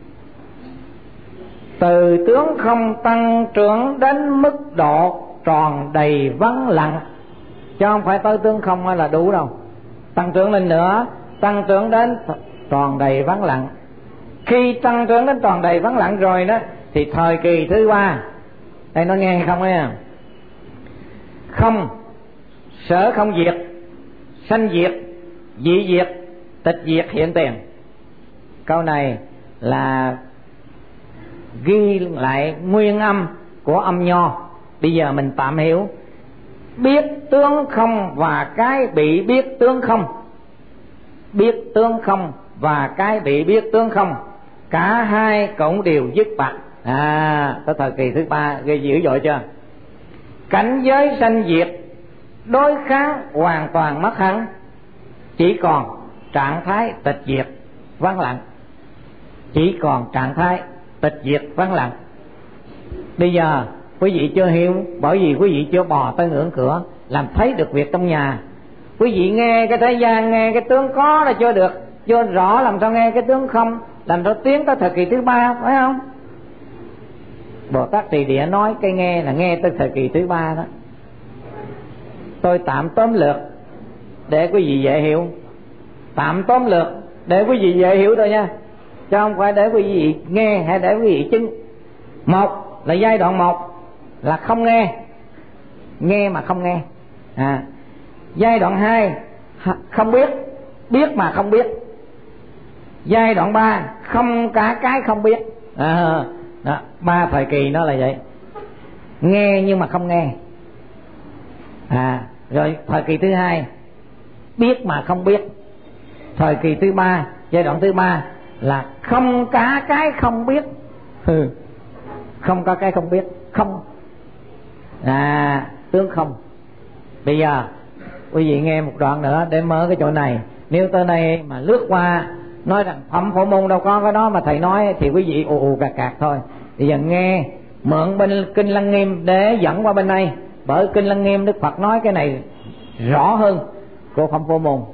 Từ tướng không tăng trưởng đến mức độ tròn đầy vắng lặng, chứ không phải tới tướng không là đủ đâu. Tăng trưởng lên nữa, tăng trưởng đến tròn đầy vắng lặng. Khi tăng trưởng đến tròn đầy vắng lặng rồi đó thì thời kỳ thứ ba, đây nó nghe không ấy à? Không, sở không diệt, sanh diệt, dị diệt, tịch diệt hiện tiền. Câu này là ghi lại nguyên âm của âm Nho. Bây giờ mình tạm hiểu. Biết tướng không và cái bị biết tướng không, biết tướng không và cái bị biết tướng không, cả hai cũng đều dứt bặt. À, tới thời kỳ thứ ba gây dữ dội chưa? Cảnh giới sanh diệt đối kháng hoàn toàn mất hẳn, chỉ còn trạng thái tịch diệt vắng lặng, chỉ còn trạng thái tịch diệt vắng lặng. Bây giờ quý vị chưa hiểu, bởi vì quý vị chưa bò tới ngưỡng cửa làm thấy được việc trong nhà. Quý vị nghe cái thế gian, nghe cái tướng có là chưa được, chưa rõ làm sao nghe cái tướng không, làm sao tiến tới thời kỳ thứ ba, phải không? Bồ Tát Tỳ Địa nói cái nghe là nghe tới thời kỳ thứ ba đó. Tôi tạm tóm lược để quý vị dễ hiểu, tạm tóm lược để quý vị dễ hiểu thôi nha, chứ không phải để quý vị nghe hay để quý vị chứng. Một là giai đoạn một là không nghe, nghe mà không nghe. À, giai đoạn hai không biết, biết mà không biết. Giai đoạn ba không cả cái không biết. À, đó, ba thời kỳ nó là vậy. Nghe nhưng mà không nghe. À, rồi thời kỳ thứ hai biết mà không biết. Thời kỳ thứ ba, giai đoạn thứ ba là không cả cái không biết. Ừ. Không có cái không biết, không. À, tướng không. Bây giờ quý vị nghe một đoạn nữa để mở cái chỗ này. Nếu tới đây mà lướt qua nói rằng phẩm phổ môn đâu có cái đó mà thầy nói thì quý vị ù ù cạc cạc thôi. Bây giờ nghe mượn bên kinh Lăng Nghiêm để dẫn qua bên đây, bởi kinh Lăng Nghiêm Đức Phật nói cái này rõ hơn của phẩm phổ môn.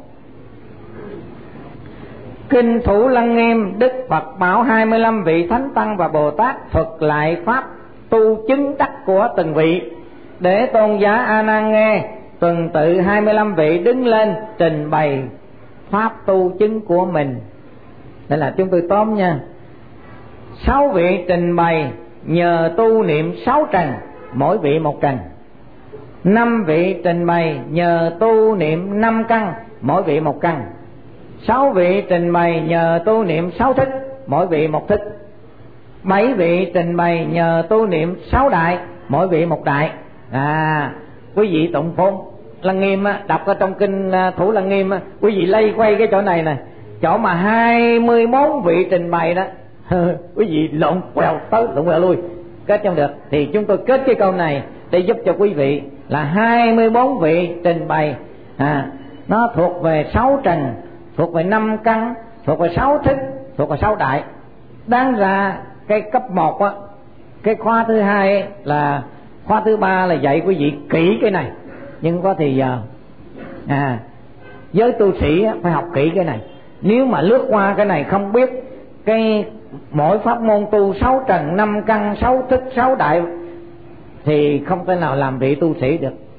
Kinh Thủ Lăng Nghiêm, Đức Phật bảo hai mươi lăm vị Thánh Tăng và Bồ Tát thuật lại pháp tu chứng đắc của từng vị, để tôn giả A Nan nghe. Tuần tự hai mươi lăm vị đứng lên trình bày pháp tu chứng của mình. Đây là chúng tôi tóm nha. Sáu vị trình bày nhờ tu niệm sáu trần, mỗi vị một trần. Năm vị trình bày nhờ tu niệm năm căn, mỗi vị một căn. Sáu vị trình bày nhờ tu niệm sáu thức, mỗi vị một thức. Bảy vị trình bày nhờ tu niệm sáu đại, mỗi vị một đại. À, quý vị tụng phôn Lăng Nghiêm á, đọc ở trong kinh Thủ Lăng Nghiêm á, quý vị lây quay cái chỗ này nè, chỗ mà hai mươi bốn vị trình bày đó. Quý vị lộn quẹo tới lộn quẹo lui kết trong được, thì chúng tôi kết cái câu này để giúp cho quý vị là hai mươi bốn vị trình bày. À, nó thuộc về sáu trần, thuộc về năm căn, thuộc về sáu thức, thuộc về sáu đại. Đáng ra cái cấp một á, cái khóa thứ hai ấy, là khóa thứ ba là dạy quý vị kỹ cái này, nhưng có thì giờ à, giới tu sĩ phải học kỹ cái này. Nếu mà lướt qua cái này không biết cái mỗi pháp môn tu sáu trần, năm căn, sáu thức, sáu đại thì không thể nào làm vị tu sĩ được.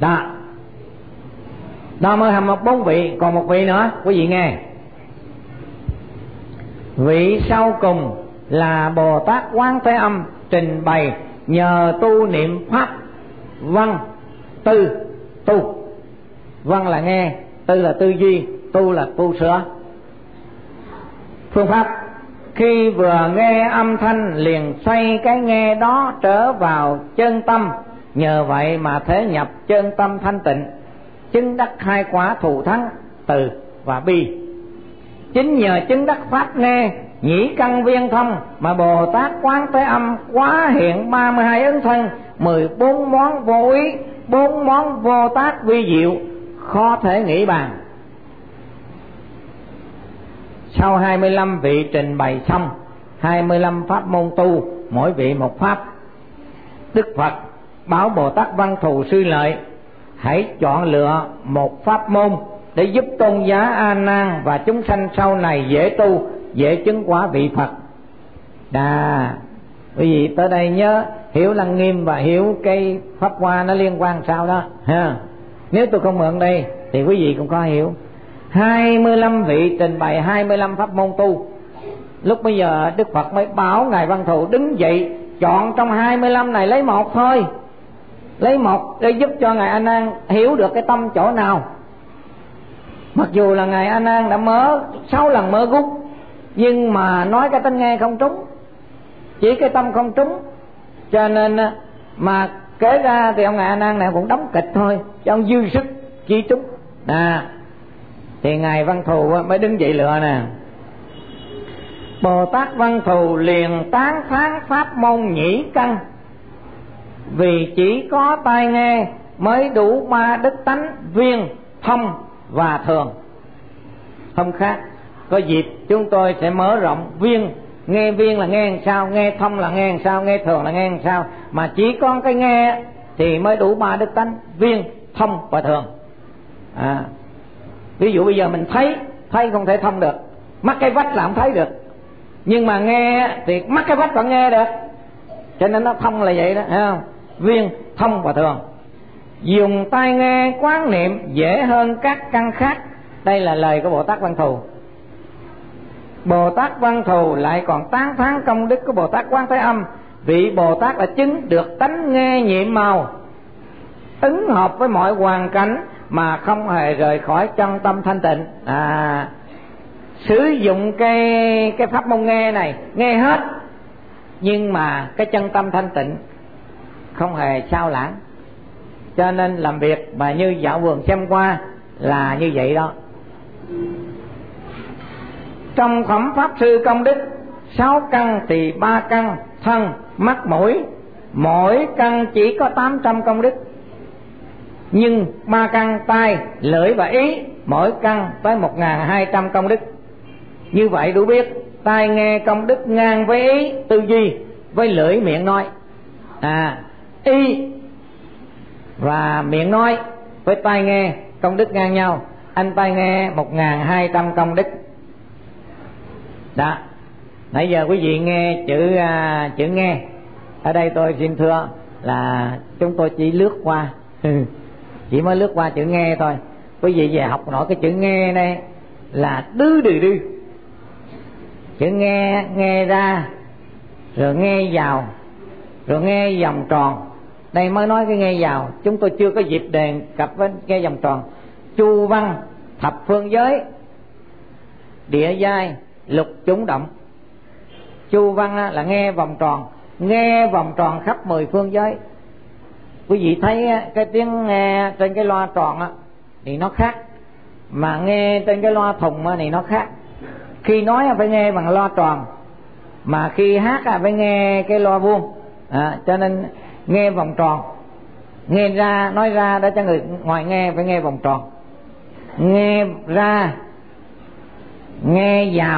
Đó, đó mới hầm một bốn vị. Còn một vị nữa quý vị nghe. Vị sau cùng là Bồ Tát Quán Thế Âm trình bày nhờ tu niệm pháp văn tư tu. Văn là nghe, tư là tư duy, tu là tu sửa. Phương pháp: khi vừa nghe âm thanh liền xoay cái nghe đó trở vào chân tâm, nhờ vậy mà thế nhập chân tâm thanh tịnh, chứng đắc hai quả thù thắng từ và bi. Chính nhờ chứng đắc pháp nghe nhĩ căn viên thông mà Bồ Tát Quán Thế Âm quá hiện ba mươi hai ấn thân, mười bốn món vô ý, bốn món vô tác vi diệu, khó thể nghĩ bàn. Sau hai mươi lăm vị trình bày xong hai mươi lăm pháp môn tu, mỗi vị một pháp, Đức Phật bảo Bồ Tát Văn Thù Sư Lợi hãy chọn lựa một pháp môn để giúp tôn giá A Nan và chúng sanh sau này dễ tu, dễ chứng quả vị Phật. Đà, quý vị tới đây nhớ hiểu Lăng Nghiêm và hiểu cái pháp hoa nó liên quan sao đó ha. Nếu tôi không mượn đây thì quý vị cũng có hiểu. Hai mươi lăm vị trình bày hai mươi lăm pháp môn tu. Lúc bây giờ Đức Phật mới bảo Ngài Văn Thù đứng dậy chọn trong hai mươi lăm này lấy một thôi, lấy một để giúp cho Ngài A Nan hiểu được cái tâm chỗ nào. Mặc dù là Ngài A Nan đã mớ sáu lần mớ gút, nhưng mà nói cái tánh nghe không trúng, chỉ cái tâm không trúng, cho nên mà kể ra thì ông Ngài A Nan này cũng đóng kịch thôi, chứ ông dư sức chi trúng. À, thì Ngài Văn Thù mới đứng dậy lựa nè. Bồ Tát Văn Thù liền tán thán pháp môn nhĩ căn, vì chỉ có tai nghe mới đủ ba đức tánh viên, thông và thường. Không khác, có dịp chúng tôi sẽ mở rộng viên. Nghe viên là nghe làm sao, nghe thông là nghe làm sao, nghe thường là nghe làm sao. Mà chỉ có cái nghe thì mới đủ ba đức tánh viên, thông và thường. À, ví dụ bây giờ mình thấy, thấy không thể thông được, mắc cái vách là không thấy được. Nhưng mà nghe thì mắc cái vách vẫn nghe được, cho nên nó thông là vậy đó, thấy không? Viên, thông và thường. Dùng tai nghe quán niệm dễ hơn các căn khác. Đây là lời của Bồ Tát Văn Thù. Bồ Tát Văn Thù lại còn tán thán công đức của Bồ Tát Quán Thế Âm. Vị Bồ Tát đã chứng được tánh nghe nhiệm màu, ứng hợp với mọi hoàn cảnh mà không hề rời khỏi chân tâm thanh tịnh. À, sử dụng cái cái pháp môn nghe này, nghe hết, nhưng mà cái chân tâm thanh tịnh không hề sao lãng. Cho nên làm việc mà như dạo vườn xem qua là như vậy đó. Trong phẩm pháp sư công đức, sáu căn thì ba căn thân, mắt, mũi, mỗi căn chỉ có tám trăm công đức. Nhưng ba căn tai, lưỡi và ý, mỗi căn tới một nghìn hai trăm công đức. Như vậy đủ biết tai nghe công đức ngang với ý tư duy, với lưỡi miệng nói. À, ý và miệng nói với tai nghe công đức ngang nhau. Anh tai nghe một nghìn hai trăm công đức. Đó, nãy giờ quý vị nghe chữ à, chữ nghe. Ở đây tôi xin thưa là chúng tôi chỉ lướt qua chỉ mới lướt qua chữ nghe thôi. Quý vị về học nổi cái chữ nghe này là đứ đừ đư. Chữ nghe, nghe ra, rồi nghe vào, rồi nghe vòng tròn. Đây mới nói cái nghe vào, chúng tôi chưa có dịp đề cập với nghe vòng tròn. Chu văn, thập phương giới, địa giai, lục chủng động. Chu văn là nghe vòng tròn, nghe vòng tròn khắp mười phương giới. Quý vị thấy cái tiếng nghe trên cái loa tròn thì nó khác, mà nghe trên cái loa thùng thì nó khác. Khi nói phải nghe bằng loa tròn, mà khi hát phải nghe cái loa vuông. À, cho nên nghe vòng tròn, nghe ra, nói ra để cho người ngoài nghe phải nghe vòng tròn, nghe ra, nghe vào